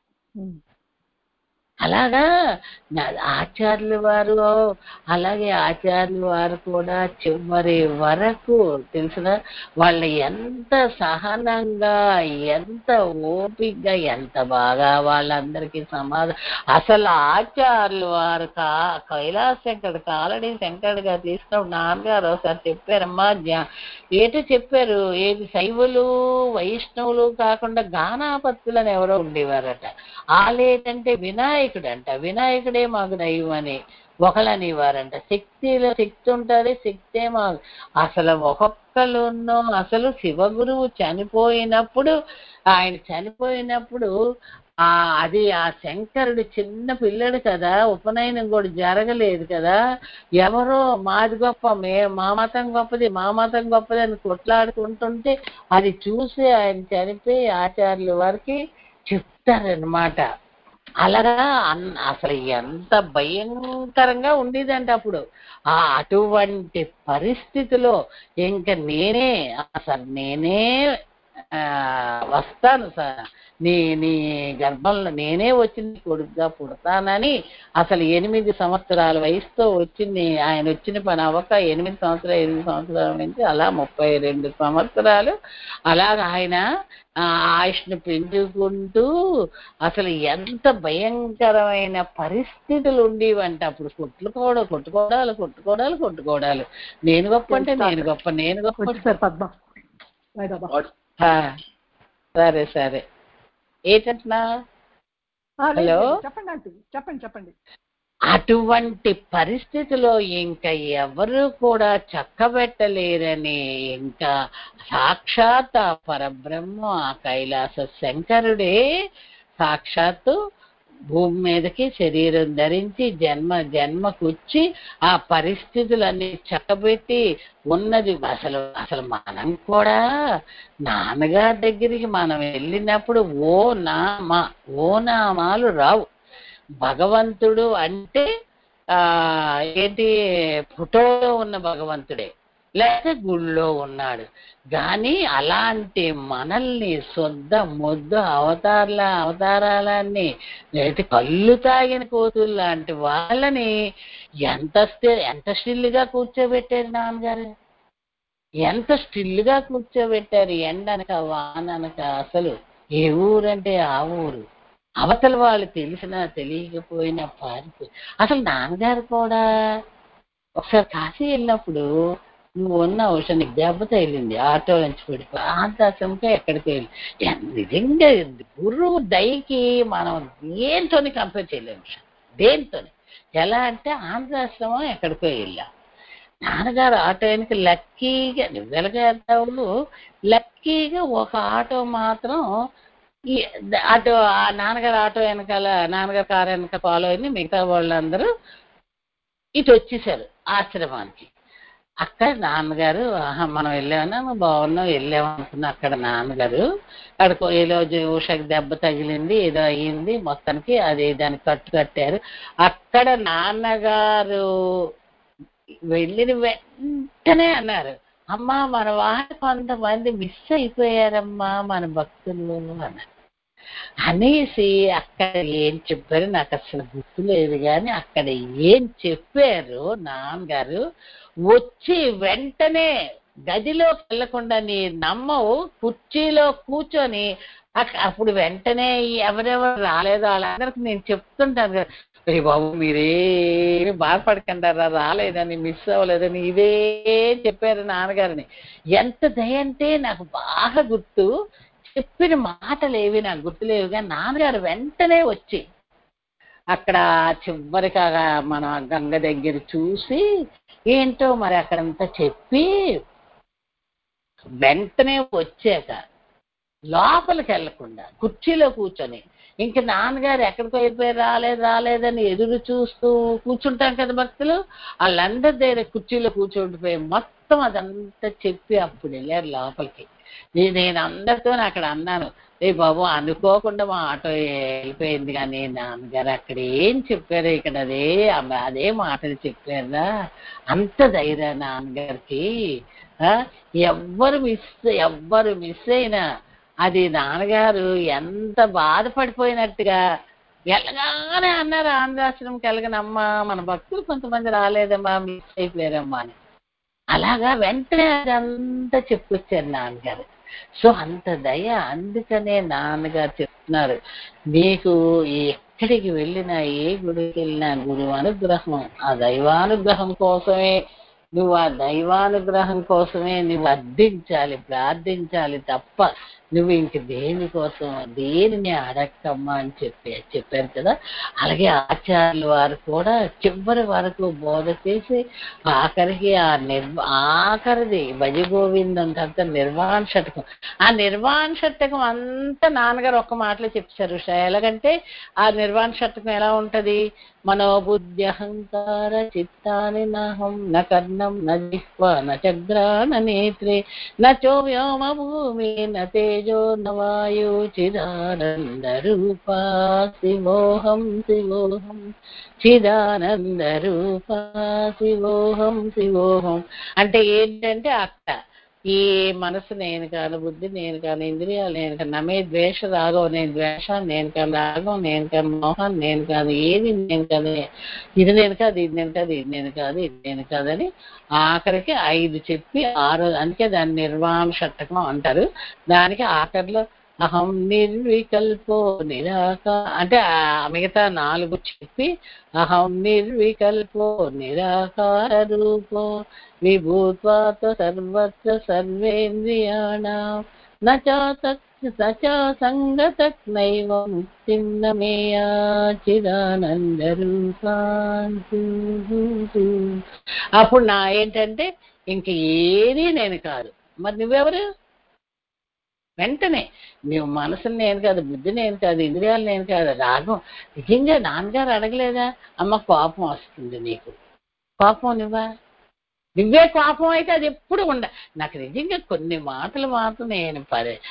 Speaker 3: అలాగా ఆచార్యుల వారు, అలాగే ఆచార్యుల వారు కూడా చివరి వరకు తెలిసిన వాళ్ళ ఎంత సహనంగా, ఎంత ఓపికగా, ఎంత బాగా వాళ్ళందరికీ సమాధానం. అసలు ఆచార్యుల వారు కైలాస శంకరుడు, కాలడి శంకరుడు గారు తీసుకున్నప్పుడు నాన్నగారు ఒకసారి చెప్పారమ్మా, ఏటో చెప్పారు, ఏది శైవులు వైష్ణవులు కాకుండా గానాపత్తులని ఎవరో ఉండేవారట. ఆలేటంటే వినాయకుడు అంట, వినాయకుడే మాకు దైవం అని ఒకళ్ళనివారంట. శక్తిలో శక్తి ఉంటుంది, శక్తే మాకు. అసలు ఒక్కొక్కరున్నో అసలు శివగురువు చనిపోయినప్పుడు, ఆయన చనిపోయినప్పుడు అది ఆ శంకరుడు చిన్న పిల్లడు కదా, ఉపనయనం కూడా జరగలేదు కదా, ఎవరో మాది గొప్ప, మా మతం గొప్పది, మా మతం గొప్పది అని కొట్లాడుకుంటుంటే అది చూసి ఆయన చనిపోయి ఆచార్యుల వారికి చెప్తారనమాట. అలాగా అసలు ఎంత భయంకరంగా ఉండేదంటే అప్పుడు. అటువంటి పరిస్థితిలో ఇంక నేనే వస్తాను సార్, నీ గర్భంలో నేనే వచ్చి నీ కొడుకుగా పుడతానని అసలు 8 సంవత్సరాల వయసుతో వచ్చింది. ఆయన వచ్చిన పని అవ్వక 8 సంవత్సరాల నుంచి అలా 32 సంవత్సరాలు అలాగ ఆయన ఆయుష్ను పెంచుకుంటూ అసలు ఎంత భయంకరమైన పరిస్థితులు ఉండేవంటే అప్పుడు. కొట్టుకోవడాలు. నేను గొప్ప అంటే నేను గొప్ప. సరే ఏంటంటున్నా? హలో,
Speaker 2: చెప్పండి.
Speaker 3: అటువంటి పరిస్థితిలో ఇంకా ఎవరు కూడా చక్కబెట్టలేరని, ఇంకా సాక్షాత్ ఆ పరబ్రహ్మ ఆ కైలాస శంకరుడే సాక్షాత్తు భూమి మీదకి శరీరం ధరించి జన్మకొచ్చి ఆ పరిస్థితులన్నీ చక్కబెట్టి ఉన్నది. అసలు మనం కూడా నాన్నగారి దగ్గరికి మనం వెళ్ళినప్పుడు ఓ నామాలు రావు. భగవంతుడు అంటే ఏంటి, ఫోటోలో ఉన్న భగవంతుడే. లేక గుళ్ళో ఉన్నాడు. కానీ అలాంటి మనల్ని శుద్ధ ముద్దు అవతారాలన్నీ లేకపోతే కళ్ళు తాగిన కోతులు లాంటి వాళ్ళని ఎంత స్టిల్గా కూర్చోబెట్టారు నాన్నగారు, ఎంత స్టిల్గా కూర్చోబెట్టారు. ఎండనక వాననక అసలు ఏ ఊరంటే ఆ ఊరు, అవతల వాళ్ళు తెలిసినా తెలియకపోయినా పారిపోయి. అసలు నాన్నగారు కూడా ఒకసారి కాశీ వెళ్ళినప్పుడు నువ్వు ఉన్నావు, నీకు దెబ్బ తగిలింది, ఆటో నుంచి పడిపోయి ఆంధ్రాశ్రమంకి ఎక్కడికి వెళ్ళి. నిజంగా గురువు దయకి మనం దేంతోని కంపేర్ చేయలేము, దేంతోని. ఎలా అంటే ఆంధ్రాశ్రమం ఎక్కడికో వెళ్ళాం, నాన్నగారు ఆటో వెనక లక్కీగా నువ్వెలగా వెళ్తావు, లక్కీగా ఒక ఆటో మాత్రం ఈ ఆటో ఆ నాన్నగారు ఆటో వెనకాల నాన్నగారు కారు వెనక ఫాలో అయింది, మిగతా వాళ్ళందరూ ఇటు వచ్చేసారు ఆశ్రమానికి. అక్కడ నాన్నగారు మనం వెళ్ళామన్నా నువ్వు బాగున్నావు వెళ్ళామనుకున్నా. అక్కడ నాన్నగారు అక్కడికి ఈరోజు ఉషకి దెబ్బ తగిలింది, ఏదో అయ్యింది, మొత్తానికి అది దానికి కట్టారు. అక్కడ నాన్నగారు వెళ్ళిన వెంటనే అన్నారు, అమ్మా మన వాళ్ళు కొంతమంది మిస్ అయిపోయారమ్మా మన భక్తులు అన్నారు. అనేసి అక్కడ ఏం చెప్పారు నాకు అసలు గుర్తులేదు, కానీ అక్కడ ఏం చెప్పారు నాన్నగారు, వచ్చి వెంటనే గదిలోకి వెళ్లకుండా నీ నమ్మవు కుర్చీలో కూర్చొని అప్పుడు వెంటనే ఎవరెవరు రాలేదో వాళ్ళందరికి నేను చెప్తుంటాను కదా, రే బాబు మీరేమి బాధపడకండారా, రాలేదని మిస్ అవ్వలేదని ఇదే చెప్పారు నాన్నగారిని. ఎంత దయ అంటే నాకు బాగా గుర్తు, చెప్పిన మాటలు ఏవి నాకు గుర్తులేవు, కానీ నాన్నగారు వెంటనే వచ్చి అక్కడ చివరికి మన గంగ దగ్గర చూసి ఏంటో మరి అక్కడంతా చెప్పి వెంటనే వచ్చాక లోపలికి వెళ్లకుండా కుర్చీలో కూర్చొని, ఇంక నాన్నగారు ఎక్కడికి అయిపోయి రాలేదని ఎదురు చూస్తూ కూర్చుంటాం కదా భక్తులు, వాళ్ళందరి దగ్గర కుర్చీలో కూర్చుండిపోయి మొత్తం అదంతా చెప్పి అప్పుడు వెళ్ళారు లోపలికి. నేను అందరితో అక్కడ అన్నాను, ఏ బాబు అనుకోకుండా మా ఆటో వెళ్ళిపోయింది, కానీ నాన్నగారు అక్కడ ఏం చెప్పారు, ఇక్కడ అదే మాటలు చెప్పారా, అంత ధైర్యం నాన్నగారికి. ఎవ్వరు మిస్ అయినా అది నాన్నగారు ఎంత బాధపడిపోయినట్టుగా వెళ్ళగానే అన్నారు, ఆంధ్రాశ్రమంకి వెళ్ళగనమ్మా మన భక్తులు కొంతమంది రాలేదమ్మా మిస్ అయిపోయారమ్మా అని. అలాగా వెంటనే అదంతా చెప్పుకొచ్చారు నాన్నగారు. సో అంత దయ. అందుకనే నాన్నగారు చెప్తున్నారు, నీకు ఎక్కడికి వెళ్ళినా ఏ గుడికి వెళ్ళినా గురువు అనుగ్రహం, ఆ దైవానుగ్రహం కోసమే నువ్వు అర్థించాలి, ప్రార్థించాలి తప్ప నువ్వు ఇంక దేనికోసం దేనిని అడక్కమ్మా అని చెప్పారు కదా. అలాగే ఆచార్యుల వారు కూడా చివరి వరకు బోధ చేసి ఆఖరికి ఆఖరిది భజగోవిందం తర్వాత నిర్వాణ షట్కం, ఆ నిర్వాణ షట్కం అంతా నాన్నగారు ఒక్క మాటలో చెప్పారు. ఎలాగంటే ఆ నిర్వాణ షట్కం ఎలా ఉంటది, మనోబుద్ధి అహంకార చిత్తాని నహం న కర్ణం న జిహ్వ న చగ్రాణ నేత్రే నచో వ్యోమ భూమి న తేజో న వాయు చిదానంద రూపా శివోహం చిదానంద రూపా శివోహం. అంటే ఏంటంటే అక్కడ ఈ మనసు నేను కాను, బుద్ధి నేను కాను, ఇంద్రియాలు నేను కాను, నమే ద్వేష రాగం నేను ద్వేషం నేను కాను, రాగం నేను కాను, మోహం నేను కాదు, ఏది నేను కాదు, ఇది నేను కాదు, ఇది నేను కాదు, ఇది నేను కాదు, ఇది నేను కాదని ఆఖరికి 5 చెప్పి 6, అందుకే దాన్ని నిర్వాణ షట్కం అంటారు. దానికి ఆఖరిలో అహం నిర్వికల్పో అంటే మిగతా 4 చెప్పి అహం నిర్వికల్పో నిరాకార రూపో విభూత్వాత్ సర్వత్ర సర్వేంద్రియాణాం సంగతక్ నైవ ముక్తిం నమేయా చిదానంద రూపాం. అప్పుడు నా ఏంటంటే ఇంక ఏది నేను కాదు, మరి నువ్వెవరు? వెంటనే నువ్వు మనసుని నేను కాదు, బుద్ధి నేను కాదు, ఇంద్రియాలు నేను కాదు, రాగం. నిజంగా నాన్నగారు అడగలేదా, అమ్మ కోపం వస్తుంది నీకు, కోపం నువ్వే కోపం అయితే అది ఎప్పుడు నాకు నిజంగా కొన్ని మాటలు మాత్రం నేను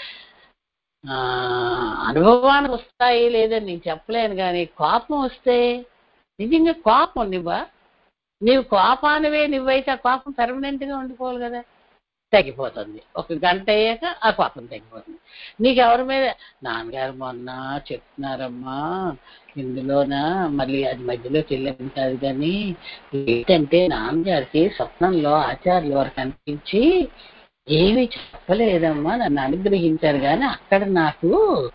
Speaker 3: అనుభవానికి వస్తాయి లేదని నేను చెప్పలేను, కానీ కోపం వస్తే నిజంగా కోపం నీవు కోపానివే నువ్వైతే ఆ కోపం పర్మనెంట్గా ఉండిపోవాలి కదా, తగ్గిపోతుంది. 1 గంట అయ్యాక ఆ కోపం తగ్గిపోతుంది. నీకు ఎవరి మీద నాన్నగారు మొన్న చెప్తున్నారమ్మా ఇందులోనా, మళ్ళీ అది మధ్యలోకి వెళ్ళాను కాదు, కానీ ఏంటంటే నాన్నగారికి స్వప్నంలో ఆచార్యుల వారు కనిపించి ఏమీ చెప్పలేదమ్మా, నన్ను అనుగ్రహించారు, కానీ అక్కడ నాకు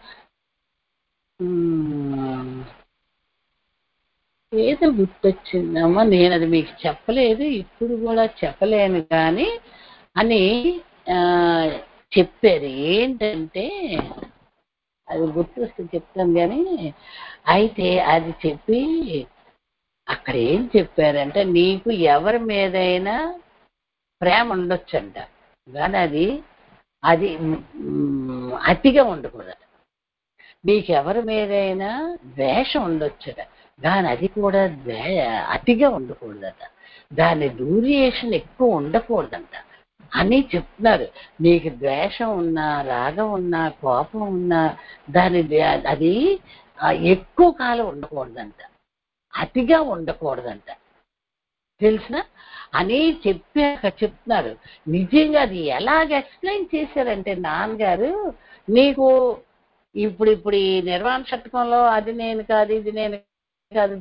Speaker 3: ఏదో గుర్తొచ్చిందమ్మా, నేను అది మీకు చెప్పలేదు, ఇప్పుడు కూడా చెప్పలేను కానీ అని చెప్పారు. ఏంటంటే అది గుర్తొస్తే చెప్తాను కానీ, అయితే అది చెప్పి అక్కడ ఏం చెప్పారంటే నీకు ఎవరి మీదైనా ప్రేమ ఉండొచ్చంట, కానీ అది అది అతిగా ఉండకూడదు. నీకెవరి మీదైనా ద్వేషం ఉండొచ్చట, కానీ అది కూడా అతిగా ఉండకూడదట, దాని డ్యూరేషన్ ఎక్కువ ఉండకూడదంట అని చెప్తున్నారు. నీకు ద్వేషం ఉన్నా, రాగం ఉన్నా, కోపం ఉన్నా అది ఎక్కువ కాలం ఉండకూడదంట, అతిగా ఉండకూడదంట, తెలిసిన అని చెప్పాక చెప్తున్నారు. నిజంగా అది ఎలాగ ఎక్స్ప్లెయిన్ చేశారంటే నాన్నగారు, నీకు ఇప్పుడు ఈ నిర్వాణ శతకంలో అది నేను కాదు, ఇది నేను కాదు,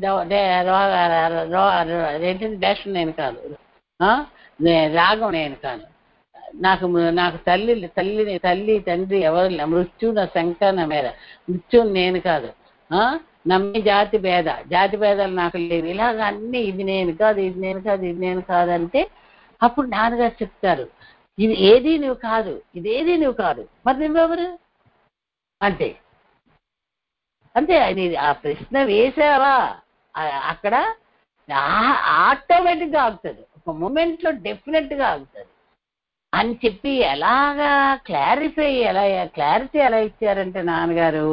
Speaker 3: ఏంటంటే దేశం నేను కాదు, రాగం నేను కాదు, నాకు తల్లి తండ్రి ఎవరు, మృత్యు నా శంక నా మీద, మృత్యు నేను కాదు, నమ్మే జాతి భేదాలు నాకు లేవు, ఇలాగ అన్ని ఇది నేను కాదు, ఇది నేను కాదు, ఇది నేను కాదంటే అప్పుడు నాన్నగారు చెప్తారు, ఇది ఏది నువ్వు కాదు, ఇదేది నువ్వు కాదు, మరి నువ్వెవరు అంటే అంతే. ఆ ప్రశ్న వేసావా అక్కడ ఆటోమేటిక్గా ఆగుతుంది, ఒక మూమెంట్లో డెఫినెట్గా ఆగుతుంది అని చెప్పి ఎలాగా క్లారిటీ ఎలా ఇచ్చారంటే నాన్నగారు,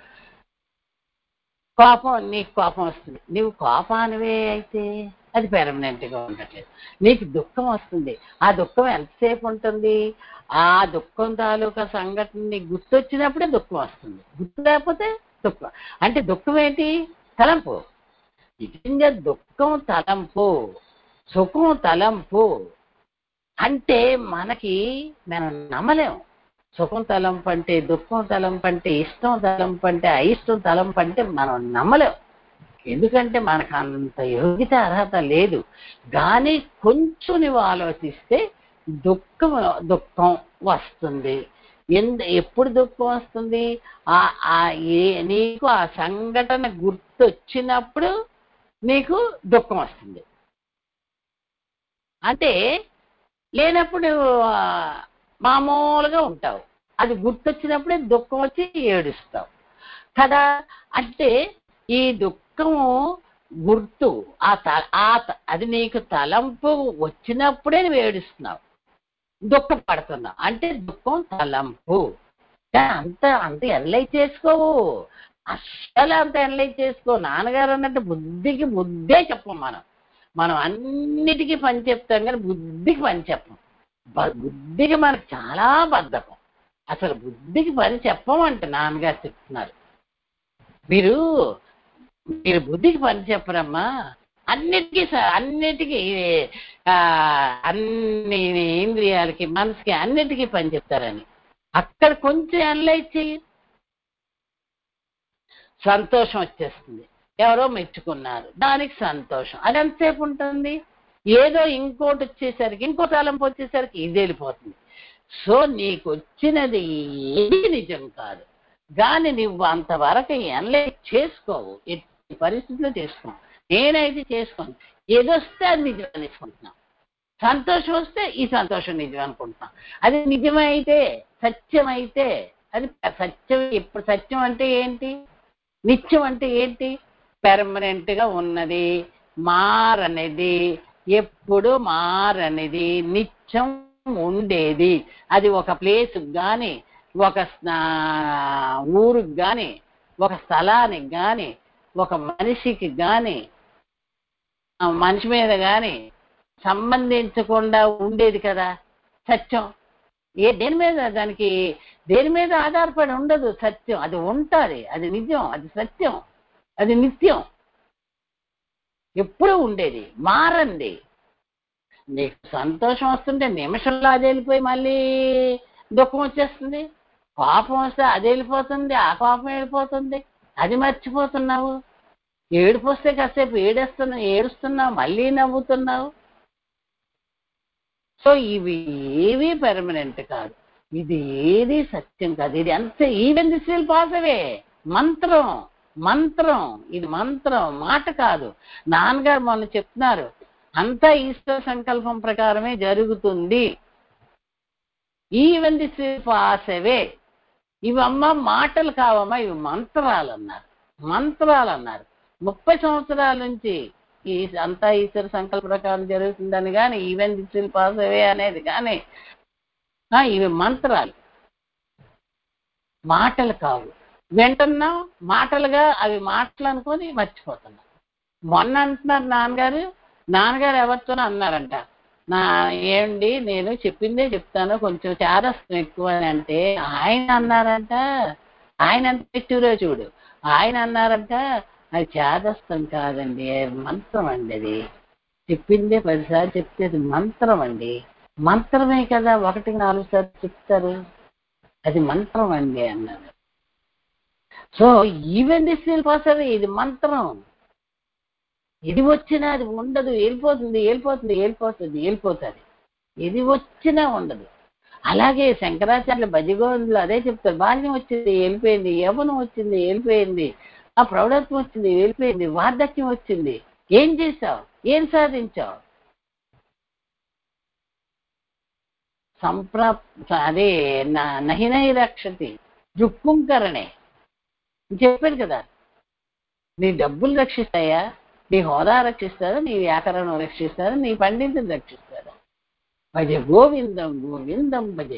Speaker 3: నీకు కోపం వస్తుంది, నీవు కోపానివే అయితే అది పెర్మనెంట్గా ఉండట్లేదు. నీకు దుఃఖం వస్తుంది, ఆ దుఃఖం ఎంతసేపు ఉంటుంది, ఆ దుఃఖం తాలూకా సంఘటన నీకు గుర్తొచ్చినప్పుడే దుఃఖం వస్తుంది, గుర్తు లేకపోతే దుఃఖం. అంటే దుఃఖం ఏంటి? తలంపు. నిజంగా దుఃఖం తలంపు, సుఖం తలంపు అంటే మనం నమ్మలేము. సుఖం తలంపు అంటే, దుఃఖం తలంపు అంటే, ఇష్టం తలంపు అంటే, అయిష్టం తలంపు అంటే మనం నమ్మలేం. ఎందుకంటే మనకు అంత యోగ్యత అర్హత లేదు. కానీ కొంచెం నువ్వు ఆలోచిస్తే దుఃఖం వస్తుంది. ఎప్పుడు దుఃఖం వస్తుంది? నీకు ఆ సంఘటన గుర్తొచ్చినప్పుడు నీకు దుఃఖం వస్తుంది. అంటే లేనప్పుడు మామూలుగా ఉంటావు, అది గుర్తొచ్చినప్పుడే దుఃఖం వచ్చి ఏడుస్తావు కదా. అంటే ఈ దుఃఖము గుర్తు అది నీకు తలంపు వచ్చినప్పుడే నువ్వు ఏడుస్తున్నావు, దుఃఖపడుతున్నావు, అంటే దుఃఖం తలంపు. అంత ఎనలైజ్ చేసుకోవు, అస్సలు అంత ఎనలైజ్ చేసుకో. నాన్నగారు అన్నట్టు బుద్ధికి బుద్ధే చెప్పం. మనం అన్నిటికీ పని చెప్తాం కానీ బుద్ధికి పని చెప్పం. బుద్ధికి మనకు చాలా బద్ధకం, అసలు బుద్ధికి పని చెప్పమంటే నాన్నగారు చెప్తున్నారు, మీరు బుద్ధికి పని చెప్పరమ్మా, అన్నిటికీ అన్ని ఇంద్రియాలకి, మనసుకి, అన్నిటికీ పని చెప్తారని. అక్కడ కొంచెం అనలైజ్ చెయ్యి, సంతోషం వచ్చేస్తుంది. ఎవరో మెచ్చుకున్నారు, దానికి సంతోషం, అది ఎంతసేపు ఉంటుంది? ఏదో ఇంకోటి వచ్చేసరికి, ఇంకో తలంపు వచ్చేసరికి ఇది వెళ్ళిపోతుంది. సో నీకు వచ్చినది ఏది నిజం కాదు, కానీ నువ్వు అంతవరకు అనలైజ్ చేసుకోవు, ఎట్టి పరిస్థితుల్లో చేసుకోవు. నేనైతే చేసుకోను, ఏదొస్తే అది నిజం అనుకుంటున్నాను, సంతోషం వస్తే ఈ సంతోషం నిజం అనుకుంటున్నాం. అది నిజమైతే, సత్యమైతే అది సత్యం. ఇప్పుడు సత్యం అంటే ఏంటి? నిత్యం అంటే ఏంటి? పెర్మనెంట్గా ఉన్నది, మారనిది, ఎప్పుడు మారనిది, నిత్యం ఉండేది. అది ఒక ప్లేస్కి కానీ, ఒక ఊరికి కానీ, ఒక స్థలానికి కానీ, ఒక మనిషికి కానీ, మనిషి మీద కానీ సంబంధించకుండా ఉండేది కదా సత్యం. దేని మీద ఆధారపడి ఉండదు సత్యం. అది ఉంటుంది, అది నిజం, అది సత్యం, అది నిత్యం. ఎప్పుడూ ఉండేది, మారండి. నీకు సంతోషం వస్తుంటే నిమిషంలో అది వెళ్ళిపోయి మళ్ళీ దుఃఖం వచ్చేస్తుంది. కోపం వస్తే అది వెళ్ళిపోతుంది, ఆ కోపం వెళ్ళిపోతుంది, అది మర్చిపోతున్నావు. ఏడుపు వస్తే కాసేపు ఏడుస్తున్నావు, మళ్ళీ నవ్వుతున్నావు. సో ఇవి ఏవి పెర్మనెంట్ కాదు, ఇది ఏది సత్యం కాదు. ఇది అంతే. Even this will pass away. మంత్రం మంత్రం ఇది మంత్రం, మాట కాదు. నాన్నగారు మొన్న చెప్తున్నారు, అంతా ఈశ్వర సంకల్పం ప్రకారమే జరుగుతుంది. Even this will pass away. ఇవమ్మ మాటలు కావమ్మా, ఇవి మంత్రాలు అన్నారు. మంత్రాలు అన్నారు. 30 సంవత్సరాల నుంచి ఈ అంతా ఈశ్వర సంకల్ప ప్రకారం జరుగుతుందని కానీ, even this will pass away అనేది కానీ ఇవి మంత్రాలు, మాటలు కావు. వింటున్నాం మాటలుగా, అవి మాటలు అనుకొని మర్చిపోతున్నాం. మొన్న అంటున్నారు నాన్నగారు ఎవరితోనో అన్నారంట, ఏంటి నేను చెప్పిందే చెప్తాను, కొంచెం చాదస్తం ఎక్కువ అని అంటే ఆయన అన్నారంట, ఆయన ఎంత పెట్టిరో చూడు, ఆయన అన్నారంట, అది చాదస్తం కాదండి, మంత్రం అండి, అది చెప్పిందే 10 సార్లు చెప్తే అది మంత్రం అండి. మంత్రమే కదా 1-4 సార్లు చెప్తారు, అది మంత్రం అండి అన్నారు. So even this will pass away, ఇది మంత్రం. ఇది వచ్చినా అది ఉండదు, వెళ్ళిపోతుంది. ఇది వచ్చినా ఉండదు. అలాగే శంకరాచార్యుల భజగోవిందులు అదే చెప్తారు. బాల్యం వచ్చింది వెళ్ళిపోయింది, యవ్వనం వచ్చింది వెళ్ళిపోయింది, ఆ ప్రౌఢత్వం వచ్చింది వెళ్ళిపోయింది, వార్ధక్యం వచ్చింది, ఏం చేశావు, ఏం సాధించావు? అదే నహినై రక్షతి రుక్కుంకరణే చెప్పాడు కదా. నీ డబ్బులు రక్షిస్తాయా, నీ హోదా రక్షిస్తారా, నీ వ్యాకరణం రక్షిస్తారా, నీ పండితులు రక్షిస్తారా? భజ గోవిందం గోవిందం భజే.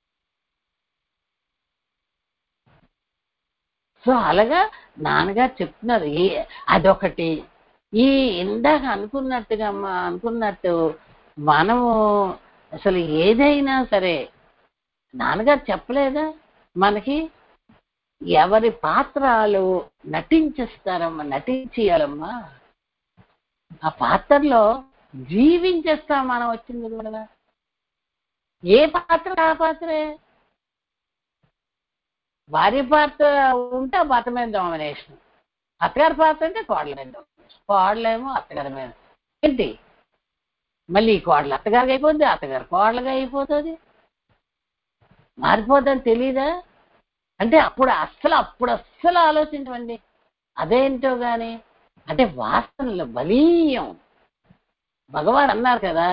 Speaker 3: సో అలాగా నాన్నగారు చెప్తున్నారు. అదొకటి. ఇందాక అనుకున్నట్టు మనము అసలు ఏదైనా సరే నాన్నగారు చెప్పలేదా మనకి, ఎవరి పాత్రలు నటించేయాలమ్మా, ఆ పాత్రలో జీవించేస్తాం మనం. వచ్చింది కూడా ఏ పాత్ర ఆ పాత్రే. భార్య పాత్ర ఉంటే ఆ భర్త మీద డామినేషన్, అత్తగారి పాత్ర అంటే కోడల మీద డామినేషన్, కోడలేమో అత్తగారి మీద. ఏంటి మళ్ళీ ఈ కోడలు అత్తగారికి అయిపోద్ది, అత్తగారు కోడలుగా అయిపోతుంది, మారిపోద్దని తెలీదా? అంటే అప్పుడు అస్సలు ఆలోచించండి. అదేంటో కానీ అంటే వాసనలు బలీయం. భగవాన్ అన్నారు కదా,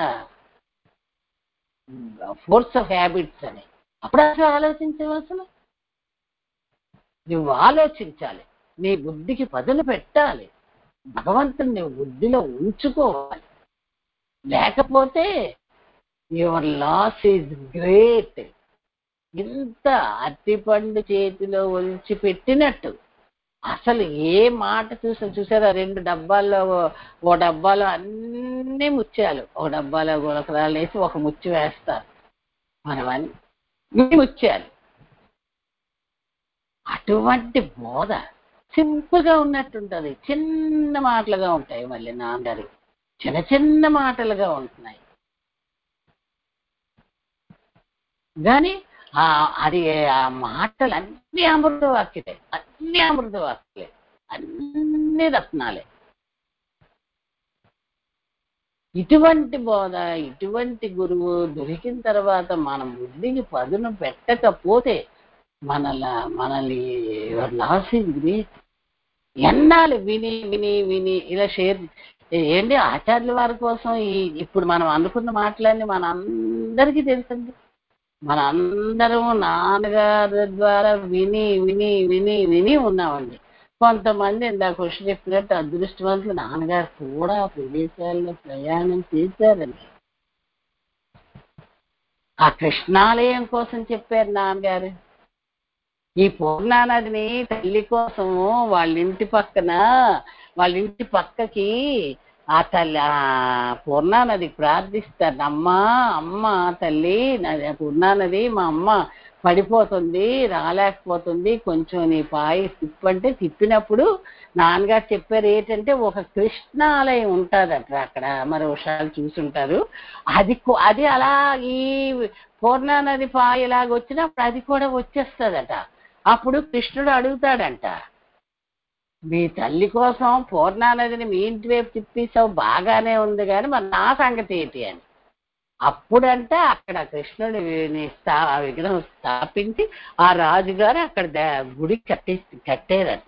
Speaker 3: ఫోర్స్ ఆఫ్ హ్యాబిట్స్ అని. అప్పుడు అసలు ఆలోచించవు. అసలు నువ్వు ఆలోచించాలి, నీ బుద్ధికి పదులు పెట్టాలి, భగవంతుని నువ్వు బుద్ధిలో ఉంచుకోవాలి. లేకపోతే యువర్ లాస్ ఈజ్ గ్రేట్. ఇంత అరటిపండు చేతిలో ఒలిచి పెట్టినట్టు అసలు ఏ మాట చూసారా, 2 డబ్బాల్లో, ఓ డబ్బాలో అన్ని ముత్యాలు, ఒక డబ్బాలో గులకరాలు వేసి ఒక ముత్యం వేస్తారు, మనం అన్ని ముత్యాలు. అటువంటి బోధ సింపుల్గా ఉన్నట్టుంటది, చిన్న మాటలుగా ఉంటాయి. మళ్ళీ నాన్నగారి చిన్న మాటలుగా ఉంటున్నాయి. కానీ అది ఆ మాటలు అన్ని అమృత వాక్యలే, అన్ని రత్నాలే. ఇటువంటి బోధ, ఇటువంటి గురువు దొరికిన తర్వాత మనం బుద్ధిని పదును పెట్టకపోతే మనల్ని లాస్ ఈజ్ గ్రేట్. ఎన్నాళ్ళు విని ఇలా షేర్ ఏంటి ఆచార్యుల వారి కోసం ఇప్పుడు మనం అనుకున్న మాటలన్నీ మన అందరికీ తెలుసండి. మన అందరం నాన్నగారి ద్వారా విని ఉన్నామండి. కొంతమంది ఇందాక క్వశ్చన్ చెప్పినట్టు అదృష్టవంతులు నాన్నగారు కూడా ప్రదేశాల్లో ప్రయాణం చేశారండి. ఆ కృష్ణాలయం కోసం చెప్పారు నాన్నగారు. ఈ పూర్ణానదిని తల్లి కోసము వాళ్ళ ఇంటి పక్కకి ఆ తల్లి పూర్ణానది ప్రార్థిస్తారు. అమ్మ తల్లి పూర్ణానది, మా అమ్మ పడిపోతుంది, రాలేకపోతుంది, కొంచెం నీ పాయి తిప్పంటే తిప్పినప్పుడు నాన్నగారు చెప్పారు ఏంటంటే ఒక కృష్ణ ఆలయం ఉంటుందట అక్కడ, మరి విషయాలు చూసుంటారు. అది అలా ఈ పూర్ణా నది ఇలాగ వచ్చినప్పుడు అది కూడా వచ్చేస్తుందట. అప్పుడు కృష్ణుడు అడుగుతాడంట, మీ తల్లి కోసం పూర్ణా నదిని మీ ఇంటి వైపు తిప్పేసావు, బాగానే ఉంది కానీ మరి నా సంగతి ఏంటి అని. అప్పుడంటే అక్కడ కృష్ణుడి విగ్రహం స్థాపించి ఆ రాజుగారు అక్కడ గుడి కట్టేరట.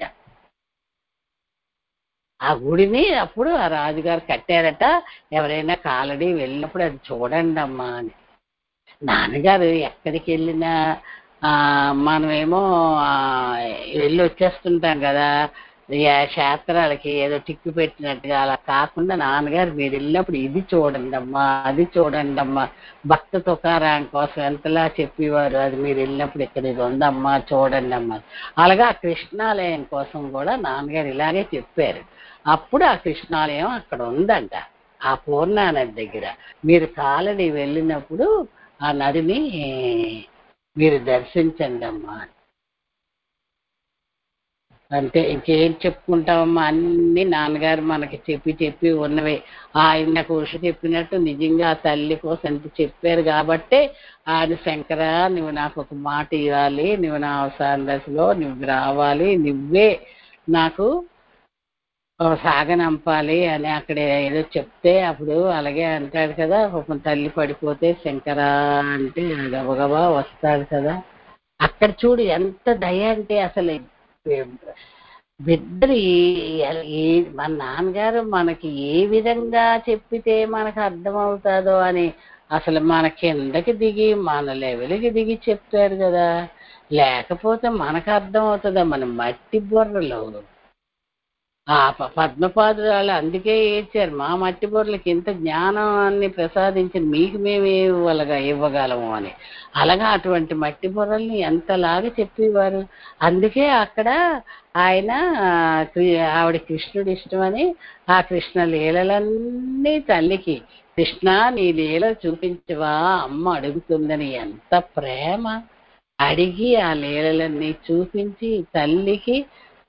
Speaker 3: ఆ గుడిని అప్పుడు ఆ రాజుగారు కట్టారట. ఎవరైనా కాలనీ వెళ్ళినప్పుడు అది చూడండి అమ్మా అని. నాన్నగారు ఎక్కడికి వెళ్ళినా మనమేమో వెళ్ళి వచ్చేస్తుంటాం కదా క్షేత్రాలకి, ఏదో టిక్కు పెట్టినట్టుగా. అలా కాకుండా నాన్నగారు మీరు వెళ్ళినప్పుడు ఇది చూడండి అమ్మా, అది చూడండి అమ్మా, భక్త తుకారాం కోసం ఎంతలా చెప్పేవారు, అది మీరు వెళ్ళినప్పుడు ఇక్కడ ఇది ఉందమ్మా చూడండి అమ్మా. అలాగా ఆ కృష్ణాలయం కోసం కూడా నాన్నగారు ఇలాగే చెప్పారు. అప్పుడు ఆ కృష్ణాలయం అక్కడ ఉందంట, ఆ పూర్ణా నది దగ్గర. మీరు కాలనీ వెళ్ళినప్పుడు ఆ నదిని మీరు దర్శించండి అమ్మా. అంటే ఇంకేం చెప్పుకుంటామమ్మా, అన్ని నాన్నగారు మనకి చెప్పి ఉన్నవే. ఆయన నాకు ఉష చెప్పినట్టు నిజంగా ఆ తల్లి కోసం ఎంత చెప్పారు కాబట్టే ఆయన శంకర నువ్వు నాకు ఒక మాట ఇవ్వాలి, నువ్వు నా అవసరం దశలో నువ్వు రావాలి, నువ్వే నాకు సాగనంపాలి అని అక్కడ ఏదో చెప్తే అప్పుడు అలాగే అంటాడు కదా, ఒక తల్లి పడిపోతే శంకర అంటే గబగబా వస్తాడు కదా. అక్కడ చూడు ఎంత దయ అంటే అసలు బిడ్డలు మన నాన్నగారు మనకి ఏ విధంగా చెప్పితే మనకు అర్థమవుతుందో అని అసలు మన కిందకి దిగి మన లెవెల్కి దిగి చెప్తారు కదా. లేకపోతే మనకు అర్థం అవుతుందా? మన మట్టి బుర్రలో ఆ పద్మపాదురాలు అందుకే ఏడ్చారు, మా మట్టి బుర్రలకి ఇంత జ్ఞానాన్ని ప్రసాదించి మీకు మేము ఇవ్వగలము అని. అలాగా అటువంటి మట్టి బుర్రల్ని ఎంతలాగా చెప్పేవారు. అందుకే అక్కడ ఆయన ఆవిడ కృష్ణుడు ఇష్టమని ఆ కృష్ణ లీలలన్నీ తల్లికి, కృష్ణ నీ లీల చూపించవా అమ్మ అడుగుతుందని ఎంత ప్రేమ అడిగి ఆ లీలలన్నీ చూపించి తల్లికి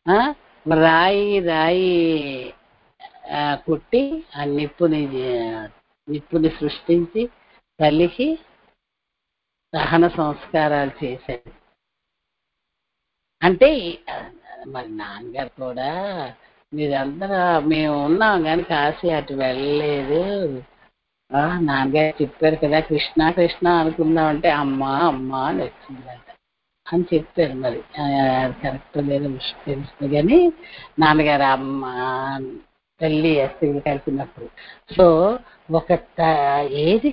Speaker 3: రాయి కుట్టి ఆ నిప్పుని సృష్టించి తల్లికి దహన సంస్కారాలు చేశారు. అంటే మరి నాన్నగారు కూడా మీరందరూ మేము ఉన్నాం కానీ కాశీ అటు వెళ్ళలేదు, నాన్నగారు చెప్పారు కదా కృష్ణ కృష్ణ అనుకుందామంటే అమ్మా అమ్మా అని వచ్చిందంట అని చెప్పారు. మరి కరెక్ట్ లేదో తెలుస్తుంది కానీ నాన్నగారు అమ్మ తల్లి అస్తిని కలిపినప్పుడు సో ఒక ఏది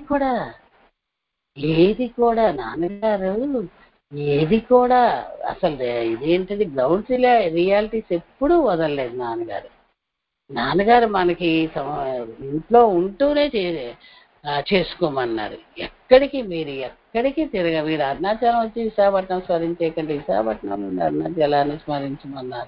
Speaker 3: కూడా నాన్నగారు ఏది కూడా అసలు ఇదేంటిది గ్రౌండ్ రియాలిటీస్ ఎప్పుడూ వదలలేదు నాన్నగారు మనకి ఇంట్లో ఉంటూనే చేసుకోమన్నారు. ఎక్కడికి మీరు అరుణాచలం వచ్చి విశాఖపట్నం స్మరించేకండి, విశాఖపట్నం నుండి అరుణాచలాన్ని స్మరించమన్నారు.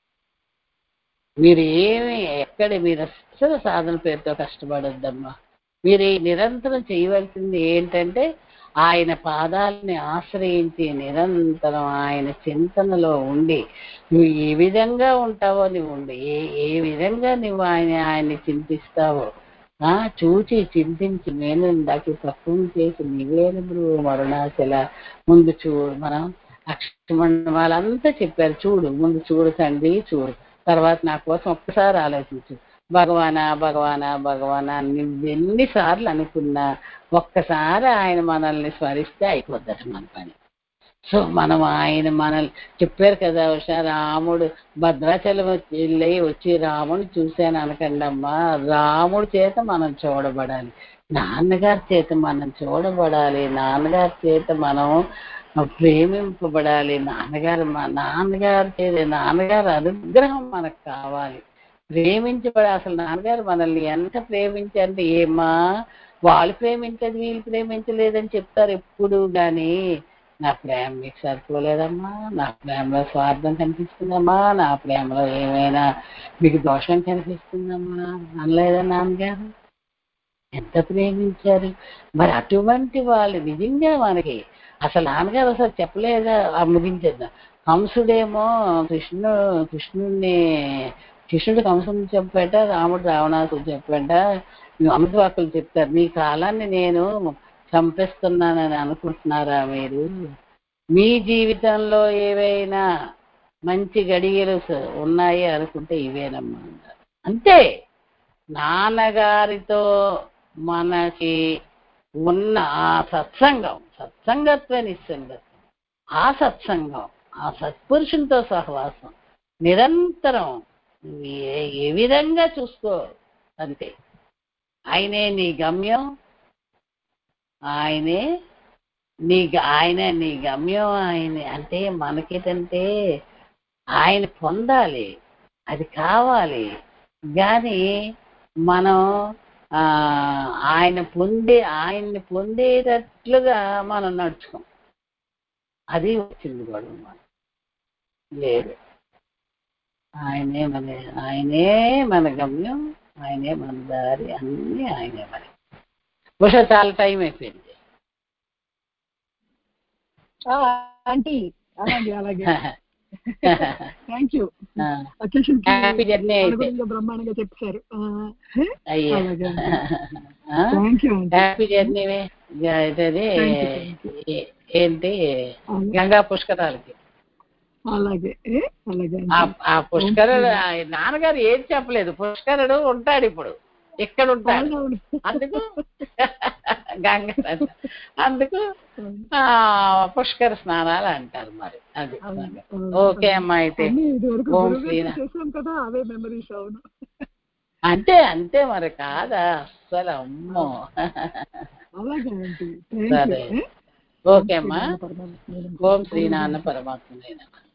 Speaker 3: మీరు మీరు అస్సలు సాధన పేరుతో కష్టపడొద్దమ్మా. మీరు నిరంతరం చేయవలసింది ఏంటంటే ఆయన పాదాలని ఆశ్రయించి నిరంతరం ఆయన చింతనలో ఉండి నువ్వు ఏ విధంగా ఉంటావో నువ్వు ఉండి ఏ విధంగా నువ్వు ఆయన్ని చింతిస్తావో చూచి చింతించి నేను ఇందాక తక్కువ చేసి నీవేనప్పుడు మరుణాచల ముందు చూడు. మనం అక్షమండ వాళ్ళంతా చెప్పారు, చూడు ముందు చూడు తండ్రి చూడు, తర్వాత నా కోసం ఒక్కసారి ఆలోచించు, భగవానా భగవానా భగవానా నువ్వెన్నిసార్లు అనుకున్నా ఒక్కసారి ఆయన మనల్ని స్మరిస్తే అయిపోద్దట మన పని. సో మనం ఆయన మనల్ని చెప్పారు కదా రాముడు భద్రాచలం వచ్చి రాముడు చూశాను అనకండి అమ్మా, రాముడి చేత మనం చూడబడాలి, నాన్నగారి చేత మనం చూడబడాలి, నాన్నగారి చేత మనం ప్రేమింపబడాలి. నాన్నగారి చేత నాన్నగారి అనుగ్రహం మనకు కావాలి, ప్రేమించబడాలి. అసలు నాన్నగారు మనల్ని ఎంత ప్రేమించారంటే ఏమా వాళ్ళు ప్రేమించదు వీళ్ళు ప్రేమించలేదని చెప్తారు ఎప్పుడు, కానీ నా ప్రేమ మీకు సరిపోలేదమ్మా, నా ప్రేమలో స్వార్థం కనిపిస్తుందమ్మా, నా ప్రేమలో ఏమైనా మీకు దోషం కనిపిస్తుందమ్మా అనలేదా నాన్నగారు? ఎంత ప్రేమించారు. మరి అటువంటి వాళ్ళు నిజంగా మనకి అసలు నాన్నగారు అసలు చెప్పలేదా ముగించేద్దాం, కంసుడేమో కృష్ణుడు కంసుని చెప్పాట, రాముడు రావణాసుడు చెప్పాట. అమృతవాక్కులు చెప్తారు, మీ కాలాన్ని నేను చంపేస్తున్నానని అనుకుంటున్నారా మీరు? మీ జీవితంలో ఏవైనా మంచి గడియలు ఉన్నాయి అనుకుంటే ఇవేనమ్మా అన్నారు. అంతే. నాన్నగారితో మనకి ఉన్న ఆ సత్సంగత్వ నిస్సంగత్వం, ఆ సత్సంగం, ఆ సత్పురుషులతో సహవాసం నిరంతరం ఏ విధంగా చూసుకో. అంతే. ఆయనే నీ గమ్యం, ఆయనే నీ గమ్యం. ఆయనే అంటే మనకేంటంటే ఆయన పొందాలి, అది కావాలి. కానీ మనం ఆయన్ని పొందేటట్లుగా మనం నడుచుకోం. అది వచ్చింది గొడవ. లేదు, ఆయనే మన గమ్యం, ఆయనే మన దారి, అన్నీ ఆయనే మరి. బహుశా చాలా టైం అయిపోయింది.
Speaker 2: ఆంటీ అలాగే అలాగే థ్యాంక్ యూ.
Speaker 3: హ్యాపీ జర్నీ అయితే
Speaker 2: బ్రహ్మాండంగా చెప్పారు.
Speaker 3: Happy journey. ఏంటి గంగా పుష్కరాలకి
Speaker 2: అలాగే అలాగే.
Speaker 3: ఆ పుష్కరుడు నాన్నగారు ఏం చెప్పలేదు. పుష్కరుడు ఉంటాడు ఇప్పుడు, ఇక్కడ ఉంటాడు. అందుకు గంగ, అందుకు పుష్కర స్నానాలు అంటారు మరి. అది ఓకే అమ్మా. అయితే ఓం శ్రీనాథ్. అంతే మరి. కాదా అస్సలు, అమ్మో. సరే, ఓకే అమ్మా. ఓం శ్రీనాథ పరమాత్మ.